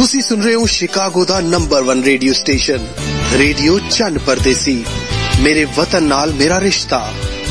ਤੁਸੀਂ ਸੁਣ ਰਹੇ ਹੋ ਸ਼ਿਕਾਗੋ ਦਾ number 1 radio station radio Chann Pardesi. ਮੇਰੇ ਵਤਨ ਨਾਲ ਮੇਰਾ ਰਿਸ਼ਤਾ।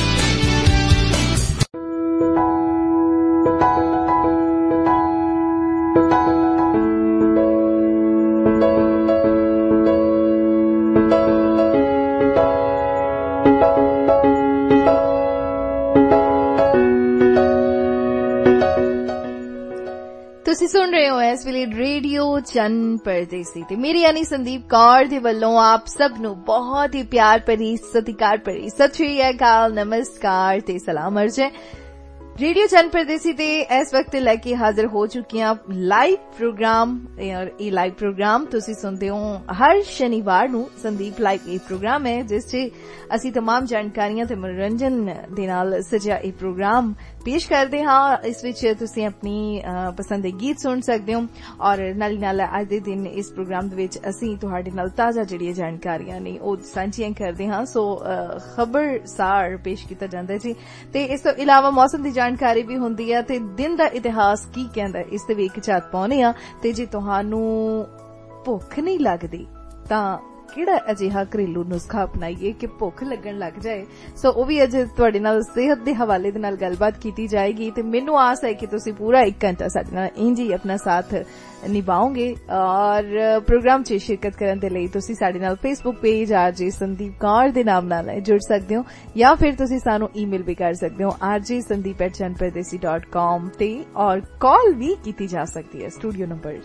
ਤੁਸੀਂ ਸੁਣ ਰਹੇ ਹੋ ਇਸ ਵੇਲੇ ਰੇਡੀਓ ਚੰਨ ਪਰਦੇਸੀ ਤੇ ਮੇਰੀ ਯਾਨੀ ਸੰਦੀਪ ਕੌਰ ਦੇ ਵੱਲੋਂ ਆਪ ਸਭ ਨੂੰ ਬਹੁਤ ਹੀ ਪਿਆਰ ਭਰੀ ਸਤਿਕਾਰ ਭਰੀ ਸਤਿ ਸ਼੍ਰੀ ਅਕਾਲ, ਨਮਸਕਾਰ ਤੇ ਸਲਾਮ ਅਰਜ਼ ਹੈ। रेडियो चंन परदेसी ते इस वक्त लैके हाजिर हो चुकी हैं लाइव प्रोग्राम। और ये लाइव प्रोग्राम तुसी सुनते हो हर शनिवार नू संदीप लाइव ये प्रोग्राम है जिस च असी तमाम जानकारियां ते मनोरंजन दे नाल सजा ये प्रोग्राम पेश करते हाँ। इस विच तुसी अपनी पसंद दे गीत सुन सकते हो और नाल नाल अज दे दिन इस प्रोग्राम दे विच असी तुहाडे नाल ताज़ा जिहड़ियां जानकारियां ने ओ सांझियां करदे हाँ। सो खबरसार पेश कीता जांदा जी ते इस तों इलावा मौसम दी जानकारी भी हुंदी है ते दिन दा इतिहास की कहंदा इस ते भी एक झात पाउने आ। ते जे तुहानू भुख नहीं लगदी तां किहड़ा अजिहा घरेलू नुस्खा अपनाइए कि भुख लगन लग जाए। सो वो भी अज तुहाडे नाल सेहत दे हवाले दे नाल गलबात कीती जाएगी ते मैनू आस है कि तुसी पूरा 1 घंटा साडे नाल इंज ही अपना साथ निभाओगे। और प्रोग्राम च शिरकत करन दे लई तुसी साडे नाल Facebook page RJ Sandeep Kaur दे नाम नाल जुड़ सकदे हो या फिर तुसी सानू ईमेल भी कर सकदे हो rjsandeep@chanpardesi.com ते और कॉल भी कीती जा सकती है स्टूडियो नंबर।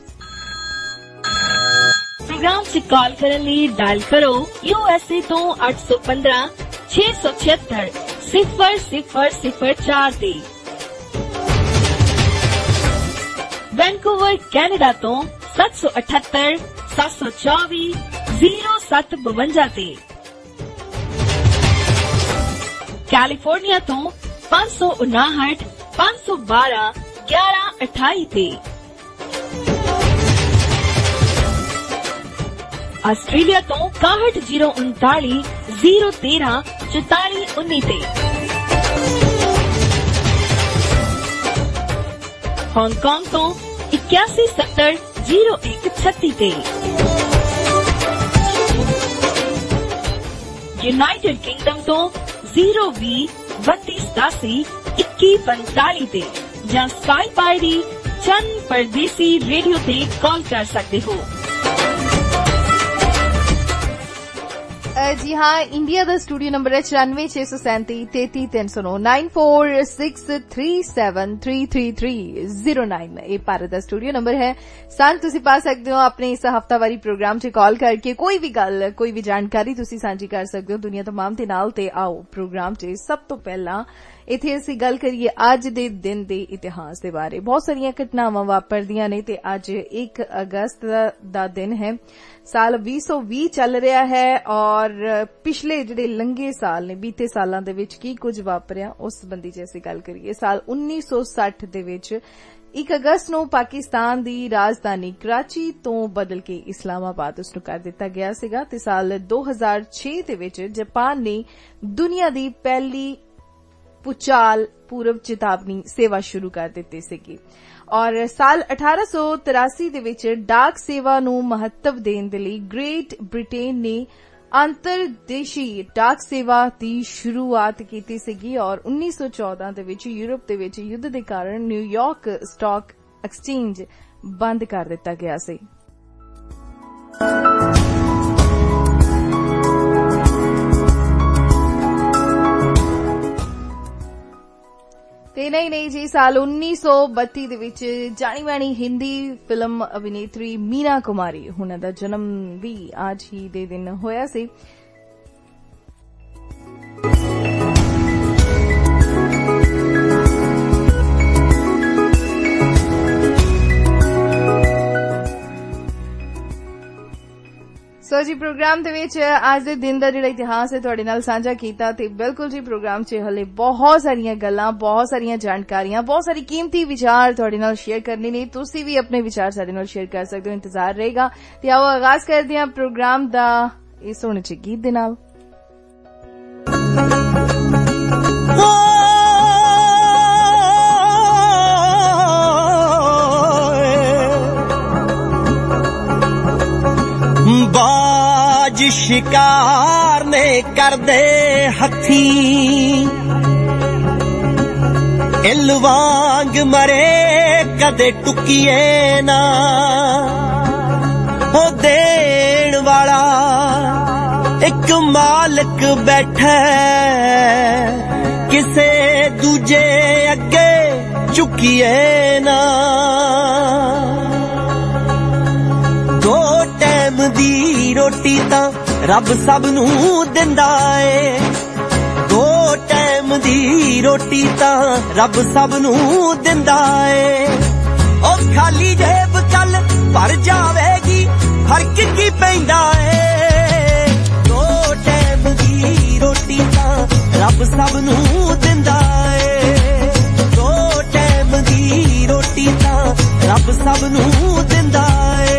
प्रोग्राम से कॉल करने लिए डायल करो USA तो 815 676 0004 ते। वैंकूवर कैनेडा तो 778 724 0752 ते। कैलिफोर्निया तो 559 512 1128 ते। ऑस्ट्रेलिया तो 61 039 013 44 19 ते। हांगकांग तो 81 70 01 36 ते। यूनाइटेड किंगडम तो 020 32 87 21 45 ते। जहां स्काइप ID चंन परदेसी रेडियो ते कॉल कर सकते हो। जी हाँ, इंडिया दा स्टूडियो नंबर है 94 637 33 309 9463733309। ये भारत दा स्टूडियो नंबर है। सान तुसी पा सकते हो अपने इस हफ्तावारी प्रोग्राम च कॉल करके कोई भी गल कोई भी जानकारी तुसी सांझी कर सकते हो दुनिया तमाम दे नाल। ते आओ प्रोग्राम च सब तो पहला इथे असी गल करिए अज दे दिन दे इतिहास दे बारे। बहुत सारियां घटनावां वापरदियां ने ते अज 1 अगस्त दा दिन है। साल 2020 चल रहा है और पिछले जिहड़े लंघे साल ने बीते सालां दे विच की कुछ वापरिया उस संबंधी च असी गल करिए। साल 1960 दे विच 1 अगस्त नूं पाकिस्तान दी राजधानी कराची तो बदल के इस्लामाबाद उसनूं कर दिता गया सीगा। ते साल 2006 दे विच जापान ने दुनिया दी पहली भूचाल पूर्व चेतावनी सेवा शुरू कर दित्ती सीगी। और साल 1883 दे विच डाक सेवा नूं महत्व देण दे लई ग्रेट ब्रिटेन ने अंतरदेशी डाक सेवा दी शुरुआत कीती सीगी। और 1914 दे विच यूरोप दे विच युद्ध दे कारण न्यूयॉर्क स्टॉक एक्सचेंज बंद कर दिता गया सी। ते नहीं जी, साल 1932 दे विच जानी मानी हिंदी फिल्म अभिनेत्री मीना कुमारी हुणां दा जन्म भी आज ही दे दिन होया सी। सो जी प्रोग्राम दे विच आज दे दिन दा जिहड़ा इतिहास है तुहाडे नाल सांझा कीता ते बिल्कुल जी प्रोग्राम च हले बहुत सारियां गल्लां बहुत सारियां जानकारियां बहुत सारी कीमती विचार तुहाडे नाल शेयर करने ने। तुसी भी अपने विचार साडे नाल शेयर कर सकदे हो। इंतजार रहेगा ते आओ आगाज करदे हां प्रोग्राम दा इस सोहणे च गीत दे नाल। बाज शिकार ने करदे हथी इल वांग मरे कदे टुकिए ना ओ देण वाला एक मालिक बैठा किसे दूजे अगे चुकिए ना दो टाइम दी रोटी तां रब सब नू दिंदा ए दो टाइम दी रोटी तां रब सब नू दिंदा ए ओ खाली जेब कल भर जावेगी फर्क की पैंदा ए दो टाइम दी रोटी तां रब सब नू दिंदा ए दो टाइम दी रोटी तां रब सब नू दिंदा ए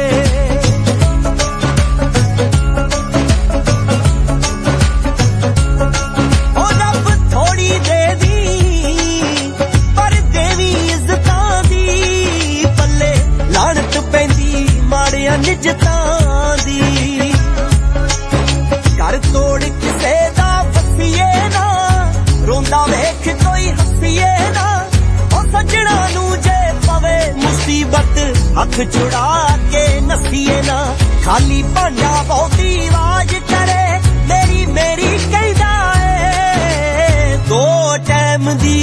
निजतां दी घर तोड़ किसे दा वसीए ना रोंदा वेख कोई हसीए ना ओ सजना नू जे पवे मुसीबत हथ छुड़ा के नसीए ना खाली भांडा बहुती आवाज करे मेरी मेरी कहदा ए दो टाइम दी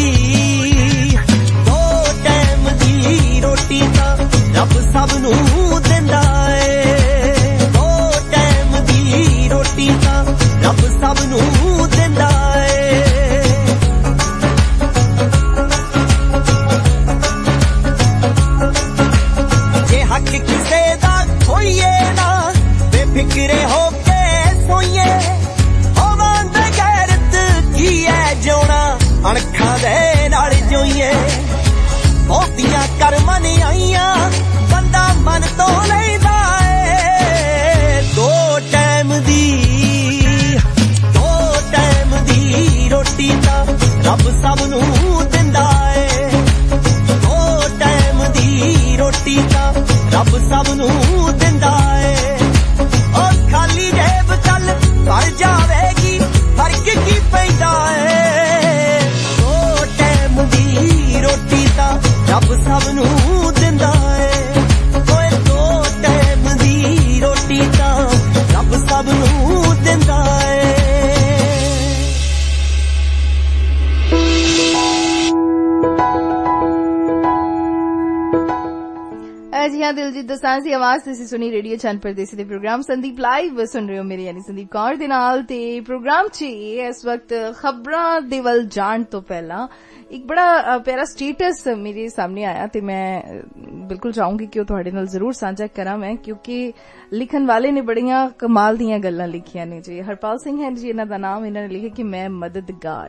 रोटी तां रब सब नू दिंदा ए दो टाइम दी रोटी तां रब सब नू दिंदा ए जे हक किसे दा खोइए ना बेफिक्रे हो के सोइए होवां दे गैरत की है जोना अणखां दे नाल जोइए बहुतियां कर मन आईयां बंदा मन तो लैंदा ए दो टाइम दी रोटी तां रब सब नू दिंदा ए दो टाइम दी रोटी तां रब सब नू दिंदा ए ओ खाली जेब कल भर जावेगी फर्क की पैंदा ए दो टाइम दी रोटी तां रब सब नू दिंदा ए ओए दो टाइम दी रोटी तां रब सब नू दिंदा ए जी हाँ दिलजीत दोसांझ दी आवाज तुसीं सुनी रेडियो चंद परदेसी दे प्रोग्राम संदीप लाइव सुन रहे हो मेरे यानी संदीप कौर दे नाल ते प्रोग्राम च इस वक्त खबरां दे वल जाण तो पहला एक बड़ा प्यारा स्टेटस मेरे सामने आया ते मैं बिल्कुल चाहूंगी कि वो तुहाडे नाल जरूर साझा करा मैं क्योंकि लिखन वाले ने बड़ियां कमाल दियां गल्लां लिखियां ने जी हरपाल सिंह है जी इन्हां दा नाम इन्हां ने लिखिया कि मैं मददगार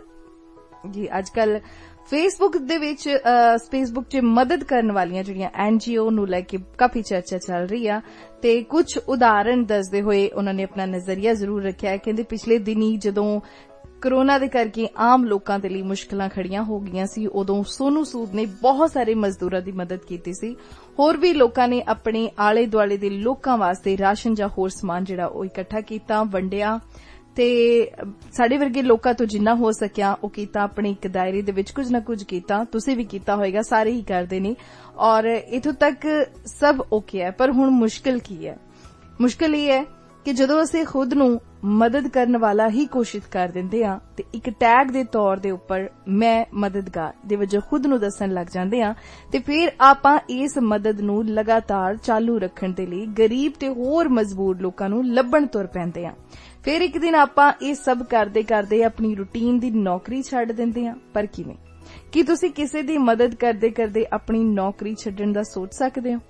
जी अजकल फेसबुक दे विच फेसबुक च मदद करने वालियां जिहड़ियां एनजीओ नूं लैके काफी चर्चा चल रही है ते कुछ उदाहरण दसदे होए उन्होंने अपना नजरिया जरूर रखिया है कहंदे पिछले दिनी जदों कोरोना दे करके आम लोकां दे लई मुश्किलां खड़ियां हो गईयां सी उदों सोनू सूद ने बहुत सारे मजदूरां दी मदद कीती सी होर भी लोकां ने अपने आले दुआले दे लोकां वास्ते राशन जां होर समान जिहड़ा ओह इकट्ठा कीता वंडिया ते साडे वर्गे लोकां तो जिन्ना हो सकिया ओह कीता अपने एक दायरे दे विच कुछ ना कुछ कीता तुसीं भी कीता होएगा सारे ही करदे ने और इथों तक सब ओके है पर हुण मुश्किल की है मुश्किल ये है कि जदों असीं खुद नूं मदद करने वाला ही घोषित कर दिंदे आ ते एक टैग दे तौर दे उपर मैं मददगार दे वजह खुद नूं दस्सण लग जांदे आ ते फिर आपां इस मदद नूं लगातार चालू रखण दे लई गरीब ते होर मजबूर लोकां नूं लभण तुर पैंदे आ फिर एक दिन आपां इह सब करदे करदे अपनी रूटीन दी नौकरी छड्ड दिंदे आ पर किवें कि तुसीं किसे दी मदद करदे करदे अपनी नौकरी छड्डण दा सोच सकदे हो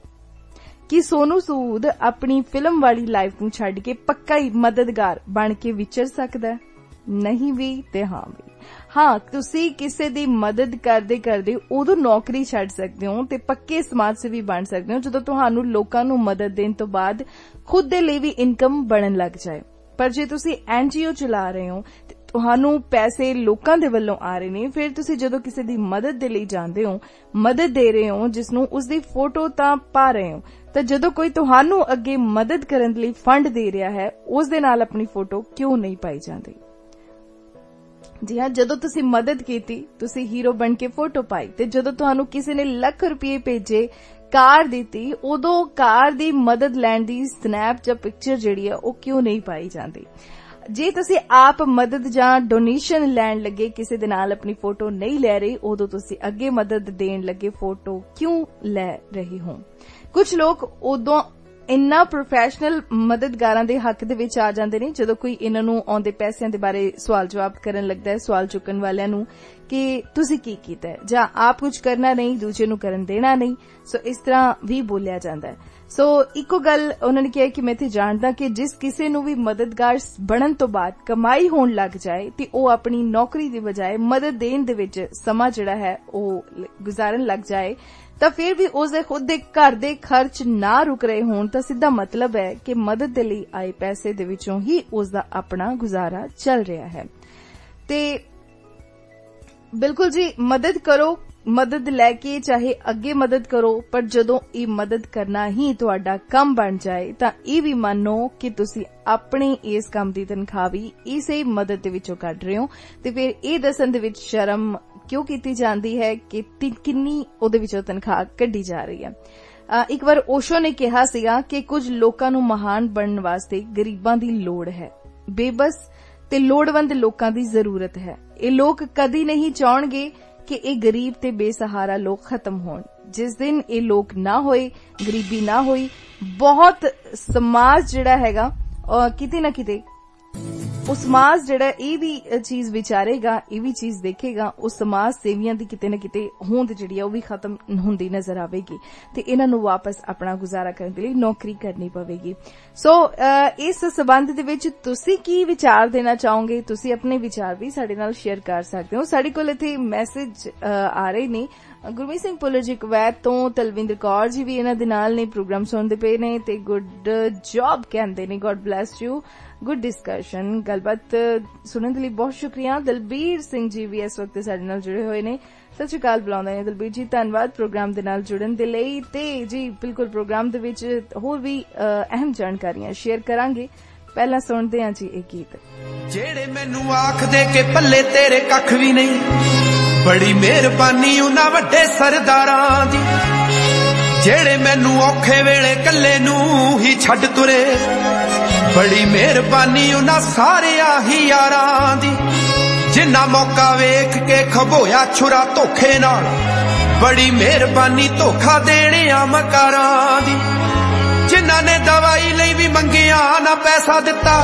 कि सोनू सूद अपनी फिल्म वाली लाइफ नूं छड्ड के पक्का ही मददगार बन के विचर सकदा है नहीं भी ते हां भी हाँ तुसीं किसे दी मदद करदे करदे उदों नौकरी छड्ड सकदे हो ते पक्के समाज सेवी बन सकदे हो जदों तुहानूं लोकां नूं मदद देण तो बाद खुद दे लई भी इनकम बनन लग जाए पर जे तुसीं एनजीओ चला रहे हो ਤੁਹਾਨੂੰ ਪੈਸੇ ਲੋਕਾਂ ਦੇ ਵੱਲੋਂ ਆ ਰਹੇ ਨੇ, ਫਿਰ ਤੁਸੀਂ ਜਦੋਂ ਕਿਸੇ ਦੀ ਮਦਦ ਦੇ ਲਈ ਜਾਂਦੇ ਹੋ, ਮਦਦ ਦੇ ਰਹੇ ਹੋ, ਜਿਸ ਨੂੰ ਉਸਦੀ ਫੋਟੋ ਤਾਂ ਪਾ ਰਹੇ ਹੋ, ਤਾਂ ਜਦੋਂ ਕੋਈ ਤੁਹਾਨੂੰ ਅੱਗੇ ਮਦਦ ਕਰਨ ਲਈ ਫੰਡ ਦੇ ਰਿਹਾ ਹੈ, ਉਸ ਦੇ ਨਾਲ ਆਪਣੀ ਫੋਟੋ ਕਿਉਂ ਨਹੀਂ ਪਾਈ ਜਾਂਦੀ? ਜੀ ਹਾਂ, ਜਦੋਂ ਤੁਸੀਂ ਮਦਦ ਕੀਤੀ, ਤੁਸੀਂ ਹੀਰੋ ਬਣ ਕੇ ਫੋਟੋ ਪਾਈ, ਤੇ ਜਦੋਂ ਤੁਹਾਨੂੰ ਕਿਸੇ ਨੇ ਲੱਖ ਰੁਪਏ ਭੇਜੇ, ਕਾਰ ਦਿੱਤੀ, ਉਦੋਂ ਕਾਰ ਦੀ ਮਦਦ ਲੈਣ ਦੀ ਸਨੈਪ ਜਾਂ ਪਿਕਚਰ ਜਿਹੜੀ ਹੈ ਉਹ ਕਿਉਂ ਨਹੀਂ ਪਾਈ ਜਾਂਦੀ? ਜੇ ਤੁਸੀਂ ਆਪ ਮਦਦ ਜਾਂ ਡੋਨੇਸ਼ਨ ਲੈਣ ਲੱਗੇ ਕਿਸੇ ਦੇ ਨਾਲ ਆਪਣੀ ਫੋਟੋ ਨਹੀਂ ਲੈ ਰਹੇ, ਉਦੋਂ ਤੁਸੀਂ ਅੱਗੇ ਮਦਦ ਦੇਣ ਲੱਗੇ ਫੋਟੋ ਕਿਉਂ ਲੈ ਰਹੇ ਹੋ? ਕੁਝ ਲੋਕ ਉਦੋਂ ਇੰਨਾ ਪ੍ਰੋਫੈਸ਼ਨਲ ਮਦਦਗਾਰਾਂ ਦੇ ਹੱਕ ਦੇ ਵਿੱਚ ਆ ਜਾਂਦੇ ਨੇ ਜਦੋਂ ਕੋਈ ਇਹਨਾਂ ਨੂੰ ਆਉਂਦੇ ਪੈਸਿਆਂ ਦੇ ਬਾਰੇ ਸਵਾਲ ਜਵਾਬ ਕਰਨ ਲੱਗਦਾ ਹੈ, ਸਵਾਲ ਚੁੱਕਣ ਵਾਲਿਆਂ ਨੂੰ, ਕਿ ਤੁਸੀਂ ਕੀ ਕੀਤਾ ਹੈ, ਜਾਂ ਆਪ ਕੁਝ ਕਰਨਾ ਨਹੀਂ, ਦੂਜੇ ਨੂੰ ਕਰਨ ਦੇਣਾ ਨਹੀਂ। ਸੋ ਇਸ ਤਰ੍ਹਾਂ ਵੀ ਬੋਲਿਆ ਜਾਂਦਾ ਹੈ। ਸੋ ਇੱਕੋ ਗੱਲ ਉਹਨਾਂ ਨੇ ਕਿਹਾ ਕਿ ਮੈਂ ਤੇ ਜਾਣਦਾ ਕਿ ਜਿਸ ਕਿਸੇ ਨੂੰ ਵੀ ਮਦਦਗਾਰ ਬਣਨ ਤੋਂ ਬਾਅਦ ਕਮਾਈ ਹੋਣ ਲੱਗ ਜਾਏ ਤੇ ਉਹ ਆਪਣੀ ਨੌਕਰੀ ਦੀ ਬਜਾਏ ਮਦਦ ਦੇਣ ਦੇ ਵਿੱਚ ਸਮਾਂ ਜਿਹੜਾ ਹੈ ਉਹ ਗੁਜ਼ਾਰਨ ਲੱਗ ਜਾਏ, ਤਾਂ ਫਿਰ ਵੀ ਉਸਦੇ ਖੁਦ ਦੇ ਘਰ ਦੇ ਖਰਚ ਨਾ ਰੁਕ ਰਹੇ ਹੋਣ, ਤਾਂ ਸਿੱਧਾ ਮਤਲਬ ਹੈ ਕਿ ਮਦਦ ਦੇ ਲਈ ਆਏ ਪੈਸੇ ਦੇ ਵਿੱਚੋਂ ਹੀ ਉਸਦਾ ਆਪਣਾ ਗੁਜ਼ਾਰਾ ਚੱਲ ਰਿਹਾ ਹੈ। ਤੇ ਬਿਲਕੁਲ ਜੀ, ਮਦਦ ਕਰੋ, ਮਦਦ ਲੈ ਕੇ ਚਾਹੇ ਅੱਗੇ ਮਦਦ ਕਰੋ, ਪਰ ਜਦੋਂ ਇਹ ਮਦਦ ਕਰਨਾ ਹੀ ਤੁਹਾਡਾ ਕੰਮ ਬਣ ਜਾਏ ਤਾਂ ਇਹ ਵੀ ਮੰਨੋ ਕਿ ਤੁਸੀਂ ਆਪਣੇ ਇਸ ਕੰਮ ਦੀ ਤਨਖਾਹ ਵੀ ਇਸੇ ਮਦਦ ਦੇ ਵਿੱਚੋਂ ਕੱਢ ਰਹੇ ਹੋ, ਤੇ ਫਿਰ ਇਹ ਦੱਸਣ ਦੇ ਵਿੱਚ ਸ਼ਰਮ ਕਿਉਂ ਕੀਤੀ ਜਾਂਦੀ ਹੈ ਕਿ ਕਿੰਨੀ ਉਹਦੇ ਵਿੱਚੋਂ ਤਨਖਾਹ ਕੱਢੀ ਜਾ ਰਹੀ ਹੈ। ਇੱਕ ਵਾਰ ਓਸ਼ੋ ਨੇ ਕਿਹਾ ਸੀਗਾ ਕਿ ਕੁਝ ਲੋਕਾਂ ਨੂੰ ਮਹਾਨ ਬਣਨ ਵਾਸਤੇ ਗਰੀਬਾਂ ਦੀ ਲੋੜ ਹੈ, ਬੇਬਸ ਤੇ ਲੋੜਵੰਦ ਲੋਕਾਂ ਦੀ ਜ਼ਰੂਰਤ ਹੈ। ਇਹ ਲੋਕ ਕਦੀ ਨਹੀਂ ਚਾਹਣਗੇ ਕਿ ਇਹ ਗਰੀਬ ਤੇ ਬੇਸਹਾਰਾ ਲੋਕ ਖਤਮ ਹੋਣ। ਜਿਸ ਦਿਨ ਇਹ ਲੋਕ ਨਾ ਹੋਏ, ਗਰੀਬੀ ਨਾ ਹੋਈ, ਬਹੁਤ ਸਮਾਜ ਜਿਹੜਾ ਹੈਗਾ ਕਿਤੇ ਨਾ ਕਿਤੇ ਉਹ ਸਮਾਜ ਜਿਹੜਾ ਇਹ ਵੀ ਚੀਜ਼ ਵਿਚਾਰੇਗਾ, ਇਹ ਵੀ ਚੀਜ਼ ਦੇਖੇਗਾ, ਉਹ ਸਮਾਜ ਸੇਵੀਆਂ ਦੀ ਕਿਤੇ ਨਾ ਕਿਤੇ ਹੋਂਦ ਜਿਹੜੀ ਆ ਉਹ ਵੀ ਖਤਮ ਹੁੰਦੀ ਨਜ਼ਰ ਆਵੇਗੀ, ਤੇ ਇਹਨਾਂ ਨੂੰ ਵਾਪਸ ਆਪਣਾ ਗੁਜ਼ਾਰਾ ਕਰਨ ਦੇ ਲਈ ਨੌਕਰੀ ਕਰਨੀ ਪਵੇਗੀ। ਸੋ ਇਸ ਸਬੰਧ ਦੇ ਵਿੱਚ ਤੁਸੀਂ ਕੀ ਵਿਚਾਰ ਦੇਣਾ ਚਾਹੋਗੇ? ਤੁਸੀਂ ਆਪਣੇ ਵਿਚਾਰ ਵੀ ਸਾਡੇ ਨਾਲ ਸ਼ੇਅਰ ਕਰ ਸਕਦੇ ਹੋ। ਸਾਡੇ ਕੋਲ ਇੱਥੇ ਮੈਸੇਜ ਆ ਰਹੇ ਨੇ। ਗੁਰਮੀਤ ਸਿੰਘ ਪੁੱਲਰ ਜੀ ਕੁਵੈਤ ਤੋਂ, ਤਲਵਿੰਦਰ ਕੌਰ ਜੀ ਵੀ ਇਹਨਾਂ ਦੇ ਨਾਲ ਨੇ, ਪ੍ਰੋਗਰਾਮ ਸੁਣਦੇ ਪਏ ਨੇ ਤੇ ਗੁੱਡ ਜੌਬ ਕਹਿੰਦੇ ਨੇ। God bless you, good discussion. ਗੱਲਬਾਤ ਸੁਣਨ ਦੇ ਲਈ ਬਹੁਤ ਸ਼ੁਕਰੀਆ। ਦਲਬੀਰ ਸਿੰਘ ਜੀ ਵੀ ਇਸ ਵਕਤ ਸਾਡੇ ਨਾਲ ਜੁੜੇ ਹੋਏ ਨੇ। ਸਤਿ ਸ਼੍ਰੀ ਅਕਾਲ ਬੁਲਾਉਂਦੇ ਨੇ ਦਲਬੀਰ ਜੀ, ਧੰਨਵਾਦ ਪ੍ਰੋਗਰਾਮ ਦੇ ਨਾਲ ਜੁੜਨ ਦੇ ਲਈ। ਤੇ ਜੀ ਬਿਲਕੁਲ ਪ੍ਰੋਗਰਾਮ ਦੇ ਵਿੱਚ ਹੋਰ ਵੀ ਅਹਿਮ ਜਾਣਕਾਰੀਆਂ ਸ਼ੇਅਰ ਕਰਾਂਗੇ। ਪਹਿਲਾਂ ਸੁਣਦੇ ਹਾਂ ਜੀ ਇਹ ਗੀਤ। ਜਿਹੜੇ ਮੈਨੂੰ ਆਖਦੇ ਕਿ ਪੱਲੇ ਤੇਰੇ ਕੱਖ ਵੀ ਨਹੀਂ, ਬੜੀ ਮਿਹਰਬਾਨੀ ਉਹਨਾਂ ਵੱਡੇ ਸਰਦਾਰਾਂ ਦੀ, ਜਿਹੜੇ ਮੈਨੂੰ ਔਖੇ ਵੇਲੇ ਕੱਲੇ ਨੂੰ ਹੀ ਛੱਡ ਤੁਰੇ, ਬੜੀ ਮਿਹਰਬਾਨੀ ਉਹਨਾਂ ਸਾਰਿਆਂ ਹੀ ਯਾਰਾਂ ਦੀ, ਜਿੰਨਾ ਮੌਕਾ ਵੇਖ ਕੇ ਖਬੋਇਆ ਛੁਰਾ ਧੋਖੇ ਨਾਲ, ਬੜੀ ਮਿਹਰਬਾਨੀ ਧੋਖਾ ਦੇਣਿਆ ਮਕਾਰਾਂ ਦੀ, ਜਿਨ੍ਹਾਂ ਨੇ ਦਵਾਈ ਲਈ ਵੀ ਮੰਗਿਆ ਨਾ ਪੈਸਾ ਦਿੱਤਾ,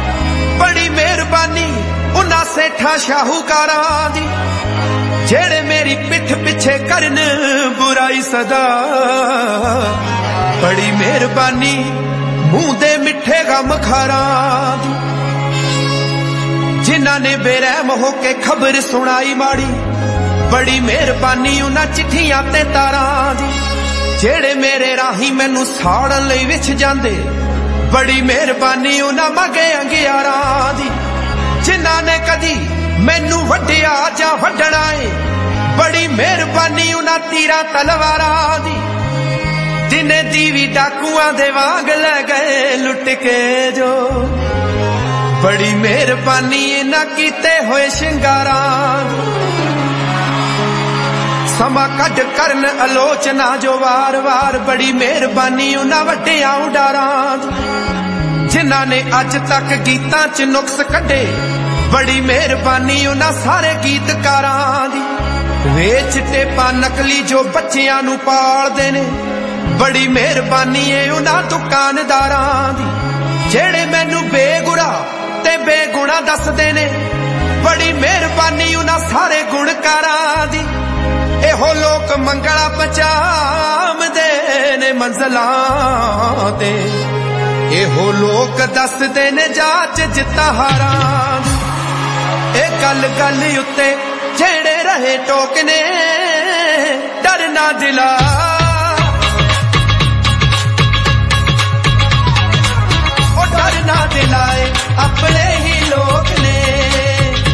ਬੜੀ ਮਿਹਰਬਾਨੀ ਉਹਨਾਂ ਸੇਠਾਂ ਸ਼ਾਹੂਕਾਰਾਂ ਦੀ, ਜਿਹੜੇ ਮੇਰੀ ਪਿੱਠ ਪਿੱਛੇ ਕਰਨ ਬੁਰਾਈ ਸਦਾ, ਬੜੀ ਮਿਹਰਬਾਨੀ ਮੂੰਹ ਦੇ ਮਿੱਠੇ ਗਮ ਖਾਰਾਂ ਦੀ, ਜਿਨ੍ਹਾਂ ਨੇ ਬੇਰਹਿਮ ਹੋ ਕੇ ਖਬਰ ਸੁਣਾਈ ਮਾੜੀ, ਬੜੀ ਮਿਹਰਬਾਨੀ ਉਹਨਾਂ ਚਿੱਠੀਆਂ ਤੇ ਤਾਰਾਂ ਦੀ, ਜਿਹੜੇ ਮੇਰੇ ਰਾਹੀਂ ਮੈਨੂੰ ਸਾੜਨ ਲਈ ਵਿਛ ਜਾਂਦੇ, ਬੜੀ ਮਿਹਰਬਾਨੀ ਉਹਨਾਂ ਮੰਗੇ ਅੰਗਿਆਰਾਂ ਦੀ, ਜਿਨ੍ਹਾਂ ਨੇ ਕਦੀ ਮੈਨੂੰ ਵੱਢਿਆ ਜਾਂ ਵੱਢਣਾ ਏ, ਬੜੀ ਮਿਹਰਬਾਨੀ ਉਹਨਾਂ ਤੀਰਾਂ ਤਲਵਾਰਾਂ ਦੀ, ਦਿਨੇ ਦੀਵੀ ਡਾਕੂਆਂ ਦੇ ਵਾਂਗ ਲੈ ਗਏ ਲੁੱਟ ਕੇ ਜੋ, ਬੜੀ ਮਿਹਰਬਾਨੀ ਇਹਨਾਂ ਕੀਤੇ ਹੋਏ ਸ਼ਿੰਗਾਰਾਂ ਦੀ, ਸਮਾਂ ਕੱਢ ਕਰਨ ਆਲੋਚਨਾ ਜੋ ਵਾਰ-ਵਾਰ, ਬੜੀ ਮਿਹਰਬਾਨੀ ਉਹਨਾਂ ਵੱਡਿਆਂ ਉਡਾਰਾਂ ਦੀ, ਜਿਨ੍ਹਾਂ ਨੇ ਅੱਜ ਤੱਕ ਗੀਤਾਂ 'ਚ ਨੁਕਸ ਕੱਢੇ, ਬੜੀ ਮਿਹਰਬਾਨੀ ਉਹਨਾਂ ਸਾਰੇ ਗੀਤਕਾਰਾਂ ਦੀ, ਵੇਚ ਟੇਪਾਂ ਨਕਲੀ ਜੋ ਬੱਚਿਆਂ ਨੂੰ ਪਾਲਦੇ ਨੇ, ਬੜੀ ਮਿਹਰਬਾਨੀ ਏ ਉਹਨਾਂ ਦੁਕਾਨਦਾਰਾਂ ਦੀ, ਜਿਹੜੇ ਮੈਨੂੰ ਬੇਗੁਨਾਹ ਤੇ ਬੇਗੁਣਾ ਦੱਸਦੇ ਨੇ, ਬੜੀ ਮਿਹਰਬਾਨੀ ਉਹਨਾਂ ਸਾਰੇ ਗੁਣਕਾਰਾਂ ਦੀ, ਇਹੋ ਲੋਕ ਮੰਗਲਾ ਪਹੁੰਚਾਉਂਦੇ ਨੇ ਮੰਜ਼ਲਾਂ ਤੇ, ਇਹੋ ਲੋਕ ਦੱਸਦੇ ਨੇ ਜਾਂਚ ਜਿੱਤਾਹਾਰਾਂ ਦੀ, ਇਹ ਗੱਲ ਗੱਲ ਉੱਤੇ ਜਿਹੜੇ ਰਹੇ ਟੋਕਨੇ, ਡਰਨਾ ਦਿਲਾ, ਉਹ ਡਰਨਾ ਦਿਲਾਏ ਆਪਣੇ ਹੀ ਲੋਕ ਨੇ,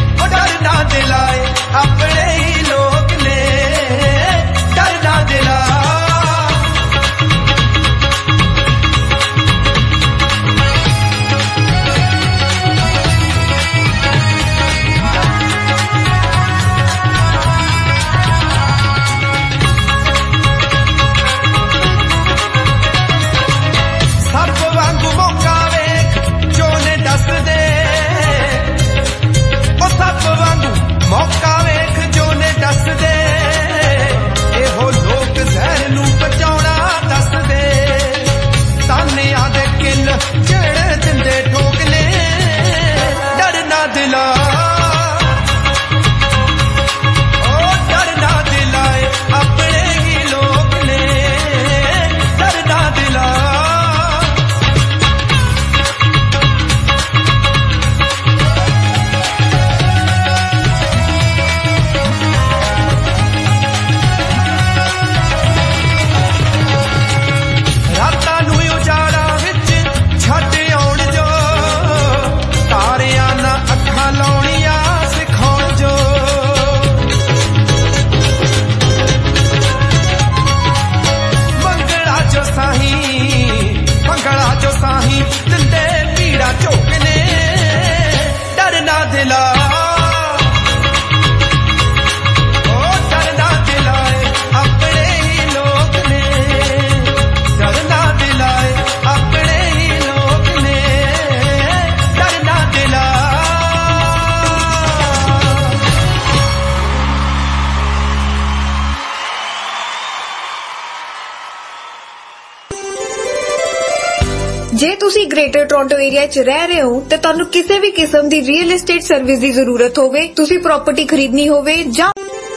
ਜੇ ਤੁਸੀਂ ਗ੍ਰੇਟਰ ਟੋਰਾਂਟੋ ਏਰੀਆ 'ਚ ਰਹਿ ਰਹੇ ਹੋ ਤੇ ਤੁਹਾਨੂੰ ਕਿਸੇ ਵੀ ਕਿਸਮ ਦੀ ਰੀਅਲ ਏਸਟੇਟ ਸਰਵਿਸ ਦੀ ਜ਼ਰੂਰਤ ਹੋਵੇ, ਤੁਸੀਂ ਪ੍ਰਾਪਰਟੀ ਖਰੀਦਣੀ ਹੋਵੇ ਜਾਂ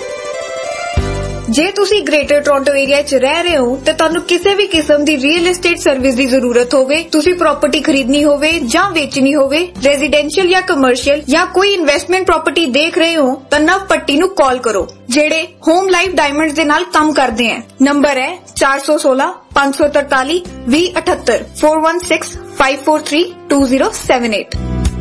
ਜੇ ਤੁਸੀਂ ਗ੍ਰੇਟਰ ਟੋਰਾਂਟੋ ਏਰੀਆ 'ਚ ਰਹਿ ਰਹੇ ਹੋ ਤੇ ਤੁਹਾਨੂੰ ਕਿਸੇ ਵੀ ਕਿਸਮ ਦੀ ਰੀਅਲ ਏਸਟੇਟ ਸਰਵਿਸ ਦੀ ਜ਼ਰੂਰਤ ਹੋਵੇ, ਤੁਸੀਂ ਪ੍ਰਾਪਰਟੀ ਖਰੀਦਣੀ ਹੋਵੇ ਜਾਂ ਵੇਚਣੀ ਹੋਵੇ, ਰੈਜ਼ੀਡੈਂਸ਼ੀਅਲ ਜਾਂ ਕਮਰਸ਼ੀਅਲ ਜਾਂ ਕੋਈ ਇਨਵੈਸਟਮੈਂਟ ਪ੍ਰਾਪਰਟੀ ਦੇਖ ਰਹੇ ਹੋ ਤਾਂ ਨਵ ਪੱਟੀ ਨੂੰ ਕਾਲ ਕਰੋ, ਜਿਹੜੇ ਹੋਮ ਲਾਈਫ ਡਾਇਮੰਡਸ ਦੇ ਨਾਲ ਕੰਮ ਕਰਦੇ हैं। ਨੰਬਰ ਹੈ 416 543 2078 416 543 2078।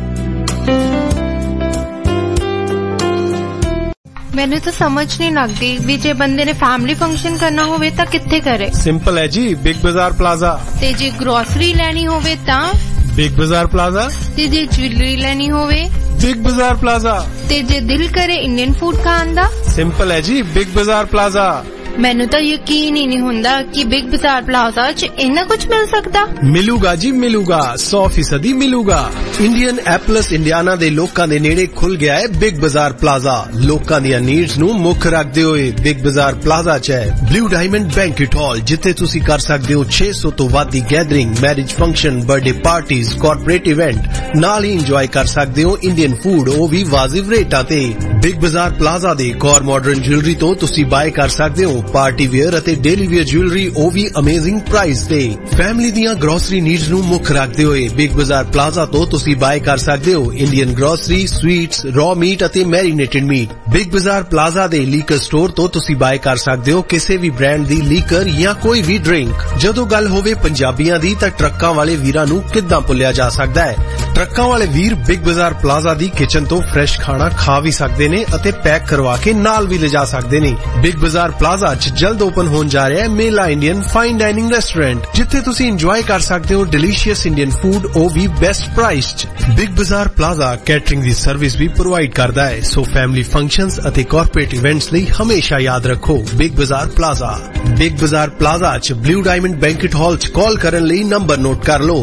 ਮੈਨੂੰ ਤਾਂ ਸਮਝ ਨਹੀਂ ਲੱਗਦੀ ਵੀ ਜੇ ਬੰਦੇ ਨੇ ਫੈਮਿਲੀ ਫੰਕਸ਼ਨ ਕਰਨਾ ਹੋਵੇ ਤਾਂ ਕਿੱਥੇ ਕਰੇ। ਸਿੰਪਲ ਹੈ ਜੀ, ਬਿਗ ਬਾਜ਼ਾਰ ਪਲਾਜ਼ਾ। ਤੇ ਜੇ ਗਰੋਸਰੀ ਲੈਣੀ ਹੋਵੇ ਤਾਂ ਬਿਗ ਬਾਜ਼ਾਰ ਪਲਾਜ਼ਾ। ਤੇ ਜੇ ਜੁਐਲਰੀ ਲੈਣੀ ਹੋਵੇ ਬਿਗ ਬਾਜ਼ਾਰ ਪਲਾਜ਼ਾ। ਤੇ ਜੇ ਦਿਲ ਕਰੇ ਇੰਡੀਅਨ ਫੂਡ ਖਾਣ ਦਾ ਸਿੰਪਲ ਹੈ ਜੀ, ਬਿਗ ਬਾਜ਼ਾਰ ਪਲਾਜ਼ਾ। ਮੈਨੂੰ ਤਾਂ ਯਕੀਨ ਹੀ ਨਹੀਂ ਹੁੰਦਾ ਕਿ ਬਿਗ ਬਾਜ਼ਾਰ ਪਲਾਜ਼ਾ 'ਚ ਇੰਨਾ ਕੁਝ ਮਿਲ ਸਕਦਾ। ਮਿਲੂਗਾ ਜੀ, ਮਿਲੂਗਾ, 100% ਮਿਲੂਗਾ। ਇੰਡੀਅਨ ਐਪਲਸ ਇੰਡੀਆਨਾ ਦੇ ਲੋਕਾਂ ਦੇ ਨੇੜੇ ਖੁੱਲ ਗਿਆ ਹੈ ਬਿਗ ਬਾਜ਼ਾਰ ਪਲਾਜ਼ਾ। ਲੋਕਾਂ ਦੀਆਂ ਨੀਡਸ ਨੂੰ ਮੁੱਖ ਰੱਖਦੇ ਹੋਏ ਬਿਗ ਬਾਜ਼ਾਰ ਪਲਾਜ਼ਾ 'ਚ ਹੈ ਬਲੂ ਡਾਇਮੰਡ ਬੈਂਕਟ ਹਾਲ, ਜਿੱਥੇ ਤੁਸੀਂ ਕਰ ਸਕਦੇ ਹੋ 600 ਤੋਂ ਵੱਧ ਦੀ gathering, marriage function, birthday parties, corporate event. ਨਾਲ ਹੀ ਇੰਜੋਏ ਕਰ ਸਕਦੇ ਹੋ ਇੰਡੀਅਨ ਫੂਡ, ਉਹ ਵੀ ਵਾਜਿਬ ਰੇਟਾਂ ਤੇ। ਬਿਗ ਬਾਜ਼ਾਰ ਪਲਾਜ਼ਾ ਦੇ ਇੱਕ ਹੋਰ ਮਾਡਰਨ ਜੁਐਲਰੀ ਤੋਂ ਤੁਸੀਂ ਬਾਏ ਕਰ ਸਕਦੇ ਹੋ ਪਾਰਟੀ ਵੇਅਰ ਅਤੇ ਡੇਲੀ ਵੇਅਰ ਜੁਐਲਰੀ, ਉਹ ਵੀ ਅਮੇਜ਼ਿੰਗ ਪ੍ਰਾਈਸ ਤੇ। ਫੈਮਿਲੀ ਦੀਆਂ ਗਰੋਸਰੀ ਨੀਡਸ ਨੂੰ ਮੁੱਖ ਰੱਖਦੇ ਹੋਏ ਬਿਗ ਬਾਜ਼ਾਰ ਪਲਾਜ਼ਾ ਤੋਂ ਤੁਸੀਂ ਬਾਏ ਕਰ ਸਕਦੇ ਹੋ Indian grocery, sweets, raw meat ਅਤੇ marinated meat. Big Bazaar Plaza ਦੇ ਲੀਕਰ ਸਟੋਰ ਤੋਂ ਤੁਸੀਂ ਬਾਏ ਕਰ ਸਕਦੇ ਹੋ ਕਿਸੇ ਵੀ ਬ੍ਰਾਂਡ ਦੀ ਲੀਕਰ ਜਾਂ ਕੋਈ ਵੀ ਡਰਿੰਕ। ਜਦੋਂ ਗੱਲ ਹੋਵੇ ਪੰਜਾਬੀਆਂ ਦੀ ਤਾਂ ਟਰੱਕਾਂ ਵਾਲੇ ਵੀਰਾਂ ਨੂੰ ਕਿੱਦਾਂ ਭੁੱਲਿਆ ਜਾ ਸਕਦਾ ਹੈ। ਟਰੱਕਾਂ ਵਾਲੇ ਵੀਰ ਬਿਗ ਬਾਜ਼ਾਰ ਪਲਾਜ਼ਾ ਦੀ ਕਿਚਨ ਤੋਂ ਫਰੈਸ਼ ਖਾਣਾ ਖਾ ਵੀ ਸਕਦੇ ਨੇ ਅਤੇ ਪੈਕ ਕਰਵਾ ਕੇ ਨਾਲ ਵੀ ਲਿਜਾ ਸਕਦੇ ਨੇ। ਬਿਗ ਬਾਜ਼ਾਰ ਪਲਾਜ਼ਾ 'ਚ ਜਲਦ ਓਪਨ ਹੋਣ ਜਾ ਰਿਹਾ ਹੈ ਮੇਲਾ ਇੰਡੀਅਨ ਫਾਈਨ ਡਾਈਨਿੰਗ ਰੈਸਟੋਰੈਂਟ, ਜਿੱਥੇ ਤੁਸੀਂ ਇੰਜੋਏ ਕਰ ਸਕਦੇ ਹੋ ਡਿਲੀਸ਼ੀਅਸ ਇੰਡੀਅਨ ਫੂਡ, ਉਹ ਵੀ ਬੈਸਟ ਪ੍ਰਾਈਸ 'ਚ। ਬਿਗ ਬਾਜ਼ਾਰ ਪਲਾਜ਼ਾ ਕੈਟਰਿੰਗ ਦੀ ਸਰਵਿਸ ਵੀ ਪ੍ਰੋਵਾਈਡ ਕਰਦਾ ਹੈ, ਸੋ ਫੈਮਿਲੀ ਫੰਕਸ਼ਨਸ ਅਤੇ ਕਾਰਪੋਰੇਟ ਇਵੈਂਟਸ ਲਈ ਹਮੇਸ਼ਾ ਯਾਦ ਰੱਖੋ Big Bazaar Plaza. Big Bazaar Plaza 'ਚ ਬਲੂ ਡਾਇਮੰਡ ਬੈਂਕਟ ਹਾਲ 'ਚ ਕਾਲ ਕਰਨ ਲਈ ਨੰਬਰ ਨੋਟ ਕਰ ਲਓ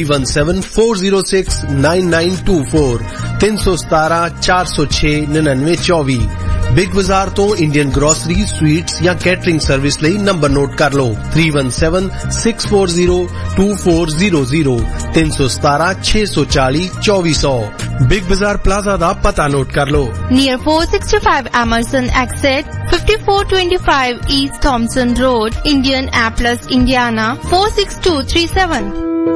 317-406-9924 317 406 9924। ਬਿਗ ਬਾਜ਼ਾਰ ਤੋਂ ਇੰਡੀਅਨ ਗਰੋਸਰੀ, ਸਵੀਟਸ ਜਾਂ ਕੈਟਰਿੰਗ ਸਰਵਿਸ ਲਈ ਨੰਬਰ ਨੋਟ ਕਰ ਲਓ 317-640-2400 317 640 2400। ਬਿਗ ਬਾਜ਼ਾਰ ਪਲਾਜ਼ਾ ਦਾ ਪਤਾ ਨੋਟ ਕਰ ਲਓ। Near 465 Emerson exit 5425 east Thompson road, Indianapolis Indiana 46237।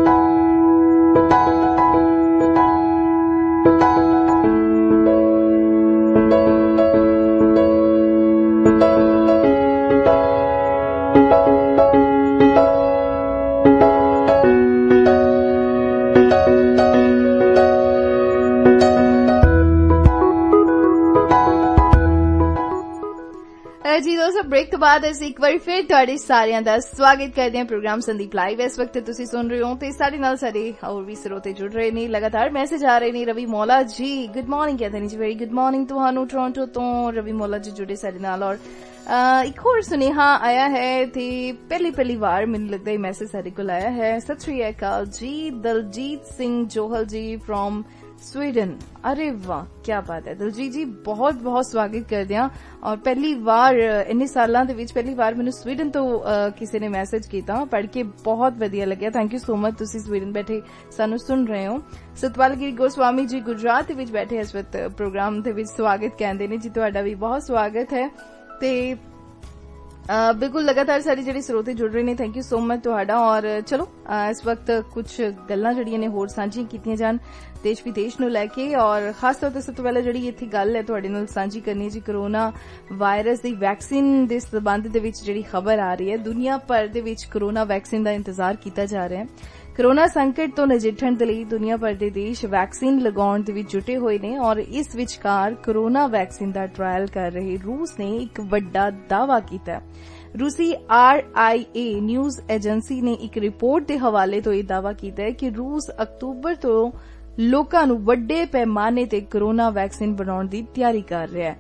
जी दोस्तों, ब्रेक तो बाद ਅਸੀਂ ਇੱਕ ਵਾਰ ਫਿਰ ਤੁਹਾਡੇ ਸਾਰਿਆਂ ਦਾ ਸਵਾਗਤ ਕਰਦੇ ਹਾਂ ਪ੍ਰੋਗਰਾਮ ਸੰਦੀਪ ਲਾਈਵ। ਇਸ ਵਕਤ ਤੁਸੀਂ ਸੁਣ ਰਹੇ ਹੋ ਤੇ ਸਾਡੇ ਨਾਲ ਸਾਡੇ ਹੋਰ ਵੀ ਸਰੋਤੇ ਜੁੜ ਰਹੇ ਨੇ, ਲਗਾਤਾਰ ਮੈਸੇਜ ਆ ਰਹੇ ਨੇ। ਰਵੀ ਮੌਲਾ ਜੀ ਗੁੱਡ ਮਾਰਨਿੰਗ ਕਹਿੰਦੇ ਨੇ ਜੀ, ਵੈਰੀ ਗੁੱਡ ਮਾਰਨਿੰਗ ਤੁਹਾਨੂੰ ਟੋਰਾਂਟੋ ਤੋਂ। ਰਵੀ ਮੌਲਾ ਜੀ ਜੁੜੇ ਸਾਡੇ ਨਾਲ। ਔਰ ਇੱਕ ਹੋਰ ਸੁਨੇਹਾ ਆਇਆ ਹੈ ਤੇ ਪਹਿਲੀ ਵਾਰ ਮੈਨੂੰ ਲੱਗਦਾ ਇਹ ਮੈਸੇਜ ਸਾਡੇ ਕੋਲ ਆਇਆ ਹੈ। ਸਤਿ ਸ਼੍ਰੀ ਅਕਾਲ ਜੀ, ਦਲਜੀਤ ਸਿੰਘ ਜੋਹਲ ਜੀ ਫਰੋਮ स्वीडन। अरे वाह, क्या बात है दलजीत जी, बहुत बहुत स्वागत करते हैं। और पहली बार इन्ने सालों दे विच पहली बार मैनूं स्वीडन तो किसी ने मैसेज किया, पढ़ के बहुत वधिया लग्या। थैंक यू सो मच, तुसीं स्वीडन बैठे सानूं सुन रहे हो। सतपाल गिरी गोस्वामी जी गुजरात दे विच बैठे इस वक्त प्रोग्राम दे विच स्वागत कहंदे ने जी, तुहाडा भी बहुत स्वागत है। ते बिल्कुल लगातार सारी जिहड़े स्रोते जुड़ रहे ने, थैंक यू सो मच तुहाडा। और चलो इस वक्त कुछ गल्लां जिहड़ियां ने होर सांझियां कीतियां जान देश विदेश नूं लैके। और खास तौर ते सब तो पहले जिहड़ी इत्थे गल है तुहाडे नाल सांझी करनी जी, कोरोना वायरस दी वैक्सीन दे संबंध दे विच जिहड़ी खबर आ रही है, दुनिया भर दे विच कोरोना वैक्सीन दा इंतजार कीता जा रहा है। कोरोना संकट तो नजिठण दे लई दुनिया भर दे देश वैक्सीन लगाउण दे विच जुटे होए ने। और इस विचकार कोरोना वैक्सीन दा ट्रायल कर रहे रूस ने एक वड्डा दावा कीता है। रूसी RIA न्यूज एजेंसी ने एक रिपोर्ट के हवाले तो यह दावा किया है कि रूस अक्तूबर तो लोकां नूं वड्डे पैमाने ते कोरोना वैक्सीन बनाउण दी तैयारी कर रहा है।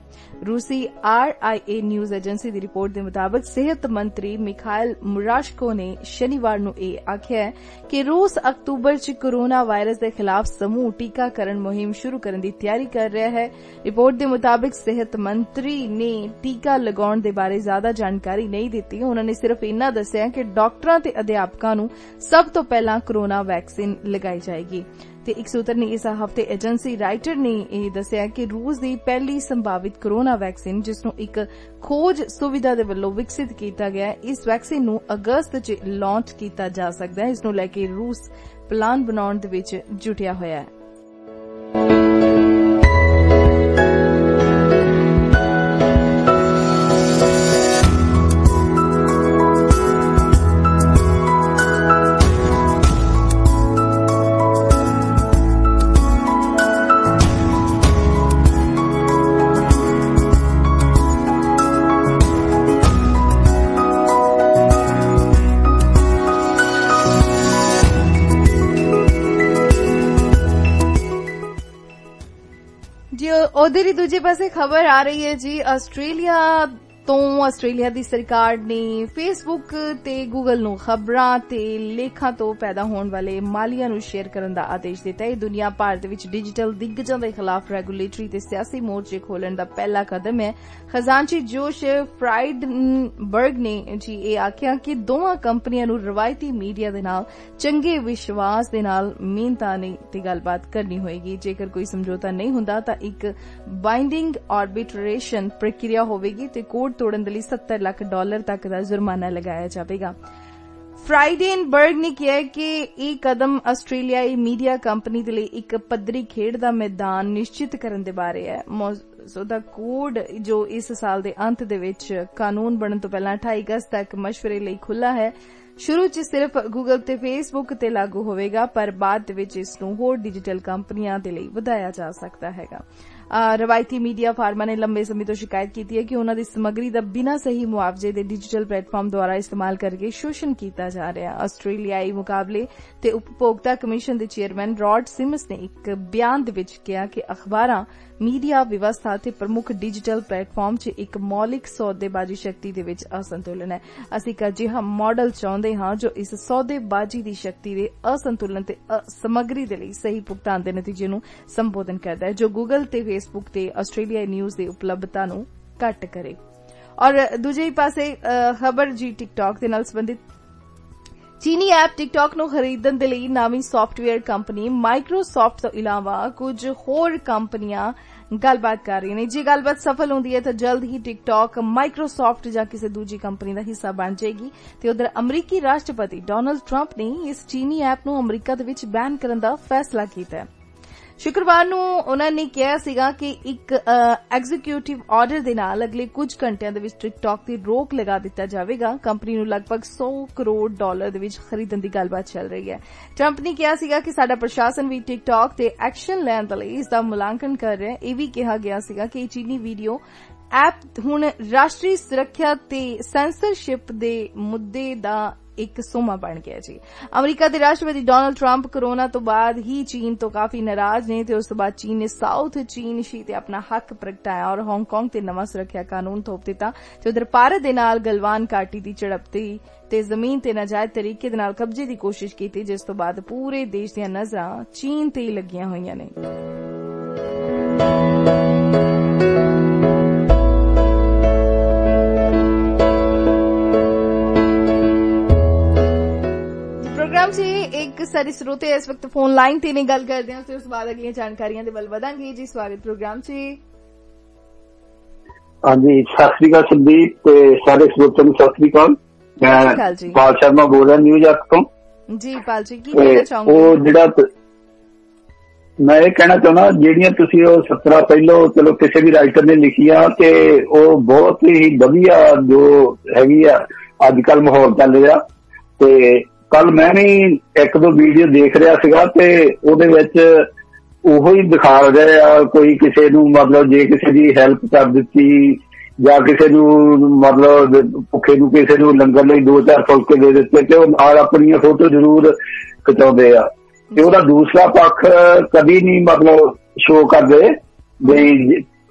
रूसी RIA न्यूज एजेंसी की रिपोर्ट के मुताबिक सेहत मंत्री मिखाइल मुराशको ने शनिवार नूं यह आख्या है कि रूस अक्तूबर च कोरोना वायरस के खिलाफ समूह टीकाकरण मुहिम शुरू करने की तैयारी कर रहा है। रिपोर्ट के मुताबिक सेहत मंत्री ने टीका लगाउण दे बारे ज्यादा जानकारी नहीं दी। उन्होंने सिर्फ इन्ना दस्सिया कि डॉक्टरां ते अध्यापकां नूं सब तो पहला कोरोना वैक्सीन लगाई जाएगी। ते एक सूत्र ने इस हफ्ते एजेंसी राइटर ने यह दस्सिया कि रूस की पहली संभावित कोरोना वैक्सीन जिसनूं एक खोज सुविधा दे वल्लों विकसित किया गया है, इस वैक्सीन नूं अगस्त च लॉन्च किया जा सकता है। इसनूं लैके रूस प्लान बनाउण दे विच जुटिया होया है। उधर ही दूजे पासे खबर आ रही है जी ਆਸਟ੍ਰੇਲੀਆ ਦੀ ਸਰਕਾਰ ਨੇ ਫੇਸਬੁੱਕ ਤੇ ਗੂਗਲ ਨੂੰ ਖਬਰਾਂ ਤੇ ਲੇਖਾਂ ਤੋਂ ਪੈਦਾ ਹੋਣ ਵਾਲੇ ਮਾਲੀਆ ਨੂੰ ਸ਼ੇਅਰ ਕਰਨ ਦਾ ਆਦੇਸ਼ ਦਿੱਤਾ ਹੈ। ਦੁਨੀਆ ਭਰ ਦੇ ਵਿੱਚ ਡਿਜੀਟਲ ਦਿੱਗਜਾਂ ਦੇ ਖਿਲਾਫ ਰੈਗੂਲੇਟਰੀ ਤੇ ਸਿਆਸੀ ਮੋਰਚੇ ਖੋਲਣ ਦਾ ਪਹਿਲਾ ਕਦਮ ਹੈ। ਖਜ਼ਾਨਚੀ ਜੋਸ਼ ਫਰਾਈਡਨਬਰਗ ਨੇ ਜੀ ਇਹ ਆਖਿਆ ਕਿ ਦੋਵਾਂ ਕੰਪਨੀਆਂ ਨੂੰ ਰਵਾਇਤੀ ਮੀਡੀਆ ਦੇ ਨਾਲ ਚੰਗੇ ਵਿਸ਼ਵਾਸ ਦੇ ਨਾਲ ਮਿਹਨਤਾਨੇ ਤੇ ਗੱਲਬਾਤ ਕਰਨੀ ਹੋਏਗੀ। ਜੇਕਰ ਕੋਈ ਸਮਝੌਤਾ ਨਹੀਂ ਹੁੰਦਾ ਤਾਂ ਇੱਕ ਬਾਈਂਡਿੰਗ ਆਰਬਿਟ੍ਰੇਸ਼ਨ ਪ੍ਰਕਿਰਿਆ ਹੋਵੇਗੀ ਤੇ ਕੋਡ ਤੋੜਨ ਦੇ ਲਈ $70 ਲੱਖ ਤੱਕ ਦਾ ਜੁਰਮਾਨਾ ਲਗਾਇਆ ਜਾਵੇਗਾ। ਫਰਾਈਡਨਬਰਗ ਨੇ ਕਿਹਾ ਕਿ ਇਹ ਕਦਮ ਆਸਟ੍ਰੇਲੀਆਈ ਮੀਡੀਆ ਕੰਪਨੀ ਦੇ ਲਈ ਇੱਕ ਪੱਧਰੀ ਖੇਡ ਦਾ ਮੈਦਾਨ ਨਿਸ਼ਚਿਤ ਕਰਨ ਦੇ ਬਾਰੇ ਹੈ। ਮੌਜੂਦਾ ਕੋਡ ਜੋ ਇਸ ਸਾਲ ਦੇ ਅੰਤ ਦੇ ਵਿੱਚ ਕਾਨੂੰਨ ਬਣਨ ਤੋਂ ਪਹਿਲਾਂ 28 ਅਗਸਤ ਤੱਕ ਮਸ਼ਵਰੇ ਲਈ ਖੁੱਲ੍ਹਾ ਹੈ। ਸ਼ੁਰੂ ਚ ਸਿਰਫ ਗੂਗਲ ਤੇ ਫੇਸਬੁੱਕ ਤੇ ਲਾਗੂ ਹੋਵੇਗਾ, ਪਰ ਬਾਅਦ ਵਿੱਚ ਇਸ ਨੂੰ ਹੋਰ ਡਿਜੀਟਲ ਕੰਪਨੀਆਂ ਦੇ ਲਈ ਵਧਾਇਆ ਜਾ ਸਕਦਾ ਹੈਗਾ। ਰਵਾਇਤੀ ਮੀਡੀਆ ਫਾਰਮਾਂ ਨੇ ਲੰਬੇ ਸਮੇਂ ਤੋਂ ਸ਼ਿਕਾਇਤ ਕੀਤੀ ਹੈ ਕਿ ਉਨ੍ਹਾਂ ਦੀ ਸਮੱਗਰੀ ਦਾ ਬਿਨਾਂ ਸਹੀ ਮੁਆਵਜ਼ੇ ਦੇ ਡਿਜੀਟਲ ਪਲੇਟਫਾਰਮ ਦੁਆਰਾ ਇਸਤੇਮਾਲ ਕਰਕੇ ਸ਼ੋਸ਼ਣ ਕੀਤਾ ਜਾ ਰਿਹਾ। ਆਸਟ੍ਰੇਲੀਆਈ ਮੁਕਾਬਲੇ ਤੇ ਉਪਭੋਗਤਾ ਕਮਿਸ਼ਨ ਦੇ ਚੇਅਰਮੈਨ ਰੌਡ ਸਿਮਸ ਨੇ ਇੱਕ ਬਿਆਨ ਦੇ ਵਿੱਚ ਕਿਹਾ ਕਿ ਅਖਬਾਰਾਂ, ਮੀਡੀਆ ਵਿਵਸਥਾ ਤੇ ਪ੍ਰਮੁੱਖ ਡਿਜੀਟਲ ਪਲੇਟਫਾਰਮ 'ਚ ਇੱਕ ਮੌਲਿਕ ਸੌਦੇਬਾਜ਼ੀ ਸ਼ਕਤੀ ਦੇ ਵਿੱਚ ਅਸੰਤੁਲਨ ਹੈ। ਅਸੀਂ ਇੱਕ ਅਜਿਹਾ ਮਾਡਲ ਚਾਹੁੰਦੇ ਹਾਂ ਜੋ ਇਸ ਸੌਦੇਬਾਜ਼ੀ ਦੀ ਸ਼ਕਤੀ ਦੇ ਅਸੰਤੁਲਨ ਤੇ ਸਮੱਗਰੀ ਦੇ ਲਈ ਸਹੀ ਭੁਗਤਾਨ ਦੇ ਨਤੀਜੇ ਨੂੰ ਸੰਬੋਧਨ ਕਰਦਾ ਹੈ, ਜੋ ਗੂਗਲ ਤੇ ਫੇਸਬੁੱਕ ਤੇ ਆਸਟ੍ਰੇਲੀਆਈ ਨਿਊਜ਼ ਦੀ ਉਪਲਬਧਤਾ ਨੂੰ ਘੱਟ ਕਰੇ। ਔਰ ਦੂਜੇ ਪਾਸੇ ਖਬਰ ਜੀ ਟਿਕਟੌਕ ਦੇ ਨਾਲ ਸੰਬੰਧਿਤ ਚੀਨੀ ਐਪ ਟਿਕਟੌਕ ਨੂੰ ਖਰੀਦਣ ਦੇ ਲਈ ਨਵੀਂ ਸੌਫਟਵੇਅਰ ਕੰਪਨੀ ਮਾਈਕਰੋਸਾਫਟ ਤੋਂ ਇਲਾਵਾ ਕੁਝ ਹੋਰ ਕੰਪਨੀਆਂ ਗੱਲਬਾਤ ਕਰ ਰਹੀਆਂ ਨੇ। ਜੇ ਗੱਲਬਾਤ ਸਫਲ ਹੁੰਦੀ ਹੈ ਤਾਂ ਜਲਦ ਹੀ ਟਿਕਟੌਕ ਮਾਈਕਰੋਸਾਫਟ ਜਾਂ ਕਿਸੇ ਦੂਜੀ ਕੰਪਨੀ ਦਾ ਹਿੱਸਾ ਬਣ ਜਾਏਗੀ। ਤੇ ਉਧਰ ਅਮਰੀਕੀ ਰਾਸ਼ਟਰਪਤੀ ਡੋਨਾਲਡ ਟਰੰਪ ਨੇ ਇਸ ਚੀਨੀ ਐਪ ਨੂੰ ਅਮਰੀਕਾ ਦੇ ਵਿੱਚ ਬੈਨ ਕਰਨ ਦਾ ਫੈਸਲਾ ਕੀਤਾ ਹੈ। ਸ਼ੁੱਕਰਵਾਰ ਨੂੰ ਉਨ੍ਹਾਂ ਨੇ ਕਿਹਾ ਸੀਗਾ ਕਿ ਇੱਕ ਐਗਜ਼ੀਕਿਊਟਿਵ ਆਰਡਰ ਦੇ ਨਾਲ ਅਗਲੇ ਕੁਝ ਘੰਟਿਆਂ ਦੇ ਵਿੱਚ ਟਿਕਟੌਕ ਦੀ ਰੋਕ ਲਗਾ ਦਿੱਤਾ ਜਾਵੇਗਾ। ਕੰਪਨੀ ਨੂੰ ਲਗਭਗ $100 ਕਰੋੜ ਦੇ ਵਿੱਚ ਖਰੀਦਣ ਦੀ ਗੱਲਬਾਤ ਚੱਲ ਰਹੀ ਹੈ। ਟਰੰਪ ਨੇ ਕਿਹਾ ਸੀਗਾ ਕਿ ਸਾਡਾ ਪ੍ਰਸ਼ਾਸਨ ਵੀ ਟਿਕਟੌਕ ਤੇ ਐਕਸ਼ਨ ਲੈਣ ਦੇ ਲਈ ਇਸ ਦਾ ਮੁਲਾਂਕਣ ਕਰ ਰਿਹਾ ਹੈ। ਇਹ ਵੀ ਕਿਹਾ ਗਿਆ ਸੀਗਾ ਕਿ ਚੀਨੀ ਵੀਡੀਓ ਐਪ ਹੁਣ ਰਾਸ਼ਟਰੀ ਸੁਰੱਖਿਆ ਤੇ ਸੈਂਸਰਸ਼ਿਪ ਦੇ ਮੁੱਦੇ ਦਾ ਇੱਕ ਸੋਮਾ ਬਣ ਗਿਆ ਜੀ। ਅਮਰੀਕਾ ਦੇ ਰਾਸ਼ਟਰਪਤੀ ਡੋਨਾਲਡ ਟਰੰਪ ਕੋਰੋਨਾ ਤੋਂ ਬਾਅਦ ਹੀ ਚੀਨ ਤੋਂ ਕਾਫੀ ਨਾਰਾਜ਼ ਨੇ ਤੇ ਉਸ ਤੋਂ ਬਾਅਦ ਚੀਨ ਨੇ ਸਾਊਥ ਚੀਨ ਸ਼ੀ ਤੇ ਆਪਣਾ ਹੱਕ ਪ੍ਰਗਟਾਇਆ ਔਰ ਹਾਂਗਕਾਂਗ ਤੇ ਨਵਾਂ ਸੁਰੱਖਿਆ ਕਾਨੂੰਨ ਥੋਪ ਦਿੱਤਾ। ਤੇ ਉਧਰ ਭਾਰਤ ਦੇ ਨਾਲ ਗਲਵਾਨ ਘਾਟੀ ਦੀ ਝੜਪਤੀ ਤੇ ਜ਼ਮੀਨ ਤੇ ਨਾਜਾਇਜ਼ ਤਰੀਕੇ ਦੇ ਨਾਲ ਕਬਜ਼ੇ ਦੀ ਕੋਸ਼ਿਸ਼ ਕੀਤੀ, ਜਿਸ ਤੋਂ ਬਾਅਦ ਪੂਰੇ ਦੇਸ਼ ਦੀਆਂ ਨਜ਼ਰਾਂ ਚੀਨ ਤੇ ਹੀ ਲੱਗੀਆਂ ਹੋਈਆਂ ਨੇ। एक सारे स्रोते इस वक्त फोन लाइन ते ने गल करदे हां ते उस बाद अगली जानकारियां दे वल वधांगे जी। स्वागत प्रोग्राम च। हां जी, सत श्री अकाल संदीप ते सारे स्रोते नु सत श्री अकाल। मैं पाल शर्मा बोल रहा न्यूयॉर्क तो जी। पाल जी की कहना चाहोगे? ओ जेड़ा मैं ये कहना चाहना ਜਿਹੜੀਆਂ ਤੁਸੀਂ ਉਹ 17 ਪਹਿਲੋਂ ਚਲੋ ਕਿਸੇ ਵੀ ਰਾਈਟਰ ਨੇ ਲਿਖੀਆਂ ਤੇ ਉਹ ਬਹੁਤ ਹੀ ਵਧੀਆ ਜੋ ਹੈਗੀ ਆ ਅੱਜ ਕੱਲ ਮਾਹੌਲ ਚੱਲ ਰਿਹਾ। ਤੇ ਕੱਲ ਮੈਂ ਵੀ ਇੱਕ ਦੋ ਵੀਡੀਓ ਦੇਖ ਰਿਹਾ ਸੀਗਾ ਤੇ ਉਹਦੇ ਵਿੱਚ ਉਹੋ ਹੀ ਦਿਖਾ ਰਿਹਾ ਕੋਈ ਕਿਸੇ ਨੂੰ ਮਤਲਬ ਜੇ ਕਿਸੇ ਦੀ ਹੈਲਪ ਕਰ ਦਿੱਤੀ ਜਾਂ ਕਿਸੇ ਨੂੰ ਮਤਲਬ ਭੁੱਖੇ ਨੂੰ ਕਿਸੇ ਨੂੰ ਲੰਗਰ ਲਈ 2-4 ਫੁਲਕੇ ਦੇ ਦਿੱਤੇ ਤੇ ਉਹ ਨਾਲ ਆਪਣੀਆਂ ਫੋਟੋ ਜ਼ਰੂਰ ਖਿਚਾਉਂਦੇ ਆ ਤੇ ਉਹਦਾ ਦੂਸਰਾ ਪੱਖ ਕਦੀ ਨਹੀਂ ਮਤਲਬ ਸ਼ੋਅ ਕਰਦੇ ਵੀ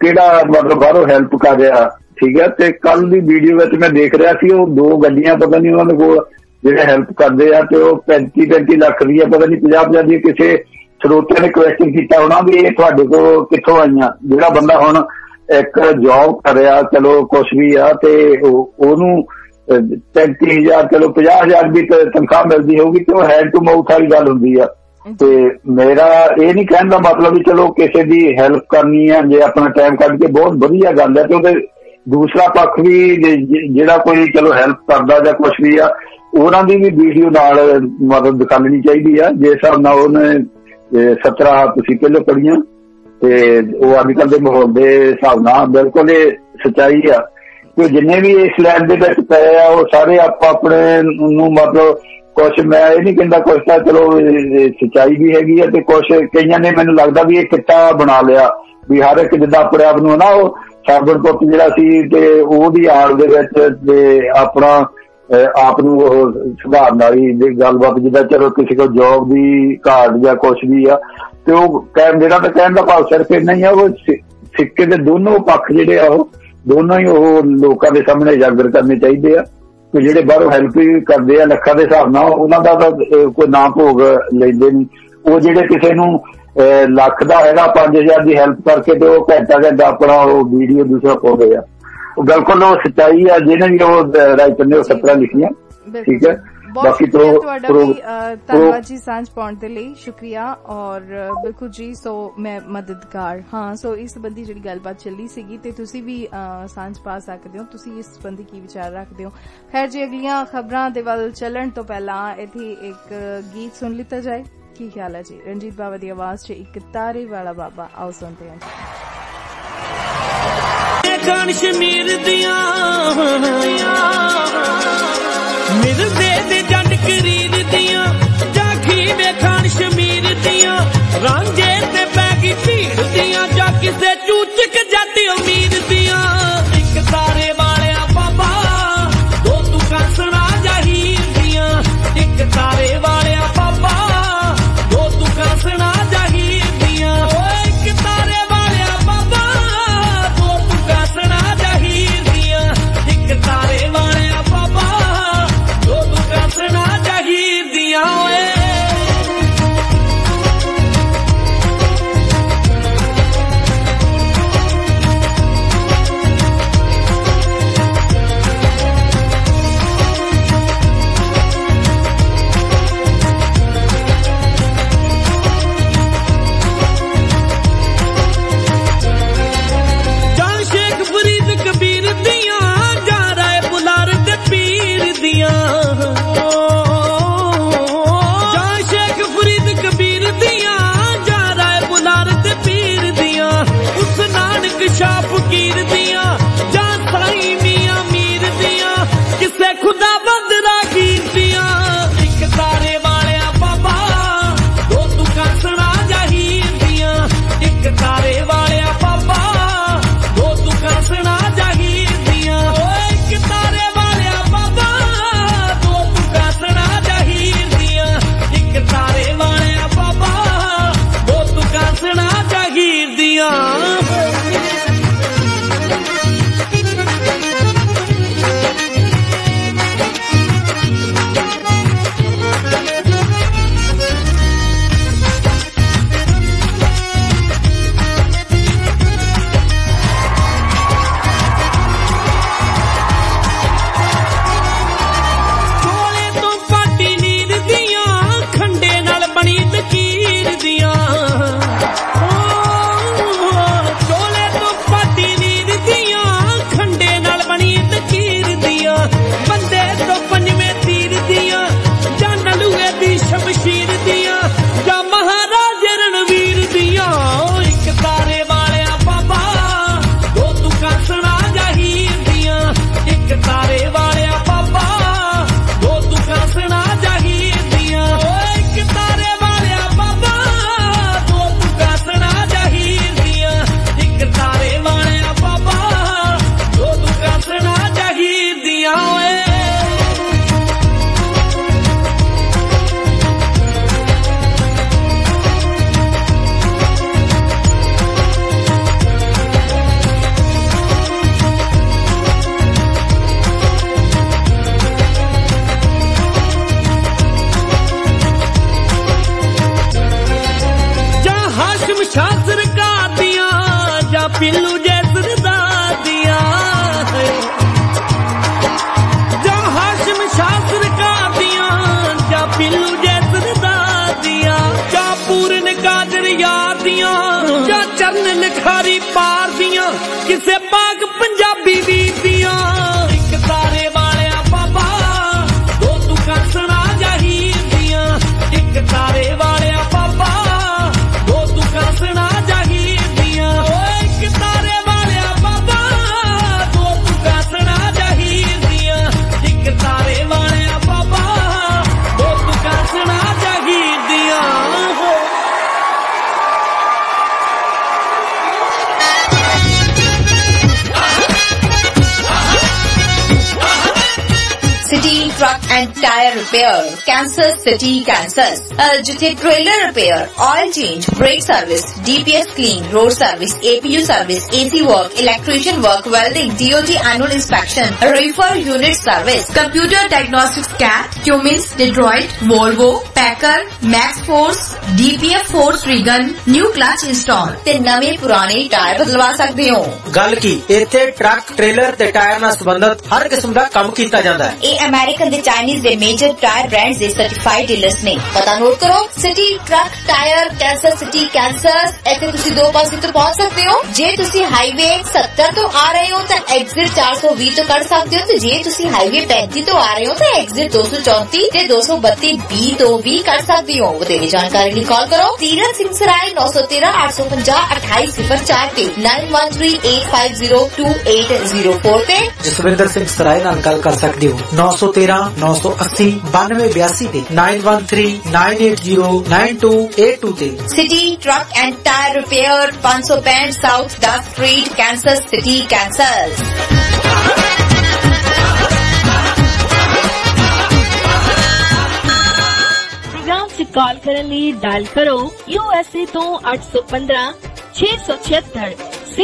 ਕਿਹੜਾ ਮਤਲਬ ਬਾਹਰੋਂ ਹੈਲਪ ਕਰ ਰਿਹਾ, ਠੀਕ ਹੈ। ਤੇ ਕੱਲ ਦੀ ਵੀਡੀਓ ਵਿੱਚ ਮੈਂ ਦੇਖ ਰਿਹਾ ਸੀ ਉਹ 2 ਗੱਡੀਆਂ ਪਤਾ ਨਹੀਂ ਉਹਨਾਂ ਦੇ ਕੋਲ ਜਿਹੜੇ ਹੈਲਪ ਕਰਦੇ ਆ, ਤੇ ਉਹ 35 ਲੱਖ ਦੀਆਂ ਪਤਾ ਨਹੀਂ 50 ਦੀ ਕਿਸੇ ਸਰੋਤਿਆਂ ਨੇ ਕੁਐਸਚਨ ਕੀਤਾ ਹੋਣਾ ਵੀ ਇਹ ਤੁਹਾਡੇ ਕੋਲ ਕਿੱਥੋਂ ਆਈਆਂ। ਜਿਹੜਾ ਬੰਦਾ ਹੁਣ ਇੱਕ ਜੌਬ ਕਰ ਰਿਹਾ, ਚਲੋ ਕੁਛ ਵੀ ਆ, ਤੇ ਉਹਨੂੰ 35,000 ਚਲੋ 50,000 ਦੀ ਤਨਖਾਹ ਮਿਲਦੀ ਹੋਊਗੀ, ਤੇ ਉਹ ਹੈਂਡ ਟੂ ਮਾਊਥ ਵਾਲੀ ਗੱਲ ਹੁੰਦੀ ਆ। ਤੇ ਮੇਰਾ ਇਹ ਨਹੀਂ ਕਹਿਣ ਦਾ ਮਤਲਬ ਵੀ ਚਲੋ ਕਿਸੇ ਦੀ ਹੈਲਪ ਕਰਨੀ ਆ, ਜੇ ਆਪਣਾ ਟਾਈਮ ਕੱਢ ਕੇ ਬਹੁਤ ਵਧੀਆ ਗੱਲ ਹੈ। ਤੇ ਉਹਦੇ ਦੂਸਰਾ ਪੱਖ ਵੀ ਜਿਹੜਾ ਕੋਈ ਚਲੋ ਹੈਲਪ ਕਰਦਾ ਜਾਂ ਕੁਛ ਵੀ ਆ, ਉਹਨਾਂ ਦੀ ਵੀ ਵੀਡੀਓ ਨਾਲ ਮਦਦ ਦਿਖਾਉਣੀ ਚਾਹੀਦੀ ਆ। ਜਿਸ ਹਿਸਾਬ ਨਾਲ ਉਹਨੇ 17 ਤੁਸੀਂ ਪਹਿਲਾਂ ਪੜ੍ਹੀਆਂ, ਤੇ ਉਹ ਅੱਜ ਕੱਲ੍ਹ ਦੇ ਮਾਹੌਲ ਦੇ ਹਿਸਾਬ ਨਾਲ ਬਿਲਕੁਲ ਇਹ ਸੱਚਾਈ ਆ ਕਿ ਜਿੰਨੇ ਵੀ ਇਸ ਲਾਈਨ ਦੇ ਵਿੱਚ ਪਏ ਆ ਉਹ ਸਾਰੇ ਆਪਾਂ ਆਪਣੇ ਨੂੰ ਮਤਲਬ ਕੁਛ, ਮੈਂ ਇਹ ਨਹੀਂ ਕਹਿੰਦਾ ਕੁਛ ਤਾਂ ਚਲੋ ਸੱਚਾਈ ਵੀ ਹੈਗੀ ਆ, ਤੇ ਕੁਛ ਕਈਆਂ ਨੇ ਮੈਨੂੰ ਲੱਗਦਾ ਵੀ ਇਹ ਕਿੱਤਾ ਬਣਾ ਲਿਆ ਵੀ ਹਰ ਇੱਕ ਜਿੱਦਾਂ ਆਪਣੇ ਆਪ ਨੂੰ ਨਾ ਉਹ ਸਾਬਣ ਪੁੱਤ ਜਿਹੜਾ ਸੀ, ਤੇ ਉਹਦੀ ਆੜ ਦੇ ਵਿੱਚ ਤੇ ਆਪਣਾ ਆਪ ਨੂੰ ਉਹ ਸੁਧਾਰਨ ਵਾਲੀ ਗੱਲਬਾਤ, ਜਿੱਦਾਂ ਚਲੋ ਕਿਸੇ ਕੋਲ ਜੋਬ ਦੀ ਘਾਟ ਜਾਂ ਕੁਛ ਵੀ ਆ, ਤੇ ਉਹ ਮੇਰਾ ਤਾਂ ਕਹਿਣ ਦਾ ਭਾਵ ਸਿਰਫ ਇੰਨਾ ਹੀ ਆ, ਉਹ ਸਿੱਕੇ ਦੇ ਦੋਨੋਂ ਪੱਖ ਜਿਹੜੇ ਆ ਉਹ ਦੋਨੋਂ ਹੀ ਉਹ ਲੋਕਾਂ ਦੇ ਸਾਹਮਣੇ ਉਜਾਗਰ ਕਰਨੇ ਚਾਹੀਦੇ ਆ। ਕਿ ਜਿਹੜੇ ਬਾਹਰੋਂ ਹੈਲਪ ਕਰਦੇ ਆ ਲੱਖਾਂ ਦੇ ਹਿਸਾਬ ਨਾਲ, ਉਹਨਾਂ ਦਾ ਤਾਂ ਕੋਈ ਨਾ ਭੋਗ ਲੈਂਦੇ ਨਹੀਂ। ਉਹ ਜਿਹੜੇ ਕਿਸੇ ਨੂੰ ਲੱਖ ਦਾ ਹੈਗਾ 5,000 ਦੀ ਹੈਲਪ ਕਰਕੇ ਤੇ ਉਹ ਘੰਟਾ ਆਪਣਾ ਉਹ ਵੀਡੀਓ ਦੂਸਰਾ ਪਾਉਂਦੇ ਆ, ਉਹ ਬਿਲਕੁਲ ਉਹ ਸੱਚਾਈ ਆ। ਜਿਹਨੇ ਵੀ ਉਹ ਰਾਈਟਰ ਨੇ ਉਹ 17 ਲਿਖੀਆਂ, ਠੀਕ ਹੈ। ਬਾਕੀ ਤੁਹਾਡਾ ਵੀ ਧੰਨਵਾਦ ਜੀ ਸਾਂਝ ਪਾਉਣ ਦੇ ਲਈ, ਸ਼ੁਕਰੀਆ। ਔਰ ਬਿਲਕੁਲ ਜੀ, ਸੋ ਮੈਂ ਮਦਦਗਾਰ ਹਾਂ। ਸੋ ਇਸ ਸੰਬੰਧੀ ਜਿਹੜੀ ਗੱਲਬਾਤ ਚੱਲੀ ਸੀਗੀ, ਤੇ ਤੁਸੀਂ ਵੀ ਸਾਂਝ ਪਾ ਸਕਦੇ ਹੋ, ਤੁਸੀਂ ਇਸ ਸੰਬੰਧੀ ਕੀ ਵਿਚਾਰ ਰੱਖਦੇ ਹੋ। ਖੈਰ ਜੀ, ਅਗਲੀਆਂ ਖਬਰਾਂ ਦੇ ਵੱਲ ਚੱਲਣ ਤੋਂ ਪਹਿਲਾਂ ਇੱਥੇ ਇੱਕ ਗੀਤ ਸੁਣ ਲਿੱਤਾ ਜਾਏ, ਕੀ ਖਿਆਲ ਹੈ ਜੀ? ਰਣਜੀਤ ਬਾਵਾ ਦੀ ਆਵਾਜ਼ 'ਚ ਇੱਕ ਤਾਰੇ ਵਾਲਾ ਬਾਬਾ, ਆਓ ਸੁਣਦੇ ਹਾਂ। ਕਸ਼ਮੀਰ ਦੀਆਂ ਮਿਰਜ਼ੇ ਦੇ ਜੰਡ ਕਰੀਰ ਦੀਆਂ ਜਾਖੀ ਵੇਖਣ ਸ਼ਮੀਰ ਦੀਆਂ ਰਾਂਝੇ ਤੇ ਪੈ ਗਈ ਭੀੜ ਦੀਆਂ ਜਾਂ ਕਿਸੇ ਚੂਚਕ ਜੱਟ ਅਮੀਰ ਦੀਆਂ। ਇੱਕ ਤਾਰੇ ਵਾਲਿਆ ਬਾਬਾ ਦੋ ਤੁਕਾਂ ਸੁਣਾ ਜਹੀਰ ਦੀਆਂ, ਇੱਕ ਤਾਰੇ ਵਾਲਿਆ ਬਾਬਾ ਦੋ ਤੁਕਾਂ ਸੁਣਾ ਜਹੀਰ ਦੀਆਂ। ਓਏ ਇੱਕ ਤਾਰੇ ਵਾਲਿਆ ਬਾਬਾ ਦੋ ਤੁਕਾਂ ਸੁਣਾ ਜਹੀਰ ਦੀਆਂ, ਇੱਕ ਤਾਰੇ ਵਾਲਿਆ ਬਾਬਾ ਦੋ ਤੁਕਾਂ ਸੁਣਾ ਜਹੀਰ ਦੀਆਂ। ਓਏ यार दियां या चरण निखारी पार दियां किसे पाक पंजाबी वीर दियां एक तारे वालिया बाबा दो तू कर सुना जहीर दियां एक तारे वालिया बाबा दो तू कर सुना जहीर दियां एक तारे वालिया बाबा दो तू कर सुना जहीर दियां एक तारे वालिया बाबा दो तू कर सुना जहीर दियां City Truck and Tire Repair, Kansas City, Kansas. जिथे trailer repair, oil change, brake service, DPF clean, road service, APU service, AC work, electrician work, welding, DOT annual inspection, reefer unit service, computer diagnostics Cat, Cummins, Detroit, Volvo, Paccar, MaxxForce, DPF force regen, new clutch install ते नवे पुराने tyre बदलवा सकते हो। गल की इत्थे truck, trailer ते टायर नाल संबंधित हर किस्म दा काम कीता जांदा है। अमेरिकन दे चाइनीज दे मेजर टायर ब्रांड्स दे सर्टिफाइड डीलर्स ने। पता नोट करो, city truck tyre Kansas City Kansas. इत्थे तुसी दो पासे तो पहुंच सकते हो। जे तुसी हाईवे 70 तो आ रहे हो तो एग्जिट 420 तो कर सकते हो, तो जे तुसी हाईवे 35 तो आ रहे हो तो एग्जिट 234 ते 232 बी तो भी कर सकते हो। ਵਧੇਰੇ जानकारी लिए कॉल करो तीरथ सिंह सराय 913 850 2804 ते 9138502804 ते जसविंदर सिंह सराय नाल गल कर सकते हो 913 980 9282 ते 9139809282 ते। City truck and tyre repair 565 south Duck street Kansas City Kansas. Program से कॉल करने लिए डायल करो USA तो 815 676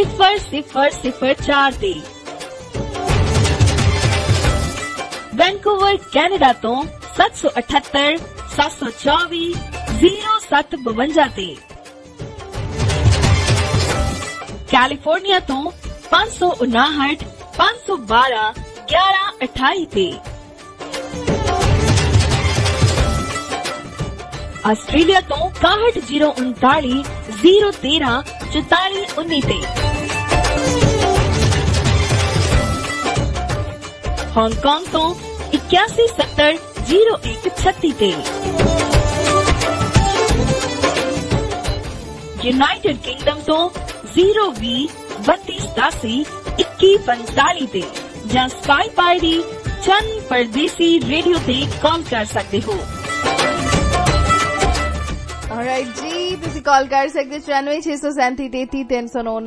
0004 ते। वैंकूवर कैनेडा तो 778 724 0752 ते। कैलिफोर्निया तो 559 512 1128 ते। ऑस्ट्रेलिया तो 61 039 013 44 19 ते। हांगकांग तो 81 70 01 36 ते। यूनाइटेड किंगडम तो 020 32 87 21 45 ते ਜਾਂ Skype ID Chand Pardesi radio ते कॉल कर सकते हो। ऑलराइट जी, ਤੁਸੀਂ ਕਾਲ ਕਰ ਸਕਦੇ 94 637 309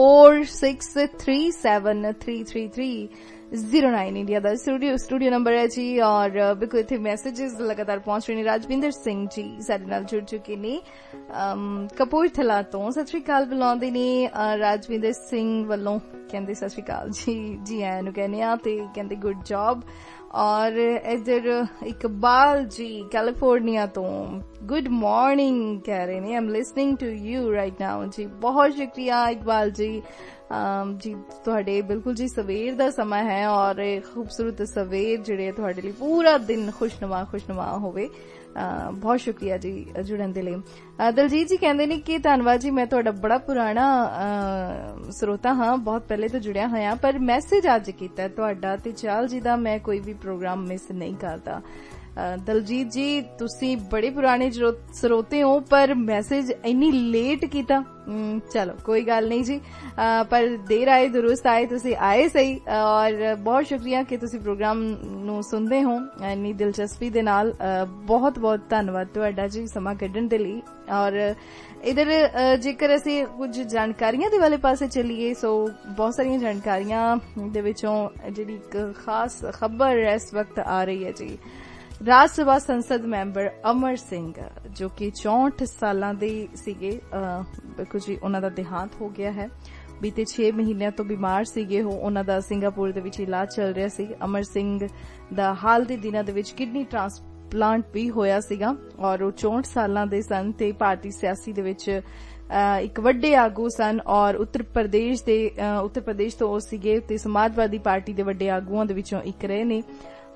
9463737333 09 इंडिया का स्टूडियो नंबर है जी। और बिल्कुल इतने मैसेजेस लगातार पहुंच रहे हैं। राजविंदर सिंह जी साडे नाल जुड़ चुके ने कपूरथला तो सत श्री अकाल बुलाਉਂਦੇ ने। राजविंदर सिंह ਵੱਲੋਂ ਕਹਿੰਦੇ सत श्री अकाल जी जी आया ਨੂੰ कहने आ ते कहते गुड जॉब। और इधर इकबाल जी कैलिफोर्निया तो गुड मॉर्निंग कह रहे ने, I am listening to you right now जी। बहुत शुक्रिया इकबाल जी। जी तुहाडे बिल्कुल जी सवेर दा समा है और खूबसूरत सवेर जिहड़े तुहाडे लई पूरा दिन खुशनुमा होवे। बहुत शुक्रिया जी जुड़न दे लई। दलजीत जी कहंदे ने कि धन्नवाद जी, मैं तुहाडा बड़ा पुराना श्रोता हाँ, बहुत पहले तो जुड़िया होया पर मैसेज अज कीता तुहाडा ते चाल जी दा मैं कोई भी प्रोग्राम मिस नहीं करता। दलजीत जी तुसी बड़े पुराने श्रोते हो पर मैसेज इन्नी लेट कीता। चलो कोई गल नहीं जी, पर देर आए दुरुस्त आए, तुसी आए सही। और बहुत शुक्रिया कि तुसी प्रोग्राम नू सुनदे हो इन्नी दिलचस्पी दे नाल। बहुत बहुत धन्नवाद तुहाडा जी समा कड्ढण दे लई। और इधर जेकर असी कुछ जानकारियां दे वाले पासे चलीए सो बहुत सारियां जानकारियां दे विचों जिहड़ी एक खास खबर इस वक्त आ रही है जी। राज सभा संसद मैंबर अमर सिंह जो कि 64 सालां दे सीगे, बिल्कुल जी उन्हां दा देहांत हो गया है। बीते 6 महीनों तो बीमार सीगे हो, उन्हां दा सिंगापुर दे विच इलाज चल रहा सी। अमर सिंह दा हाल दे दिनां दे विच किडनी ट्रांसप्लांट भी होया सीगा और वो 64 सालां दे सन ते भारतीय सियासी दे विच एक वड्डे आगू सन। और उत्तर प्रदेश तो सीगे ते समाजवादी पार्टी दे वड्डे आगुआं दे विचों एक रहे ने।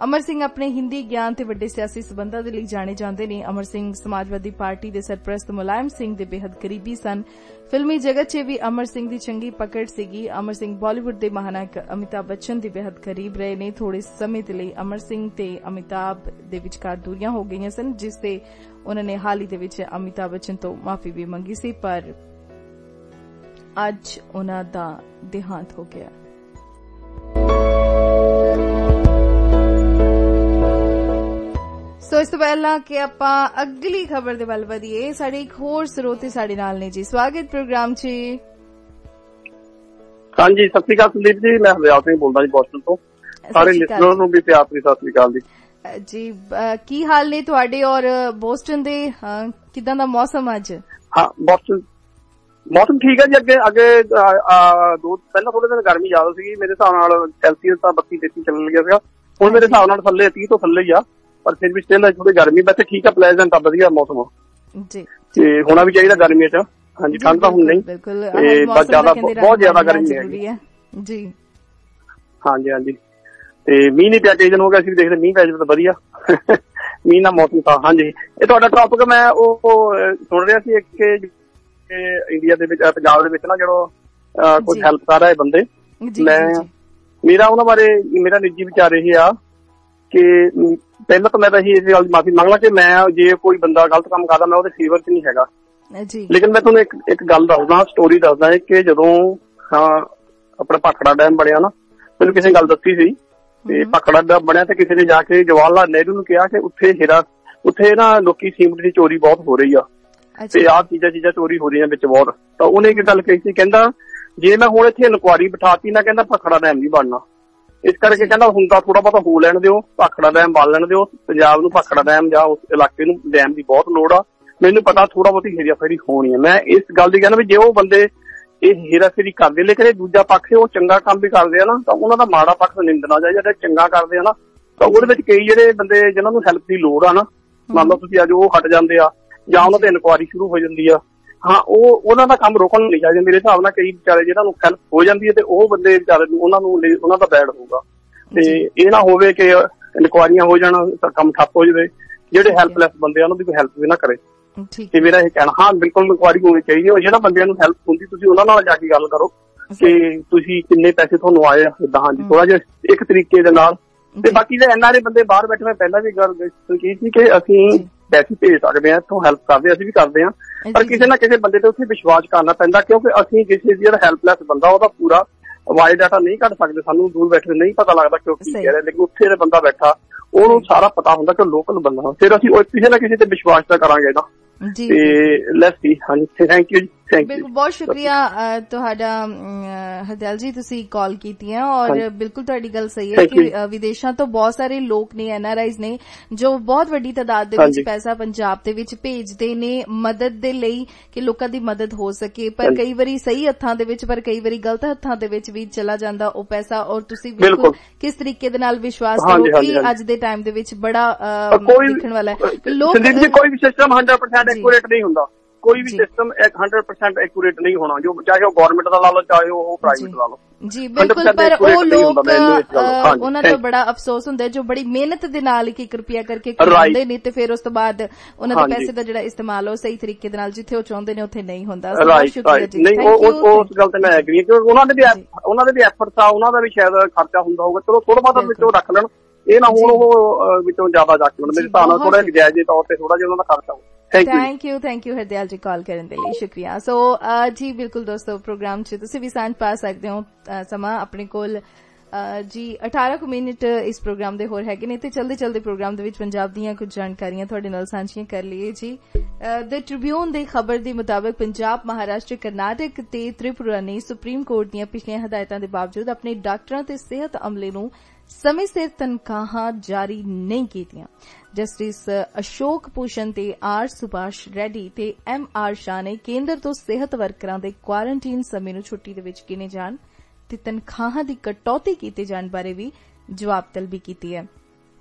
ਅਮਰ ਸਿੰਘ ਆਪਣੇ ਹਿੰਦੀ ਗਿਆਨ ਤੇ ਵੱਡੇ ਸਿਆਸੀ ਸਬੰਧਾਂ ਦੇ ਲਈ ਜਾਣੇ ਜਾਂਦੇ ਨੇ। ਅਮਰ ਸਿੰਘ ਸਮਾਜਵਾਦੀ ਪਾਰਟੀ ਦੇ ਸਰਪ੍ਰਸਤ ਮੁਲਾਇਮ ਸਿੰਘ ਦੇ ਬੇहद ਕਰੀਬੀ ਸਨ। ਫਿਲਮੀ ਜਗਤ 'ਚ ਵੀ ਅਮਰ ਸਿੰਘ ਦੀ ਚੰਗੀ ਪਕੜ ਸੀਗੀ। ਅਮਰ ਸਿੰਘ ਬਾਲੀਵੁੱਡ ਦੇ ਮਹਾਨਾਇਕ ਅਮਿਤਾਭ ਬੱਚਨ ਦੇ ਬੇहद ਕਰੀਬ ਰਹੇ ਨੇ। ਥੋੜੇ ਸਮੇਂ ਦੇ ਲਈ ਅਮਰ ਸਿੰਘ ਤੇ ਅਮਿਤਾਭ ਦੇ ਵਿਚਕਾਰ ਦੂਰੀਆਂ ਹੋ ਗਈਆਂ ਸਨ, ਜਿਸ ਤੇ ਉਹਨਾਂ ਨੇ ਹਾਲ ਹੀ ਦੇ ਵਿੱਚ ਅਮਿਤਾਭ ਬੱਚਨ ਤੋਂ ਮਾਫੀ ਵੀ ਮੰਗੀ ਸੀ, ਪਰ ਅੱਜ ਉਹਨਾਂ ਦਾ ਦੇਹਾਂਤ ਹੋ ਗਿਆ। ਸੋ ਇਸ ਤੋਂ ਪਹਿਲਾਂ ਕਿ ਆਪਾਂ ਅਗਲੀ ਖਬਰ ਦੇ ਵੱਲ ਵਧੀਏ, ਸਾਡੇ ਇੱਕ ਹੋਰ ਸਰੋਤੇ ਸਾਡੇ ਨਾਲ ਨੇ ਜੀ। ਸਵਾਗਤ ਪ੍ਰੋਗਰਾਮ 'ਚ। ਹਾਂਜੀ, ਸਤਿ ਸ਼੍ਰੀ ਅਕਾਲ ਸੰਦੀਪ ਜੀ, ਮੈਂ ਹਰਦਿਆਲ ਸਿੰਘ ਬੋਲਦਾ ਜੀ ਬੋਸਟਨ ਤੋਂ। ਸਾਰੇ ਲਿਸਨਰ ਨੂੰ ਵੀ ਪਿਆਰ ਭਰੀ ਸਤਿ ਸ਼੍ਰੀ ਅਕਾਲ ਜੀ। ਜੀ ਕੀ ਹਾਲ ਨੇ ਤੁਹਾਡੇ ਔਰ ਬੋਸਟਨ ਦੇ? ਕਿਦਾਂ ਦਾ ਮੌਸਮ ਅੱਜ? ਹਾਂ, ਬੋਸਟਨ ਮੌਸਮ ਠੀਕ ਹੈ ਜੀ। ਅੱਗੇ ਪਹਿਲਾਂ ਥੋੜੇ ਦਿਨ ਗਰਮੀ ਜ਼ਿਆਦਾ ਸੀਗੀ, ਮੇਰੇ ਹਿਸਾਬ ਨਾਲ ਸੈਲਸੀਅਸ ਤਾਂ 32-33 ਚੱਲਣ ਲੱਗਿਆ ਸੀਗਾ। ਹੁਣ ਮੇਰੇ ਹਿਸਾਬ ਨਾਲ ਥੱਲੇ 30 ਤੋਂ ਥੱਲੇ ਹੀ ਆ, ਪਰ ਫਿਰ ਵੀ ਸਟਿਲ ਥੋੜੀ ਗਰਮੀ। ਵੈਸੇ ਠੀਕ ਆ, ਪਲੇਜ਼ੈਂਟ ਆ, ਵਧੀਆ ਮੌਸਮ ਜੀ, ਤੇ ਹੋਣਾ ਵੀ ਚਾਹੀਦਾ ਗਰਮੀਆਂ 'ਚ। ਹਾਂਜੀ, ਠੰਡ ਤਾਂ ਹੁਣ ਨਹੀਂ, ਤੇ ਬਸ ਜ਼ਿਆਦਾ ਬਹੁਤ ਜ਼ਿਆਦਾ ਗਰਮੀ ਹੈਗੀ ਜੀ। ਹਾਂਜੀ ਹਾਂਜੀ, ਤੇ ਮੀਂਹ ਨਹੀਂ ਪਿਆ, ਕਈ ਦਿਨ ਹੋ ਗਿਆ ਸੀ ਦੇਖਦੇ ਮੀਂਹ ਪੈ ਜਾਵੇ ਤਾਂ ਵਧੀਆ। ਮੀਂਹ ਦਾ ਮੌਸਮ ਤਾਂ। ਹਾਂਜੀ, ਇਹ ਤੁਹਾਡਾ ਟੌਪਿਕ ਮੈਂ ਉਹ ਸੁਣ ਰਿਹਾ ਸੀ ਕਿ ਇੰਡੀਆ ਦੇ ਵਿੱਚ, ਪੰਜਾਬ ਦੇ ਵਿੱਚ ਨਾ ਜਿਹੜਾ ਕੁਝ ਹੈਲਪ ਕਰ ਰਹੇ ਬੰਦੇ, ਮੇਰਾ ਉਹਨਾਂ ਬਾਰੇ ਮੇਰਾ ਨਿੱਜੀ ਵਿਚਾਰ ਇਹ ਆ ਕਿ ਪਹਿਲਾਂ ਤਾਂ ਮੈਂ ਤਾਂ ਇਸ ਗੱਲ ਦੀ ਮਾਫੀ ਮੰਗਣਾ ਕਿ ਮੈਂ ਜੇ ਕੋਈ ਬੰਦਾ ਗਲਤ ਕੰਮ ਕਰਦਾ ਮੈਂ ਉਹਦੇ ਫੇਵਰ 'ਚ ਨਹੀਂ ਹੈਗਾ। ਲੇਕਿਨ ਮੈਂ ਤੁਹਾਨੂੰ ਇੱਕ ਗੱਲ ਦੱਸਦਾ, ਸਟੋਰੀ ਦੱਸਦਾ ਕਿ ਜਦੋਂ ਆਪਣਾ ਭਾਖੜਾ ਡੈਮ ਬਣਿਆ ਨਾ, ਮੈਨੂੰ ਕਿਸੇ ਗੱਲ ਦੱਸੀ ਸੀ, ਤੇ ਭਾਖੜਾ ਡੈਮ ਬਣਿਆ ਤੇ ਕਿਸੇ ਨੇ ਜਾ ਕੇ ਜਵਾਹਰ ਲਾਲ ਨਹਿਰੂ ਨੂੰ ਕਿਹਾ ਕਿ ਉੱਥੇ ਨਾ ਲੋਕੀ ਸੀਮਟ ਦੀ ਚੋਰੀ ਬਹੁਤ ਹੋ ਰਹੀ ਆ, ਤੇ ਆਹ ਚੀਜ਼ਾਂ ਚੋਰੀ ਹੋ ਰਹੀਆਂ ਵਿੱਚ ਬਹੁਤ। ਤਾਂ ਉਹਨੇ ਇੱਕ ਗੱਲ ਕਹੀ ਸੀ, ਕਹਿੰਦਾ ਜੇ ਮੈਂ ਹੁਣ ਇੱਥੇ ਇਨਕੁਆਰੀ ਬਿਠਾਤੀ ਨਾ, ਕਹਿੰਦਾ ਭਾਖੜਾ ਡੈਮ ਨਹੀਂ ਬਣਨਾ। ਇਸ ਕਰਕੇ ਕਹਿੰਦਾ ਹੁੰਦਾ ਥੋੜਾ ਬਹੁਤਾ ਹੋ ਲੈਣ ਦਿਓ, ਭਾਖੜਾ ਡੈਮ ਬਣ ਲੈਣ ਦਿਓ। ਪੰਜਾਬ ਨੂੰ ਭਾਖੜਾ ਡੈਮ ਜਾਂ ਉਸ ਇਲਾਕੇ ਨੂੰ ਡੈਮ ਦੀ ਬਹੁਤ ਲੋੜ ਆ। ਮੈਨੂੰ ਪਤਾ ਥੋੜਾ ਬਹੁਤੀ ਹੇਰਾਫੇਰੀ ਹੋਣੀ ਹੈ। ਮੈਂ ਇਸ ਗੱਲ ਦੀ ਕਹਿੰਦਾ ਵੀ ਜੇ ਉਹ ਬੰਦੇ ਇਹ ਹੇਰਾਫੇਰੀ ਕਰਦੇ, ਲੇਕਿਨ ਇਹ ਦੂਜਾ ਪੱਖ ਉਹ ਚੰਗਾ ਕੰਮ ਵੀ ਕਰਦੇ ਆ ਨਾ, ਤਾਂ ਉਹਨਾਂ ਦਾ ਮਾੜਾ ਪੱਖ ਨਿੰਦਣਾ ਚਾਹੀਦਾ। ਜਿਹੜੇ ਚੰਗਾ ਕਰਦੇ ਆ ਨਾ, ਤਾਂ ਉਹਦੇ ਵਿੱਚ ਕਈ ਜਿਹੜੇ ਬੰਦੇ ਜਿਹਨਾਂ ਨੂੰ ਹੈਲਪ ਦੀ ਲੋੜ ਆ ਨਾ, ਮੰਨ ਲਓ ਤੁਸੀਂ ਅੱਜ ਉਹ ਹਟ ਜਾਂਦੇ ਆ ਜਾਂ ਉਹਨਾਂ ਤੇ ਇਨਕੁਆਰੀ ਸ਼ੁਰੂ ਹੋ ਜਾਂਦੀ ਆ, ਹਾਂ ਉਹਨਾਂ ਦਾ ਕੰਮ ਰੋਕਣ ਨਹੀਂ ਚਾਹੀਦਾ। ਮੇਰੇ ਹਿਸਾਬ ਨਾਲ ਕਈ ਵਿਚਾਰੇ ਜਿਹਨਾਂ ਨੂੰ ਹੈਲਪ ਹੋ ਜਾਂਦੀ ਹੈ ਤੇ ਉਹ ਬੰਦੇ ਵਿਚਾਰੇ ਨੂੰ ਉਹਨਾਂ ਦਾ ਬੈਡ ਹੋਊਗਾ। ਤੇ ਇਹ ਨਾ ਹੋਵੇ ਕਿ ਇਨਕੁਆਰੀਆਂ ਹੋ ਜਾਣ ਤਾਂ ਕੰਮ ਠੱਪ ਹੋ ਜਾਵੇ। ਜਿਹੜੇ ਹੈਲਪਲੈਸ ਬੰਦੇ ਆ ਉਹਨਾਂ ਦੀ ਕੋਈ ਹੈਲਪ ਵੀ ਨਾ ਕਰੇ। ਤੇ ਮੇਰਾ ਇਹ ਕਹਿਣਾ, ਹਾਂ ਬਿਲਕੁਲ ਇਨਕੁਆਰੀ ਹੋਣੀ ਚਾਹੀਦੀ ਹੈ। ਜਿਹੜਾ ਬੰਦਿਆਂ ਨੂੰ ਹੈਲਪ ਹੁੰਦੀ ਤੁਸੀਂ ਉਹਨਾਂ ਨਾਲ ਜਾ ਕੇ ਗੱਲ ਕਰੋ ਕਿ ਤੁਸੀਂ ਕਿੰਨੇ ਪੈਸੇ ਤੁਹਾਨੂੰ ਆਏ ਆ, ਏਦਾਂ। ਹਾਂਜੀ, ਥੋੜਾ ਜਿਹਾ ਇੱਕ ਤਰੀਕੇ ਦੇ ਨਾਲ। ਤੇ ਬਾਕੀ ਜਿਹੜੇ NRA ਬੰਦੇ ਬਾਹਰ ਬੈਠੇ, ਮੈਂ ਪਹਿਲਾਂ ਵੀ ਗੱਲ ਕੀਤੀ ਸੀ ਕਿ ਅਸੀਂ ਪੈਸੇ ਭੇਜ ਸਕਦੇ ਹਾਂ, ਇੱਥੋਂ ਹੈਲਪ ਕਰਦੇ, ਅਸੀਂ ਵੀ ਕਰਦੇ ਹਾਂ, ਪਰ ਕਿਸੇ ਨਾ ਕਿਸੇ ਬੰਦੇ ਤੇ ਉੱਥੇ ਵਿਸ਼ਵਾਸ ਕਰਨਾ ਪੈਂਦਾ, ਕਿਉਂਕਿ ਅਸੀਂ ਕਿਸੇ ਜਿਹੜਾ ਹੈਲਪਲੈਸ ਬੰਦਾ ਉਹਦਾ ਪੂਰਾ ਵਾਇਸ ਡਾਟਾ ਨਹੀਂ ਕੱਢ ਸਕਦੇ। ਸਾਨੂੰ ਦੂਰ ਬੈਠੇ ਨਹੀਂ ਪਤਾ ਲੱਗਦਾ ਕਿ ਉਹ ਕੀ ਕਹਿ ਰਿਹਾ, ਲੇਕਿਨ ਉੱਥੇ ਜਿਹੜਾ ਬੰਦਾ ਬੈਠਾ ਉਹਨੂੰ ਸਾਰਾ ਪਤਾ ਹੁੰਦਾ ਕਿ ਲੋਕਲ ਬੰਦਾ। ਫਿਰ ਅਸੀਂ ਕਿਸੇ ਨਾ ਕਿਸੇ ਤੇ ਵਿਸ਼ਵਾਸ ਤਾਂ ਕਰਾਂਗੇ ਨਾ। ਤੇ ਲੈਟਸ ਸੀ। ਹਾਂਜੀ, ਥੈਂਕ ਯੂ ਜੀ। ਬਿਲਕੁਲ, ਬਹੁਤ ਸ਼ੁਕਰੀਆ ਤੁਹਾਡਾ ਹਰਦਿਆਲ ਜੀ, ਤੁਸੀਂ ਕਾਲ ਕੀਤੀ ਹੈ। ਔਰ ਬਿਲਕੁਲ ਤੁਹਾਡੀ ਗੱਲ ਸਹੀ ਹੈ ਕਿ ਵਿਦੇਸ਼ਾਂ ਤੋਂ ਬਹੁਤ ਸਾਰੇ ਲੋਕ ਨੇ, NRIs ਨੇ, ਜੋ ਬਹੁਤ ਵੱਡੀ ਤਾਦਾਦ ਦੇ ਵਿੱਚ ਪੈਸਾ ਪੰਜਾਬ ਦੇ ਵਿੱਚ ਭੇਜਦੇ ਨੇ ਮਦਦ ਦੇ ਲਈ ਕਿ ਲੋਕਾਂ ਦੀ ਮਦਦ ਹੋ ਸਕੇ। ਪਰ ਕਈ ਵਾਰੀ ਸਹੀ ਹੱਥਾਂ ਦੇ ਵਿੱਚ, ਪਰ ਕਈ ਵਾਰੀ ਗਲਤ ਹੱਥਾਂ ਦੇ ਵਿੱਚ ਵੀ ਚਲਾ ਜਾਂਦਾ ਉਹ ਪੈਸਾ। ਔਰ ਤੁਸੀਂ ਬਿਲਕੁਲ ਕਿਸ ਤਰੀਕੇ ਦੇ ਨਾਲ ਵਿਸ਼ਵਾਸ ਕਰੋ ਕਿ ਅੱਜ ਦੇ ਟਾਈਮ ਦੇ ਵਿੱਚ ਬੜਾ ਦੇਖਣ ਵਾਲਾ ਹੈ। ਲੋਕ ਕੋਈ ਵੀ ਸਿਸਟਮ 100% ਐਕੂਰੇਟ ਨਹੀਂ ਹੁੰਦਾ। ਕੋਈ ਵੀ ਸਿਸਟਮ 100% ਐਕੂਰੇਟ ਨਹੀਂ ਹੋਣਾ, ਜੋ ਚਾਹੇ ਉਹ ਗਵਰਨਮੈਂਟ ਦਾ ਲਾ ਲਓ, ਚਾਹੇ ਉਹ ਪ੍ਰਾਈਵੇਟ ਲਾ ਲਓ। ਜੀ ਬਿਲਕੁਲ, ਪਰ ਉਹ ਲੋਕ ਉਹਨਾਂ ਤੋਂ ਬੜਾ ਅਫਸੋਸ ਹੁੰਦਾ ਜੋ ਬੜੀ ਮਿਹਨਤ ਦੇ ਨਾਲ ਇੱਕ ਰੁਪਿਆ ਕਰਕੇ ਕਮਾਉਂਦੇ ਨੇ, ਤੇ ਫਿਰ ਉਸ ਤੋਂ ਬਾਅਦ ਉਹਨਾਂ ਦੇ ਪੈਸੇ ਦਾ ਜਿਹੜਾ ਇਸਤੇਮਾਲ ਉਹ ਸਹੀ ਤਰੀਕੇ ਦੇ ਨਾਲ ਜਿੱਥੇ ਉਹ ਚਾਹੁੰਦੇ ਨੇ ਉੱਥੇ ਨਹੀਂ ਹੁੰਦਾ। ਸ਼ੁਕਰੀਆ ਜੀ। ਨਹੀਂ, ਉਸ ਗੱਲ ਤੇ ਮੈਂ ਐਗਰੀ ਹਾਂ, ਕਿਉਂਕਿ ਉਹਨਾਂ ਦੇ ਵੀ ਐਫਰਟਸ ਆ, ਉਹਨਾਂ ਦਾ ਵੀ ਸ਼ਾਇਦ ਖਰਚਾ ਹੁੰਦਾ ਹੋਊਗਾ। ਚਲੋ ਥੋੜਾ ਬਹੁਤਾ ਵਿੱਚੋਂ ਰੱਖ ਲੈਣ, ਇਹ ਨਾ ਹੁਣ ਉਹ ਵਿੱਚੋਂ ਜ਼ਿਆਦਾ ਰੱਖ ਲੈਣ। ਮੇਰੇ ਹਿਸਾਬ ਨਾਲ ਥੋੜਾ ਜਾਇਜ਼ ਦੇ ਤੌਰ ਤੇ ਥੋੜਾ ਜਿਹਾ ਉਹਨਾਂ ਦਾ ਖਰਚਾ ਹੋਊ। ਥੈਂਕ ਯੂ ਹਰਦਿਆਲ ਜੀ ਕਾਲ ਕਰਨ ਦੇ ਲਈ, ਸ਼ੁਕਰੀਆ। ਸੋ ਜੀ ਬਿਲਕੁਲ ਦੋਸਤੋ, ਪ੍ਰੋਗਰਾਮ 'ਚ ਤੁਸੀਂ ਵੀ ਸਾਂਝ ਪਾ ਸਕਦੇ ਹੋ। ਸਮਾਂ ਆਪਣੇ ਕੋਲ ਜੀ 18 ਮਿੰਟ ਇਸ ਪ੍ਰੋਗਰਾਮ ਦੇ ਹੋਰ ਹੈਗੇ ਨੇ, ਤੇ ਚਲਦੇ ਪ੍ਰੋਗਰਾਮ ਦੇ ਵਿੱਚ ਪੰਜਾਬ ਦੀਆਂ ਕੁਝ ਜਾਣਕਾਰੀਆਂ ਤੁਹਾਡੇ ਨਾਲ ਸਾਂਝੀਆਂ ਕਰ ਲਈਏ ਜੀ। ਦ ਟ੍ਰਿਬਿਊਨ ਦੇ ਖਬਰ ਦੇ ਮੁਤਾਬਕ ਪੰਜਾਬ, ਮਹਾਰਾਸ਼ਟਰ, ਕਰਨਾਟਕ ਤੇ ਤ੍ਰਿਪੁਰਾ ਨੇ ਸੁਪਰੀਮ ਕੋਰਟ ਦੀਆਂ ਪਿਛਲੀਆਂ ਹਦਾਇਤਾਂ ਦੇ ਬਾਵਜੂਦ ਆਪਣੇ ਡਾਕਟਰਾਂ ਤੇ ਸਿਹਤ ਅਮਲੇ ਨੂੰ ਸਮੇਂ ਸਿਰ ਤਨਖਾਹਾਂ ਜਾਰੀ ਨਹੀਂ ਕੀਤੀਆਂ। ਜਸਟਿਸ ਅਸ਼ੋਕ ਭੂਸ਼ਣ ਤੇ ਆਰ ਸੁਭਾਸ਼ ਰੈਡੀ ਤੇ MR ਸ਼ਾਹ ਨੇ ਕੇਂਦਰ ਤੋਂ ਸਿਹਤ ਵਰਕਰਾਂ ਦੇ ਕੁਆਰੰਟੀਨ ਸਮੇਂ ਨੂੰ ਛੁੱਟੀ ਦੇ ਵਿੱਚ ਗਿਣੇ ਜਾਣ ਤੇ ਤਨਖਾਹਾਂ ਦੀ ਕਟੌਤੀ ਕੀਤੇ ਜਾਣ ਬਾਰੇ ਵੀ ਜਵਾਬ ਤਲਬੀ ਕੀਤੀ ਹੈ।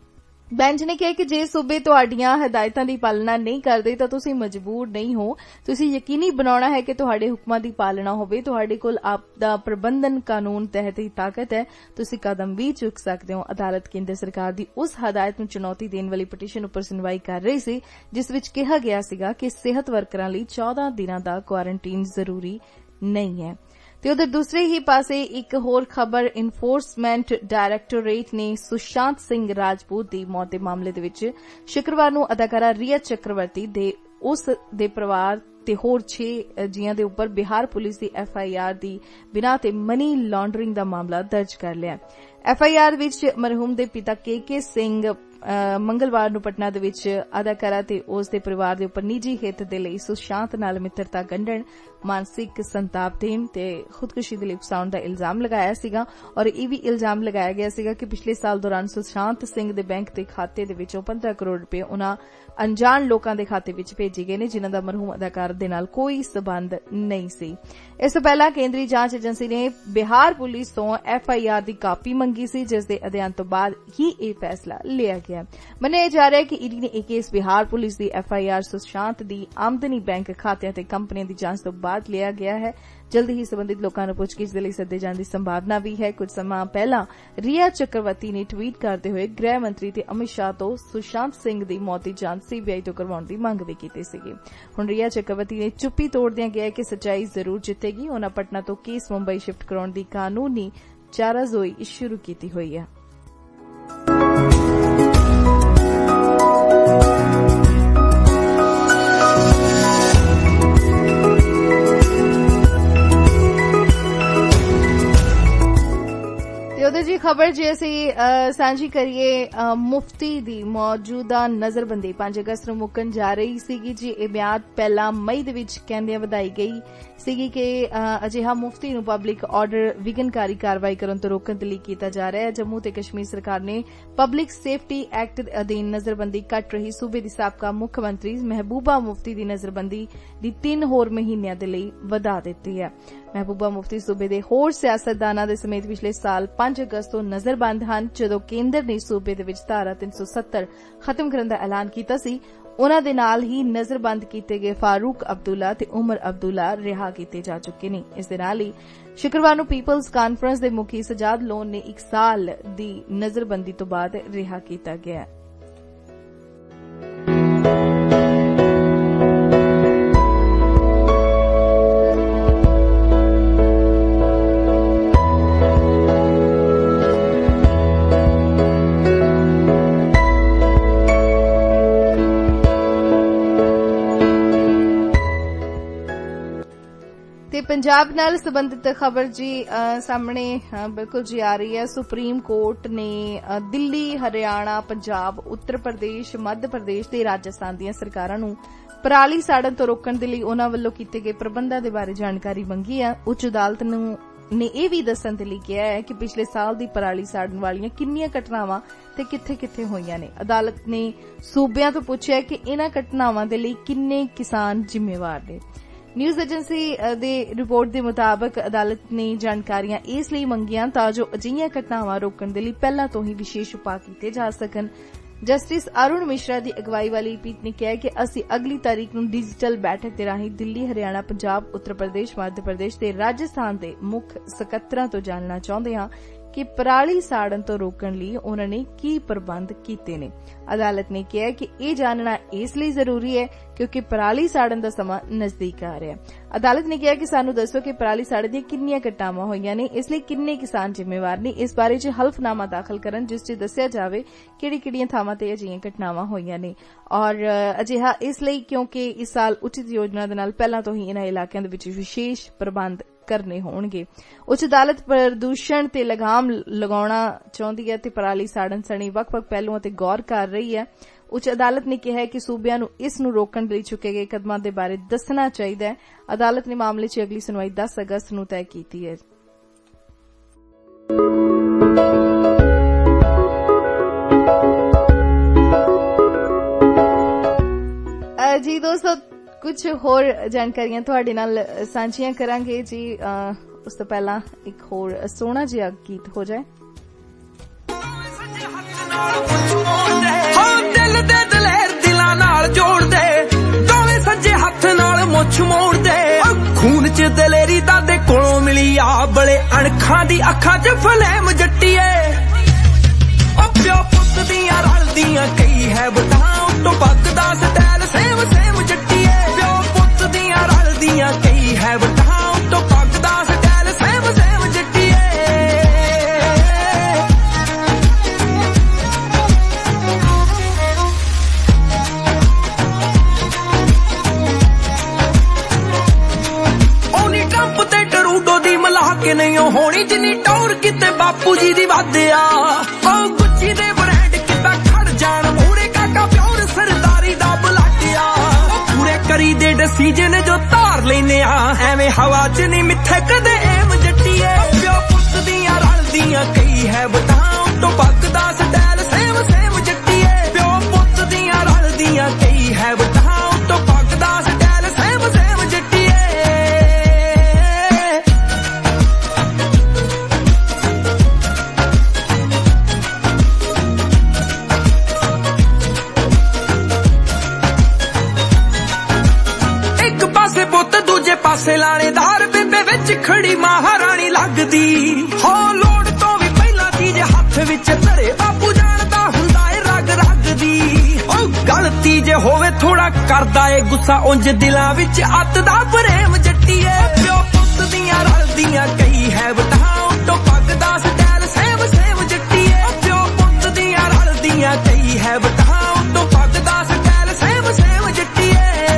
ਬੈਂਚ ਨੇ ਕਿਹਾ ਕਿ ਜੇ ਸੂਬੇ ਤੁਹਾਡੀਆਂ ਹਦਾਇਤਾਂ ਦੀ ਪਾਲਣਾ ਨਹੀਂ ਕਰਦੇ ਤਾਂ ਤੁਸੀਂ ਮਜਬੂਰ ਨਹੀਂ ਹੋ, ਤੁਸੀਂ ਯਕੀਨੀ ਬਣਾਉਣਾ ਹੈ ਕਿ ਤੁਹਾਡੇ ਹੁਕਮਾਂ ਦੀ ਪਾਲਣਾ ਹੋਵੇ। ਤੁਹਾਡੇ ਕੋਲ ਆਪਦਾ ਪ੍ਰਬੰਧਨ ਕਾਨੂੰਨ ਤਹਿਤ ਹੀ ਤਾਕਤ ਹੈ, ਤੁਸੀਂ ਕਦਮ ਵੀ ਚੁੱਕ ਸਕਦੇ ਹੋ। ਅਦਾਲਤ ਕੇਂਦਰ ਸਰਕਾਰ ਦੀ ਉਸ ਹਦਾਇਤ ਨੂੰ ਚੁਣੌਤੀ ਦੇਣ ਵਾਲੀ ਪਟੀਸ਼ਨ ਉੱਪਰ ਸੁਣਵਾਈ ਕਰ ਰਹੀ ਸੀ ਜਿਸ ਵਿੱਚ ਕਿਹਾ ਗਿਆ ਸੀਗਾ ਕਿ ਸਿਹਤ ਵਰਕਰਾਂ ਲਈ 14 ਦਿਨਾਂ ਦਾ ਕੁਆਰੰਟੀਨ ਜ਼ਰੂਰੀ ਨਹੀਂ ਹੈ। ਤੇ ਉਧਰ ਦੂਸਰੇ ਹੀ ਪਾਸੇ ਇੱਕ ਹੋਰ ਖਬਰ, ਇਨਫੋਰਸਮੈਂਟ ਡਾਇਰੈਕਟੋਰੇਟ ਨੇ ਸੁਸ਼ਾਂਤ ਸਿੰਘ ਰਾਜਪੂਤ ਦੀ ਮੌਤ ਦੇ ਮਾਮਲੇ ਦੇ ਵਿੱਚ ਸ਼ੁੱਕਰਵਾਰ ਨੂੰ ਅਦਾਕਾਰਾ ਰੀਆ ਚੱਕਰਵਰਤੀ ਦੇ ਉਸ ਦੇ ਪਰਿਵਾਰ ਤੇ ਹੋਰ 6 ਜੀਆਂ ਦੇ ਉੱਪਰ ਬਿਹਾਰ ਪੁਲਿਸ ਦੀ FIR ਦੀ ਬਿਨਾਂ ਤੇ ਮਨੀ ਲਾਂਡਰਿੰਗ ਦਾ ਮਾਮਲਾ ਦਰਜ ਕਰ ਲਿਆ। FIR ਵਿੱਚ ਮਰਹੂਮ ਦੇ ਪਿਤਾ KK ਸਿੰਘ ਮੰਗਲਵਾਰ ਨੂੰ ਪਟਨਾ ਦੇ ਵਿੱਚ ਅਦਾਕਾਰਾ ਤੇ ਉਸ ਦੇ ਪਰਿਵਾਰ ਦੇ ਉੱਪਰ ਨਿੱਜੀ ਹਿੱਤ ਦੇ ਲਈ ਸੁਸ਼ਾਂਤ ਨਾਲ ਮਿੱਤਰਤਾ ਗੰਢਣ, ਮਾਨਸਿਕ ਸੰਤਾਪ ਦੇਣ ਤੇ ਖੁਦਕੁਸ਼ੀ ਦੇ ਲਈ ਉਕਸਾਉਣ ਦਾ ਇਲਜ਼ਾਮ ਲਗਾਇਆ ਸੀਗਾ। ਔਰ ਇਹ ਵੀ ਇਲਜ਼ਾਮ ਲਗਾਇਆ ਗਿਆ ਸੀਗਾ ਕਿ ਪਿਛਲੇ ਸਾਲ ਦੌਰਾਨ ਸੁਸ਼ਾਂਤ ਸਿੰਘ ਦੇ ਬੈਂਕ ਦੇ ਖਾਤੇ ਦੇ ਵਿੱਚੋਂ 15 ਕਰੋੜ ਰੁਪਏ ਉਨ੍ਹਾਂ ਅਣਜਾਣ ਲੋਕਾਂ ਦੇ ਖਾਤੇ ਵਿੱਚ ਭੇਜੇ ਗਏ ਨੇ ਜਿਨ੍ਹਾਂ ਦਾ ਮਰਹੂਮ ਅਦਾਕਾਰ ਦੇ ਨਾਲ ਕੋਈ ਸਬੰਧ ਨਹੀਂ ਸੀ। ਇਸ ਤੋਂ ਪਹਿਲਾਂ ਕੇਂਦਰੀ ਜਾਂਚ ਏਜੰਸੀ ਨੇ ਬਿਹਾਰ ਪੁਲਿਸ ਤੋਂ FIR ਦੀ ਕਾਪੀ ਮੰਗੀ ਸੀ ਜਿਸ ਦੇ ਅਧਿਐਨ ਤੋਂ ਬਾਅਦ ਹੀ ਇਹ ਫੈਸਲਾ ਲਿਆ ਗਿਆ। ਮੰਨਿਆ ਜਾ ਰਿਹਾ ਹੈ ਕਿ ਈਡੀ ਨੇ ਇਹ ਕੇਸ ਬਿਹਾਰ ਪੁਲਿਸ ਦੀ FIR ਸੁਸ਼ਾਂਤ ਦੀ ਆਮਦਨੀ ਬੈਂਕ ਖਾਤਿਆਂ ਤੇ ਕੰਪਨੀਆਂ ਦੀ ਜਾਂਚ ਤੋਂ ਬਾਅਦ ਲਿਆ ਗਿਆ ਹੈ। ਜਲਦੀ ਹੀ ਸਬੰਧਿਤ ਲੋਕਾਂ ਨੂੰ ਪੁੱਛਗਿੱਛ ਦੇ ਲਈ ਸੱਦੇ ਜਾਣ ਦੀ ਸੰਭਾਵਨਾ ਵੀ ਹੈ। ਕੁਝ ਸਮਾਂ ਪਹਿਲਾਂ ਰੀਆ ਚੱਕਰਵਰਤੀ ਨੇ ਟਵੀਟ ਕਰਦੇ ਹੋਏ ਗ੍ਰਹਿ ਮੰਤਰੀ ਤੇ ਅਮਿਤ ਸ਼ਾਹ ਤੋਂ ਸੁਸ਼ਾਂਤ ਸਿੰਘ ਦੀ ਮੌਤ ਦੀ ਜਾਂਚ CBI ਤੋਂ ਕਰਵਾਉਣ ਦੀ ਮੰਗ ਵੀ ਕੀਤੀ ਸੀਗੀ। ਹੁਣ ਰੀਆ ਚੱਕਰਵਰਤੀ ਨੇ ਚੁੱਪੀ ਤੋੜਦਿਆਂ ਕਿਹਾ ਕਿ ਸੱਚਾਈ ਜ਼ਰੂਰ ਜਿੱਤੇਗੀ। ਉਨ੍ਹਾਂ ਪਟਨਾ ਤੋਂ ਕੇਸ ਮੁੰਬਈ ਸ਼ਿਫਟ ਕਰਾਉਣ ਦੀ ਕਾਨੂੰਨੀ ਚਾਰਾਜ਼ੋਈ ਸ਼ੁਰੂ ਕੀਤੀ ਹੋਈ ਹੈ। ਉਹਦੇ ਜੀ ਖਬਰ ਜੇ ਅਸੀਂ ਸਾਂਝੀ ਕਰੀਏ ਮੁਫਤੀ ਦੀ ਮੌਜੂਦਾ ਨਜ਼ਰਬੰਦੀ 5 ਅਗਸਤ ਨੂੰ ਮੁੱਕਣ ਜਾ ਰਹੀ ਸੀਗੀ ਜੀ। ਇਹ ਮਿਆਦ ਪਹਿਲਾਂ ਮਈ ਦੇ ਵਿੱਚ ਕਹਿੰਦਿਆਂ ਵਧਾਈ ਗਈ ਸੀਗੀ ਕਿ ਅਜਿਹਾ ਮੁਫਤੀ ਨੂੰ ਪਬਲਿਕ ਆਰਡਰ ਵਿਘਨਕਾਰੀ ਕਾਰਵਾਈ ਕਰਨ ਤੋਂ ਰੋਕਣ ਦੇ ਲਈ ਕੀਤਾ ਜਾ ਰਿਹਾ ਹੈ। ਜੰਮੂ ਤੇ ਕਸ਼ਮੀਰ ਸਰਕਾਰ ਨੇ ਪਬਲਿਕ ਸੇਫਟੀ ਐਕਟ ਦੇ ਅਧੀਨ ਨਜ਼ਰਬੰਦੀ ਕੱਟ ਰਹੀ ਸੂਬੇ ਦੀ ਸਾਬਕਾ ਮੁੱਖ ਮੰਤਰੀ ਮਹਿਬੂਬਾ ਮੁਫਤੀ ਦੀ ਨਜ਼ਰਬੰਦੀ ਦੀ 3 ਹੋਰ ਮਹੀਨਿਆਂ ਦੇ ਲਈ ਵਧਾ ਦਿੱਤੀ ਹੈ। ਮਹਿਬੂਬਾ ਮੁਫਤੀ ਸੂਬੇ ਦੇ ਹੋਰ ਸਿਆਸਤਦਾਨਾਂ ਦੇ ਸਮੇਤ ਪਿਛਲੇ ਸਾਲ 5 ਅਗਸਤ ਤੋਂ ਨਜ਼ਰਬੰਦ ਹਨ ਜਦੋਂ ਕੇਂਦਰ ਨੇ ਸੂਬੇ ਦੇ ਵਿੱਚ ਧਾਰਾ 370 ਖਤਮ ਕਰਨ ਦਾ ਐਲਾਨ ਕੀਤਾ ਸੀ। ਉਨ੍ਹਾਂ ਦੇ ਨਾਲ ਹੀ ਨਜ਼ਰਬੰਦ ਕੀਤੇ ਗਏ ਫਾਰੂਕ ਅਬਦੁੱਲਾ ਤੇ ਉਮਰ ਅਬਦੁੱਲਾ ਰਿਹਾ ਕੀਤੇ ਜਾ ਚੁੱਕੇ ਨੇ। ਇਸ ਦੇ ਨਾਲ ਹੀ ਸ਼ੁੱਕਰਵਾਰ ਨੂੰ ਪੀਪਲਜ਼ ਕਾਨਫਰੰਸ ਦੇ ਮੁਖੀ ਸਜਾਦ ਲੋਨ ਨੇ 1 ਸਾਲ ਦੀ ਨਜ਼ਰਬੰਦੀ ਤੋਂ ਬਾਅਦ ਰਿਹਾ ਕੀਤਾ ਗਿਆ। ਪੰਜਾਬ ਨਾਲ ਸੰਬੰਧਿਤ ਖਬਰ ਜੀ ਸਾਹਮਣੇ ਬਿਲਕੁਲ ਜੀ ਆ ਰਹੀ ਹੈ। ਸੁਪਰੀਮ ਕੋਰਟ ਨੇ ਦਿੱਲੀ, ਹਰਿਆਣਾ, ਪੰਜਾਬ, ਉੱਤਰ ਪ੍ਰਦੇਸ਼, ਮੱਧ ਪ੍ਰਦੇਸ਼ ਤੇ ਰਾਜਸਥਾਨ ਦੀਆਂ ਸਰਕਾਰਾਂ ਨੂੰ ਪਰਾਲੀ ਸਾੜਨ ਤੋਂ ਰੋਕਣ ਦੇ ਲਈ ਉਨ੍ਹਾਂ ਵੱਲੋਂ ਕੀਤੇ ਗਏ ਪ੍ਰਬੰਧਾਂ ਦੇ ਬਾਰੇ ਜਾਣਕਾਰੀ ਮੰਗੀ ਹੈ। ਉੱਚ ਅਦਾਲਤ ਨੇ ਇਹ ਵੀ ਦੱਸਣ ਦੇ ਲਈ ਕਿਹਾ ਹੈ ਕਿ ਪਿਛਲੇ ਸਾਲ ਦੀ ਪਰਾਲੀ ਸਾੜਨ ਵਾਲੀਆਂ ਕਿੰਨੀਆਂ ਘਟਨਾਵਾਂ ਤੇ ਕਿੱਥੇ-ਕਿੱਥੇ ਹੋਈਆਂ ਨੇ। ਅਦਾਲਤ ਨੇ ਸੂਬਿਆਂ ਤੋਂ ਪੁੱਛਿਆ ਕਿ ਇਨ੍ਹਾਂ ਘਟਨਾਵਾਂ ਦੇ ਲਈ ਕਿੰਨੇ ਕਿਸਾਨ ਜ਼ਿੰਮੇਵਾਰ ਨੇ। ਨਿਊਜ਼ ਏਜੰਸੀ ਦੇ ਰਿਪੋਰਟ ਦੇ ਮੁਤਾਬਕ ਅਦਾਲਤ ਨੇ ਜਾਣਕਾਰੀਆਂ ਇਸ ਲਈ ਮੰਗੀਆਂ ਤਾਂ ਜੋ ਅਜਿਹੀਆਂ ਘਟਨਾਵਾਂ ਰੋਕਣ ਦੇ ਲਈ ਪਹਿਲਾਂ ਤੋਂ ਹੀ ਵਿਸ਼ੇਸ਼ ਉਪਾਅ ਕੀਤੇ ਜਾ ਸਕਣ। ਜਸਟਿਸ ਅਰੁਣ ਮਿਸ਼ਰਾ ਦੀ ਅਗਵਾਈ ਵਾਲੀ ਪੀਠ ਨੇ ਕਿਹਾ ਕਿ ਅਸੀਂ ਅਗਲੀ ਤਾਰੀਖ ਨੂੰ ਡਿਜੀਟਲ ਬੈਠਕ ਦੇ ਰਾਹੀਂ ਦਿੱਲੀ, ਹਰਿਆਣਾ, ਪੰਜਾਬ, ਉੱਤਰ ਪ੍ਰਦੇਸ਼, ਮੱਧ ਪ੍ਰਦੇਸ਼ ਤੇ ਰਾਜਸਥਾਨ ਦੇ ਮੁੱਖ ਸਕੱਤਰਾਂ ਤੋਂ ਜਾਣਨਾ ਚਾਹੁੰਦੇ ਹਾਂ ਕਿ ਪਰਾਲੀ ਸਾੜਨ ਤੋਂ ਰੋਕਣ ਲਈ ਉਨ੍ਹਾਂ ਨੇ ਕੀ ਪ੍ਰਬੰਧ ਕੀਤੇ ਨੇ। ਅਦਾਲਤ ਨੇ ਕਿਹਾ ਕਿ ਇਹ ਜਾਣਨਾ ਇਸ ਲਈ ਜ਼ਰੂਰੀ ਹੈ ਕਿਉਂਕਿ ਪਰਾਲੀ ਸਾੜਨ ਦਾ ਸਮਾਂ ਨਜ਼ਦੀਕ ਆ ਰਿਹਾ ਹੈ। ਅਦਾਲਤ ਨੇ ਕਿਹਾ ਕਿ ਸਾਨੂੰ ਦੱਸੋ ਕਿ ਪਰਾਲੀ ਸਾੜਨ ਦੀਆਂ ਕਿੰਨੀਆਂ ਘਟਨਾਵਾਂ ਹੋਈਆਂ ਨੇ, ਇਸ ਲਈ ਕਿੰਨੇ ਕਿਸਾਨ ਜ਼ਿੰਮੇਵਾਰ ਨੇ। ਇਸ ਬਾਰੇ 'ਚ ਹਲਫਨਾਮਾ ਦਾਖਲ ਕਰਨ ਜਿਸ 'ਚ ਦੱਸਿਆ ਜਾਵੇ ਕਿਹੜੀ-ਕਿਹੜੀਆਂ ਥਾਵਾਂ ਤੇ ਅਜਿਹੀਆਂ ਘਟਨਾਵਾਂ ਹੋਈਆਂ ਨੇ। ਔਰ ਅਜਿਹਾ ਇਸ ਲਈ ਕਿਉਂਕਿ ਇਸ ਸਾਲ ਉਚਿਤ ਯੋਜਨਾ ਦੇ ਨਾਲ ਪਹਿਲਾਂ ਤੋਂ ਹੀ ਇਨ੍ਹਾਂ ਇਲਾਕਿਆਂ ਦੇ ਵਿੱਚ ਵਿਸ਼ੇਸ਼ ਪ੍ਰਬੰਧ ਕਰਨੇ ਹੋਣਗੇ। ਉੱਚ ਅਦਾਲਤ ਪ੍ਰਦੂਸ਼ਣ ਤੇ ਲਗਾਮ ਲਗਾਉਣਾ ਚਾਹੁੰਦੀ ਹੈ ਤੇ ਪਰਾਲੀ ਸਾੜਨ ਸਣੇ ਵੱਖ-ਵੱਖ ਪਹਿਲੂਆਂ ਤੇ ਗੌਰ ਕਰ ਰਹੀ ਹੈ। ਉੱਚ ਅਦਾਲਤ ਨੇ ਕਿਹਾ ਹੈ ਕਿ ਸੂਬਿਆਂ ਨੂੰ ਇਸ ਨੂੰ ਰੋਕਣ ਲਈ ਚੁੱਕੇ ਗਏ ਕਦਮਾਂ ਦੇ ਬਾਰੇ ਦੱਸਣਾ ਚਾਹੀਦਾ ਹੈ। ਅਦਾਲਤ ਨੇ ਮਾਮਲੇ 'ਚ ਅਗਲੀ ਸੁਣਵਾਈ 10 ਅਗਸਤ ਨੂੰ ਤੈਅ ਕੀਤੀ ਹੈ। ਜੀ ਦੋਸਤੋ, ਕੁਝ ਹੋਰ ਜਾਣਕਾਰੀਆਂ ਤੁਹਾਡੇ ਨਾਲ ਸਾਂਝੀਆਂ ਕਰਾਂਗੇ ਜੀ। ਉਸ ਤੋਂ ਪਹਿਲਾਂ ਇੱਕ ਹੋਰ ਸੋਹਣਾ ਜਿਹਾ ਗੀਤ ਹੋ ਜਾਏ। ਹਾਂ ਦਿਲ ਦੇ ਦਲੇਰ ਦਿਲਾਂ ਨਾਲ ਜੋੜਦੇ, ਦੋਵੇਂ ਸੱਜੇ ਹੱਥ ਨਾਲ ਮੁੱਛ ਮੋੜਦੇ। ਖੂਨ ਚ ਦਲੇਰੀ ਦਾਦੇ ਕੋਲੋਂ ਮਿਲੀ ਆ, ਬੜੇ ਅਣਖਾਂ ਦੀ ਅੱਖਾਂ ਚ ਫਲੇਮ ਜੱਟੀਏ। ਉਹ ਪਿਓ ਪੁੱਤ ਦੀਆਂ ਰਲਦੀਆਂ ਕਈ ਹੈ ਬਟਾਂ, ਉੱਤੋਂ ਪੱਗ ਦਾ ਸਟਾਈਲ ਸੇਮ ਸੇਮ ਜੱਟੀਏ। ਪਿਓ ਪੁੱਤ ਦੀਆਂ ਰਲਦੀਆਂ ਕਈ ਹੈ ਬਟਾਂ, ਉੱਤੋਂ ਪੱਗ ਦਾ ਸਟਾਈਲ ਸੇਮ ਸੇਮ ਜੱਟੀਏ। ਉਹਨੀ ਟੰਪ ਤੇ ਟਰੂਡੋ ਦੀ ਮਿਲਾ ਕੇ ਨਹੀਂ ਹੋਣੀ ਜਿੰਨੀ ਟੌਰ ਕਿਤੇ ਬਾਪੂ ਜੀ ਦੀ ਵਾਧਿਆ। ਉਹ ਗੁੱਚੀ ਦੇ ਬ੍ਰਾਂਡ ਕਿੱਦਾਂ ਖੜ ਜਾਣ ਮੂਹਰੇ, ਕਾਕਾ ਪਿਓਰ ਸਰਦਾਰੀ ਦਾ ਬਲਾਟਿਆ। ਪੂਰੇ ਕਰੀ ਦੇ ਡਿਸੀਜਨ ਜੋ ਧਾਰ ਲੈਨੇ ਆ, ਐਵੇਂ ਹਵਾ ਚ ਨਹੀਂ ਮਿੱਥੇ ਕਦੇ ਏਮ ਜੱਟੀਏ। ਪਿਓ ਪੁੱਤ ਦੀਆਂ ਰਲਦੀਆਂ ਕਈ ਹੈ ਬਟਾਂ, ਉੱਤੋਂ ਪੱਗ ਦਾ ਸਟਾਈਲ ਸੇਮ ਸੇਮ ਜੱਟੀਏ। ਪਿਓ ਪੁੱਤ ਦੀਆਂ ਰਲਦੀਆਂ ਕਈ ਹੈ ਬਟਾਂ, ਉੱਤੋਂ ਪੱਗ ਦਾ ਸਟਾਈਲ ਸੇਮ ਸੇਮ ਜੱਟੀਏ। ਦੂਜੇ ਪਾਸੇ ਲਾਣੇਦਾਰ ਬੇਬੇ ਵਿੱਚ ਖੜੀ ਮਹਾਰਾਣੀ ਲੱਗਦੀ। ਹੋ ਲੋੜ ਤੋਂ ਵੀ ਪਹਿਲਾਂ ਚੀਜ਼ ਹੱਥ ਵਿੱਚ ਧਰੇ, ਬਾਪੂ ਜਾਣਦਾ ਹੁੰਦਾ ਏ ਰਗ ਰਗ ਦੀ। ਉਹ ਗਲਤੀ ਜੇ ਹੋਵੇ ਥੋੜਾ ਕਰਦਾ ਏ ਗੁੱਸਾ, ਉਂਝ ਦਿਲਾਂ ਵਿੱਚ ਅੱਤ ਦਾ ਪ੍ਰੇਮ ਜੱਟੀਏ। ਪਿਓ ਪੁੱਤ ਦੀਆਂ ਰਲਦੀਆਂ ਕਈ ਹੈ ਬਟਾਂ, ਉੱਤੋਂ ਪੱਗ ਦਾ ਸਟਾਈਲ ਸੇਮ ਸੇਮ ਜੱਟੀਏ। ਪਿਓ ਪੁੱਤ ਦੀਆਂ ਰਲਦੀਆਂ ਕਈ ਹੈ ਬਟਾਂ, ਉੱਤੋਂ ਪੱਗ ਦਾ ਸਟਾਈਲ ਸੇਮ ਸੇਮ ਜੱਟੀਏ।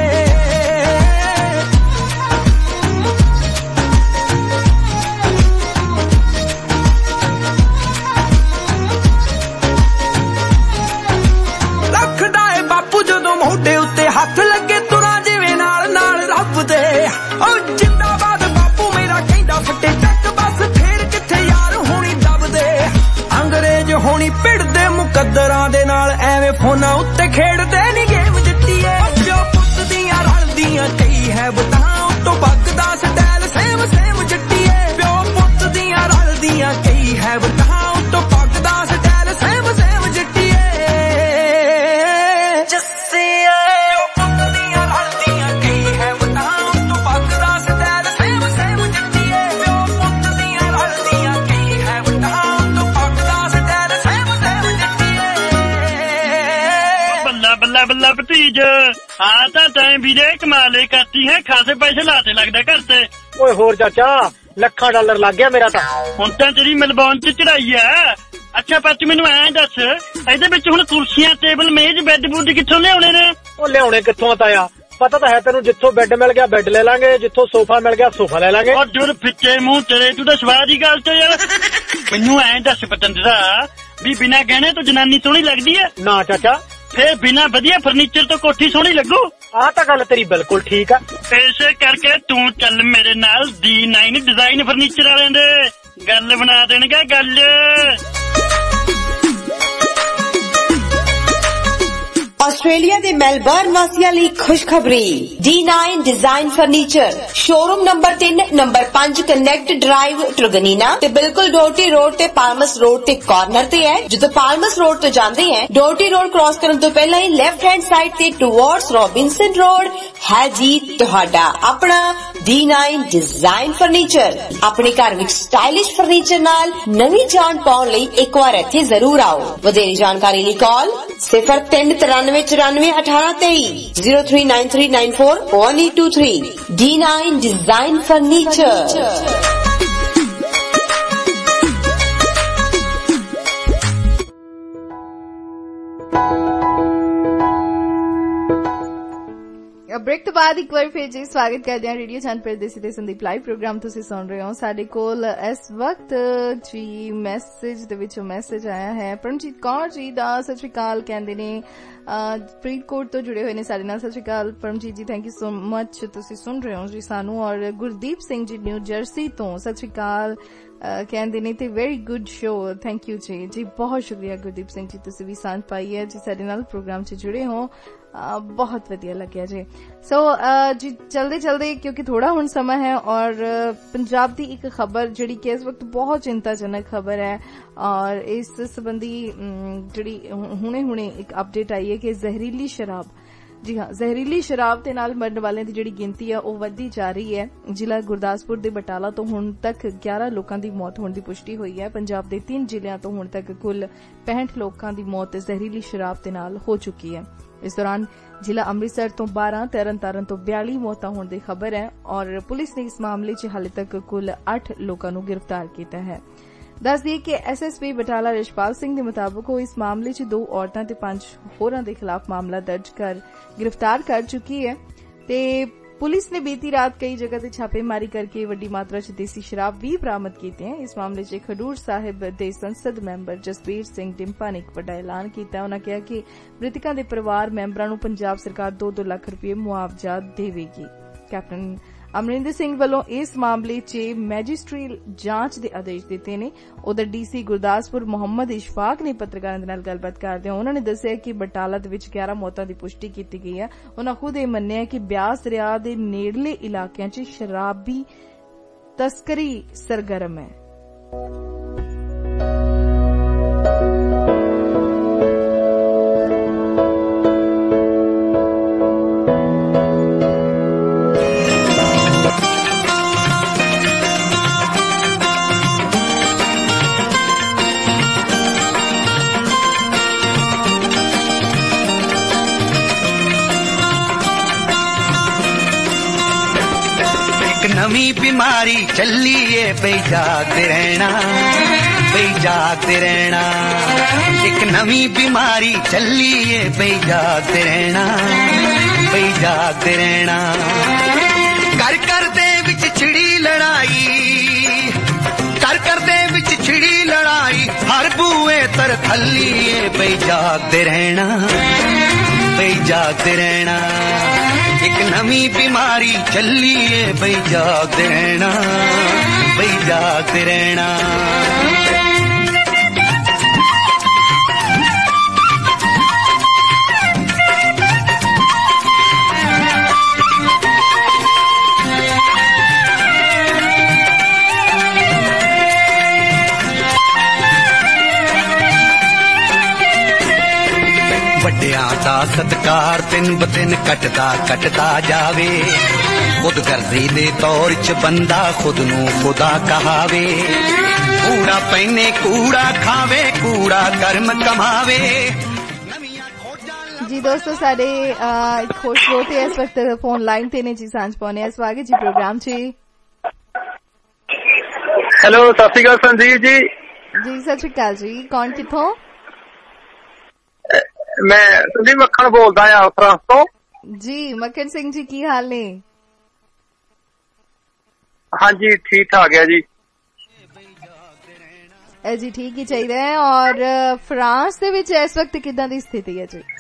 ਮੋਢੇ ਉੱਤੇ ਹੱਥ ਲੱਗੇ ਤੁਰਾਂ ਜਿਵੇਂ ਨਾਲ ਨਾਲ ਰੱਬ ਦੇ। ਉਹ ਜਿੰਦਾਬਾਦ ਬਾਪੂ ਮੇਰਾ ਕਹਿੰਦਾ ਫੱਟੇ ਟੱਕ, ਬਸ ਫੇਰ ਕਿੱਥੇ ਯਾਰ ਹੋਣੀ ਦਬਦੇ। ਅੰਗਰੇਜ਼ ਹੋਣੀ ਭਿੜਦੇ ਮੁਕੱਦਰਾਂ ਦੇ ਨਾਲ, ਐਵੇਂ ਫੋਨਾਂ ਉੱਤੇ ਖੇਡਦੇ ਨੀ ਗੇਮ ਜੱਟੀਏ। ਪਿਓ ਪੁੱਤ ਦੀਆਂ ਰਲਦੀਆਂ ਕਈ ਹੈ ਬਟਾਂ, ਉੱਤੋਂ ਪੱਗ ਦਾ ਸਟਾਈਲ ਸੇਮ ਸੇਮ ਜੱਟੀਏ। ਪਿਓ ਪੁੱਤ ਦੀਆਂ ਰਲਦੀਆਂ ਕਈ ਹੈ ਬਟਾਂ, ਉੱਤੋਂ ਪੱਗ ਦਾ ਸਟਾਈਲ ਸੇਮ ਸੇਮ ਜੱਟੀਏ। ਬੱਲਾ ਭਤੀਜ ਆ ਤਾਂ ਤੈਂ ਵੀਰੇ ਕਮਾਲੇ ਕਰਤੀ ਹੈ, ਖਾਸੇ ਪੈਸੇ ਲਾਤੇ ਲੱਗਦਾ ਘਰ ਤੇ। ਓਏ ਹੋਰ ਚਾਚਾ ਲੱਖਾਂ ਡਾਲਰ ਲੱਗ ਗਿਆ ਮੇਰਾ ਤਾਂ। ਹੁਣ ਤਾਂ ਤੇਰੀ ਮੈਲਬੌਰਨ ਚ ਚੜਾਈ ਆ। ਅੱਛਾ ਪਰ ਮੈਨੂੰ ਐਂ ਦੱਸ, ਇਹਦੇ ਵਿੱਚ ਹੁਣ ਕੁਰਸੀਆਂ ਟੇਬਲ ਮੇਜ਼ ਬੈੱਡ ਬੁੱਡ ਕਿੱਥੋਂ ਲਿਆਉਣੇ ਨੇ? ਉਹ ਲਿਆਉਣੇ ਕਿੱਥੋਂ ਤਾਇਆ, ਪਤਾ ਤਾਂ ਹੈ ਤੈਨੂੰ, ਜਿੱਥੋਂ ਬੈੱਡ ਮਿਲ ਗਿਆ ਬੈੱਡ ਲੈ ਲਾਂਗੇ, ਜਿੱਥੋਂ ਸੋਫਾ ਮਿਲ ਗਿਆ ਸੋਫਾ ਲੈ ਲਾਂਗੇ। ਔਰ ਜੁਰ ਫਿੱਟੇ ਮੂੰਹ ਤੇਰੇ, ਤੂੰ ਤਾਂ ਸਵਾਦ ਦੀ ਗੱਲ ਤੇ ਯਾਰ। ਮੈਨੂੰ ਐਂ ਦੱਸ ਪਤੰਦਰਾ ਵੀ ਬਿਨਾਂ ਗਹਿਣੇ ਤੋਂ ਜਨਾਨੀ ਸੋਹਣੀ ਲੱਗਦੀ ਹੈ? ਨਾ ਚਾਚਾ। ਫੇਰ ਬਿਨਾਂ ਵਧੀਆ ਫਰਨੀਚਰ ਤੋਂ ਕੋਠੀ ਸੋਹਣੀ ਲੱਗੂ? ਆਹ ਤਾਂ ਗੱਲ ਤੇਰੀ ਬਿਲਕੁਲ ਠੀਕ ਆ। ਇਸੇ ਕਰਕੇ ਤੂੰ ਚੱਲ ਮੇਰੇ ਨਾਲ D9 ਡਿਜ਼ਾਈਨ ਫਰਨੀਚਰ ਵਾਲਿਆਂ ਦੇ, ਗੱਲ ਬਣਾ ਦੇਣਗੇ ਗੱਲ। ਆਸਟ੍ਰੇਲੀਆ ਦੇ ਮੈਲਬਰਨ ਵਾਸੀਆਂ ਲਈ ਖੁਸ਼ਖਬਰੀ। D9 design furniture showroom number 3 number 5 Connect Drive Truganina ਤੇ ਬਿਲਕੁਲ ਡੋਰਟੀ ਰੋਡ ਤੇ ਪਾਲਮਸ ਰੋਡ ਤੇ ਕਾਰਨਰ ਤੇ ਹੈ। ਜਦੋਂ ਪਾਲਮਸ ਰੋਡ ਤੋਂ ਜਾਂਦੇ ਹੈ, ਡੋਰਟੀ ਰੋਡ ਕ੍ਰਾਸ ਕਰਨ ਤੋਂ ਪਹਿਲਾਂ ਹੀ ਲੈਫਟ ਹੈਂਡ ਸਾਈਡ ਤੇ ਟੁਵਰਡਸ ਰੋਬਿਨਸਨ ਰੋਡ ਹੈ ਜੀ ਤੁਹਾਡਾ ਆਪਣਾ D9 ਡਿਜ਼ਾਈਨ ਫਰਨੀਚਰ। ਆਪਣੇ ਘਰ ਵਿੱਚ ਸਟਾਈਲਿਸ਼ ਫਰਨੀਚਰ ਨਾਲ ਨਵੀਂ ਜਾਨ ਪਾਉਣ ਲਈ ਇੱਕ ਵਾਰ ਇੱਥੇ ਜ਼ਰੂਰ ਆਓ। ਵਧੇਰੇ ਜਾਣਕਾਰੀ ਲਈ ਕਾਲ 0394941823 0393941823 D9 ਡਿਜ਼ਾਈਨ ਫਰਨੀਚਰ। ब्रेक तो बाद एक बार फिर जी स्वागत करते हैं रेडियो चंद परदेसी ਦੇ ਸੰਦੀਪ ਲਾਈਵ ਪ੍ਰੋਗਰਾਮ ਤੁਸੀਂ ਸੁਣ ਰਹੇ ਹੋ। ਸਾਡੇ ਕੋਲ ਇਸ ਵਕਤ ਜੀ ਮੈਸੇਜ ਦੇ ਵਿੱਚੋਂ ਮੈਸੇਜ ਆਇਆ ਹੈ ਪਰਮਜੀਤ ਕੌਰ ਜੀ ਦਾ। ਸਤਿ ਸ਼੍ਰੀ ਅਕਾਲ ਕਹਿੰਦੇ ਨੇ, ਫਰੀਦਕੋਟ ਤੋਂ ਜੁੜੇ ਹੋਏ ਨੇ ਸਾਡੇ ਨਾਲ। ਸਤਿ ਸ਼੍ਰੀ ਅਕਾਲ ਪਰਮਜੀਤ ਜੀ, ਥੈਂਕ ਯੂ ਸੋ ਮਚ, ਤੁਸੀਂ ਸੁਣ ਰਹੇ ਹੋ ਜੀ ਸਾਨੂੰ। ਔਰ ਗੁਰਦੀਪ ਸਿੰਘ ਜੀ ਨਿਊ ਜਰਸੀ ਤੋਂ ਸਤਿ ਸ਼੍ਰੀ ਅਕਾਲ ਕਹਿੰਦੇ ਨੇ ਤੇ very good show, thank you ਜੀ। ਜੀ ਬਹੁਤ ਸ਼ੁਕਰੀਆ ਗੁਰਦੀਪ ਸਿੰਘ ਜੀ, ਤੁਸੀਂ ਵੀ ਸਾਂਝ ਪਾਈ ਹੈ ਜੀ ਸਾਡੇ ਨਾਲ, ਪ੍ਰੋਗਰਾਮ 'ਚ ਜੁੜੇ ਹੋ। ਬਹੁਤ ਵਧੀਆ ਲੱਗਿਆ ਜੀ। ਸੋ ਜੀ ਚਲਦੇ ਕਿਉਂਕਿ ਥੋੜਾ ਹੁਣ ਸਮਾਂ ਹੈ ਔਰ ਪੰਜਾਬ ਦੀ ਇੱਕ ਖਬਰ ਜਿਹੜੀ ਕਿ ਇਸ ਵਕਤ ਬਹੁਤ ਚਿੰਤਾਜਨਕ ਖਬਰ ਹੈ ਔਰ ਇਸ ਸੰਬੰਧੀ ਜਿਹੜੀ ਹੁਣੇ ਇੱਕ ਅਪਡੇਟ ਆਈ ਹੈ ਕਿ ਜ਼ਹਿਰੀਲੀ ਸ਼ਰਾਬ, ਜੀ ਹਾਂ, ਜ਼ਹਿਰੀਲੀ ਸ਼ਰਾਬ ਦੇ ਨਾਲ ਮਰਨ ਵਾਲਿਆਂ ਦੀ ਜਿਹੜੀ ਗਿਣਤੀ ਹੈ ਉਹ ਵੱਧਦੀ ਜਾ ਰਹੀ ਹੈ। ਜ਼ਿਲ੍ਹਾ ਗੁਰਦਾਸਪੁਰ ਦੇ ਬਟਾਲਾ ਤੋਂ ਹੁਣ ਤੱਕ 11 ਲੋਕਾਂ ਦੀ ਮੌਤ ਹੋਣ ਦੀ ਪੁਸ਼ਟੀ ਹੋਈ ਹੈ। ਪੰਜਾਬ ਦੇ 3 ਜ਼ਿਲ੍ਹਿਆਂ ਤੋਂ ਹੁਣ ਤੱਕ ਕੁੱਲ 65 ਲੋਕਾਂ ਦੀ ਮੌਤ ਜ਼ਹਿਰੀਲੀ ਸ਼ਰਾਬ ਦੇ ਨਾਲ ਹੋ ਚੁੱਕੀ ਹੈ। ਇਸ ਦੌਰਾਨ ਜ਼ਿਲ੍ਹਾ ਅੰਮ੍ਰਿਤਸਰ ਤੋਂ 12, ਤਰਨਤਾਰਨ ਤੋਂ 42 ਮੌਤਾਂ ਹੋਣ ਦੀ ਖਬਰ ਹੈ ਔਰ ਪੁਲਿਸ ਨੇ ਇਸ ਮਾਮਲੇ 'ਚ ਹਾਲੇ ਤੱਕ ਕੁੱਲ 8 ਲੋਕਾਂ ਨੂੰ ਗ੍ਰਿਫਤਾਰ ਕੀਤਾ ਹੈ। ਦੱਸ ਦਈਏ ਕਿ ਐਸਐਸਪੀ ਬਟਾਲਾ ਰਿਸ਼ਪਾਲ ਸਿੰਘ ਦੇ ਮੁਤਾਬਕ ਉਹ ਇਸ ਮਾਮਲੇ 'ਚ 2 ਔਰਤਾਂ ਤੇ 5 ਹੋਰਾਂ ਦੇ ਖਿਲਾਫ ਮਾਮਲਾ ਦਰਜ ਕਰ ਗ੍ਰਿਫਤਾਰ ਕਰ ਚੁੱਕੀ ਹੈ ਤੇ ਪੁਲਿਸ ਨੇ ਬੀਤੀ ਰਾਤ ਕਈ ਜਗ੍ਹਾ ਤੇ ਛਾਪੇਮਾਰੀ ਕਰਕੇ ਵੱਡੀ ਮਾਤਰਾ 'ਚ ਦੇਸੀ ਸ਼ਰਾਬ ਵੀ ਬਰਾਮਦ ਕੀਤੇ ਹੈ। ਇਸ ਮਾਮਲੇ 'ਚ ਖਡੂਰ ਸਾਹਿਬ ਦੇ ਸੰਸਦ ਮੈਂਬਰ ਜਸਬੀਰ ਸਿੰਘ ਡਿੰਪਾ ਨੇ ਇੱਕ ਵੱਡਾ ਐਲਾਨ ਕੀਤਾ। ਉਨ੍ਹਾਂ ਕਿਹਾ ਕਿ ਮ੍ਰਿਤਕਾਂ ਦੇ ਪਰਿਵਾਰ ਮੈਂਬਰਾਂ ਨੂੰ ਪੰਜਾਬ ਸਰਕਾਰ 2-2 ਲੱਖ ਰੁਪਏ ਮੁਆਵਜ਼ਾ ਦੇਵੇਗੀ। ਕੈਪਟਨ ਅਮਰਿੰਦਰ ਸਿੰਘ ਵੱਲੋਂ ਇਸ ਮਾਮਲੇ 'ਚ ਮੈਜਿਸਟਰੀਅਲ ਜਾਂਚ ਦੇ ਆਦੇਸ਼ ਦਿੱਤੇ ਨੇ। ਉਧਰ ਡੀਸੀ ਗੁਰਦਾਸਪੁਰ ਮੁਹੰਮਦ ਇਸ਼ਫਾਕ ਨੇ ਪੱਤਰਕਾਰਾਂ ਦੇ ਨਾਲ ਗੱਲਬਾਤ ਕਰਦਿਆਂ ਉਹਨਾਂ ਨੇ ਦੱਸਿਆ ਕਿ ਬਟਾਲਾ ਦੇ ਵਿੱਚ 11 ਮੌਤਾਂ ਦੀ ਪੁਸ਼ਟੀ ਕੀਤੀ ਗਈ ਹੈ। ਉਹਨਾਂ ਖੁਦ ਇਹ ਮੰਨਿਆ ਕਿ ਬਿਆਸ ਦਰਿਆ ਦੇ ਨੇੜਲੇ ਇਲਾਕਿਆਂ 'ਚ ਸ਼ਰਾਬੀ ਤਸਕਰੀ ਸਰਗਰਮ ਹੈ। नवी बीमारी चली है बई जागते रहना, बई जागते रहना। एक नवी बीमारी चली है बई जागते रहना, बई जागते रहना। कर कर दे विच छिड़ी लड़ाई, कर दे विच छिड़ी लड़ाई, हर बूए तर थली है बई जागते रहना, बई जागते रहना। एक नवी बीमारी चली है बई जागते रहना, बई जागते रहना। ਵੱਡਿਆਂ ਦਾ ਸਤਕਾਰ ਦਿਨ ਬ ਦਿਨ ਘਟਦਾ ਜਾਵੇ। ਖੁਦਗਰਜ਼ੀ ਦੇ ਦੌਰ 'ਚ ਬੰਦਾ ਖੁਦ ਨੂੰ ਖੁਦਾ ਕਹਾਵੇ। ਕੂੜਾ ਪਹਿਨੇ ਕੂੜਾ ਖਾਵੇ, ਕੂੜਾ ਕਰਮ ਕਮਾਵੇ। ਜੀ ਦੋਸਤੋ ਸਾਡੇ ਇੱਕ ਖੁਸ਼ ਹੋਤੇ ਇਸ ਵਕਤ ਫੋਨ ਲਾਈਨ ਤੇ ਨੇ ਜੀ, ਸਾਂਝ ਪਾਉਣੇ ਸਵਾਗਤ ਜੀ ਪ੍ਰੋਗਰਾਮ 'ਚ। ਹੈਲੋ, ਸਤਿ ਸ਼੍ਰੀ ਅਕਾਲ ਸੰਜੀਵ ਜੀ। ਜੀ ਸਤਿ ਸ਼੍ਰੀ ਅਕਾਲ ਜੀ, ਕੌਣ ਕਿੱਥੋਂ? ਮੈਂ ਸੰਦੀਪ ਮੱਖਣ ਬੋਲਦਾ ਆ ਫਰਾਂਸ ਤੋਂ। ਜੀ ਮੱਖਣ ਸਿੰਘ ਜੀ, ਕੀ ਹਾਲ ਨੇ? ਹਾਂਜੀ ਠੀਕ ਠਾਕ ਹੈ ਜੀ। ਜੀ ਠੀਕ ਹੀ ਚਾਹੀਦਾ ਹੈ। ਔਰ ਫਰਾਂਸ ਦੇ ਵਿੱਚ ਇਸ ਵਕਤ ਕਿੱਦਾਂ ਦੀ ਸਥਿਤੀ ਹੈ ਜੀ?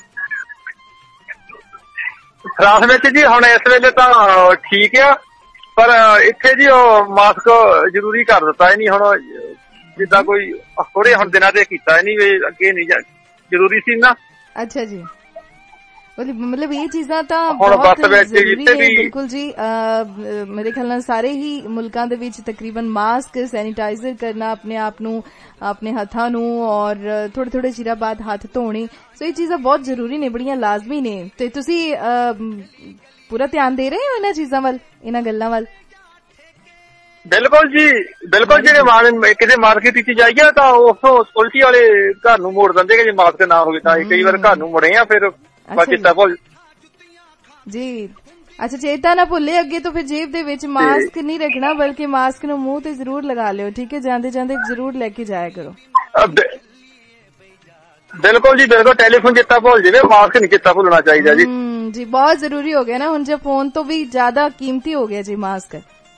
ਫਰਾਂਸ ਵਿੱਚ ਜੀ ਹੁਣ ਇਸ ਵੇਲੇ ਤਾਂ ਠੀਕ ਆ, ਪਰ ਇੱਥੇ ਜੀ ਉਹ ਮਾਸਕ ਜ਼ਰੂਰੀ ਕਰ ਦਿੱਤਾ ਹੈ। ਨਹੀਂ ਹੁਣ ਜਿੱਦਾਂ ਕੋਈ ਥੋੜੇ ਹੁਣ ਦਿਨਾਂ ਤੇ ਕੀਤਾ ਹੈ, ਨਹੀਂ ਅੱਗੇ ਨਹੀਂ ਜ਼ਰੂਰੀ ਸੀ ਨਾ। ਅੱਛਾ ਜੀ, ਮਤਲਬ ਇਹ ਚੀਜ਼ਾਂ ਤਾਂ ਬਹੁਤ ਜ਼ਰੂਰੀ ਨੇ। ਬਿਲਕੁਲ ਜੀ, ਮੇਰੇ ਖਿਆਲ ਨਾਲ ਸਾਰੇ ਹੀ ਮੁਲਕਾਂ ਦੇ ਵਿੱਚ ਤਕਰੀਬਨ ਮਾਸਕ, ਸੈਨੀਟਾਈਜ਼ਰ ਕਰਨਾ ਆਪਣੇ ਆਪ ਨੂੰ, ਆਪਣੇ ਹੱਥਾਂ ਨੂੰ, ਔਰ ਥੋੜੇ ਚਿਰਾਂ ਬਾਅਦ ਹੱਥ ਧੋਣੇ। ਸੋ ਇਹ ਚੀਜ਼ਾਂ ਬਹੁਤ ਜ਼ਰੂਰੀ ਨੇ, ਬੜੀਆਂ ਲਾਜ਼ਮੀ ਨੇ। ਤੇ ਤੁਸੀਂ ਪੂਰਾ ਧਿਆਨ ਦੇ ਰਹੇ ਹੋ ਇਹਨਾਂ ਚੀਜ਼ਾਂ ਵੱਲ, ਇਹਨਾਂ ਗੱਲਾਂ ਵੱਲ? ਬਿਲਕੁਲ ਜੀ, ਬਿਲਕੁਲ। ਜਿਹੜੇ ਕਿਸੇ ਮਾਰਕੀਟ ਵਿੱਚ ਜਾਈਏ ਤਾਂ ਉਸੋਂ ਉਲਟੀ ਵਾਲੇ ਘਰ ਨੂੰ ਮੋੜ ਦਿੰਦੇ ਕਿ ਜੇ ਮਾਸਕ ਨਾ ਹੋਵੇ ਤਾਂ। ਕਈ ਵਾਰ ਘਰ ਨੂੰ ਮੁੜੇ ਆ, ਫਿਰ ਚੇਤਾ ਭੁੱਲ ਜੀ। ਅੱਛਾ, ਚੇਤਾ ਨਾ ਭੁੱਲੇ ਅੱਗੇ ਤੋਂ ਫਿਰ ਜੇਬ ਦੇ ਵਿੱਚ ਮਾਸਕ ਨਹੀਂ ਰੱਖਣਾ, ਬਲਕਿ ਮਾਸਕ ਨੂੰ ਮੂੰਹ ਤੇ ਜ਼ਰੂਰ ਲਗਾ ਲਿਓ, ਠੀਕ ਹੈ? ਜਾਂਦੇ ਜਾਂਦੇ ਜ਼ਰੂਰ ਲੈ ਕੇ ਜਾਇਆ ਕਰੋ। ਬਿਲਕੁਲ ਜੀ, ਬਿਲਕੁਲ। ਟੈਲੀਫੋਨ ਚੇਤਾ ਭੁੱਲ ਜਾਵੇ, ਮਾਸਕ ਨਹੀਂ ਚੇਤਾ ਭੁੱਲਣਾ ਚਾਹੀਦਾ ਜੀ। ਜੀ ਬਹੁਤ ਜ਼ਰੂਰੀ ਹੋ ਗਿਆ ਨਾ ਹੁਣ, ਜੇ ਫੋਨ ਤੋਂ ਵੀ ਜ਼ਿਆਦਾ ਕੀਮਤੀ ਹੋ ਗਿਆ ਜੀ ਮਾਸਕ।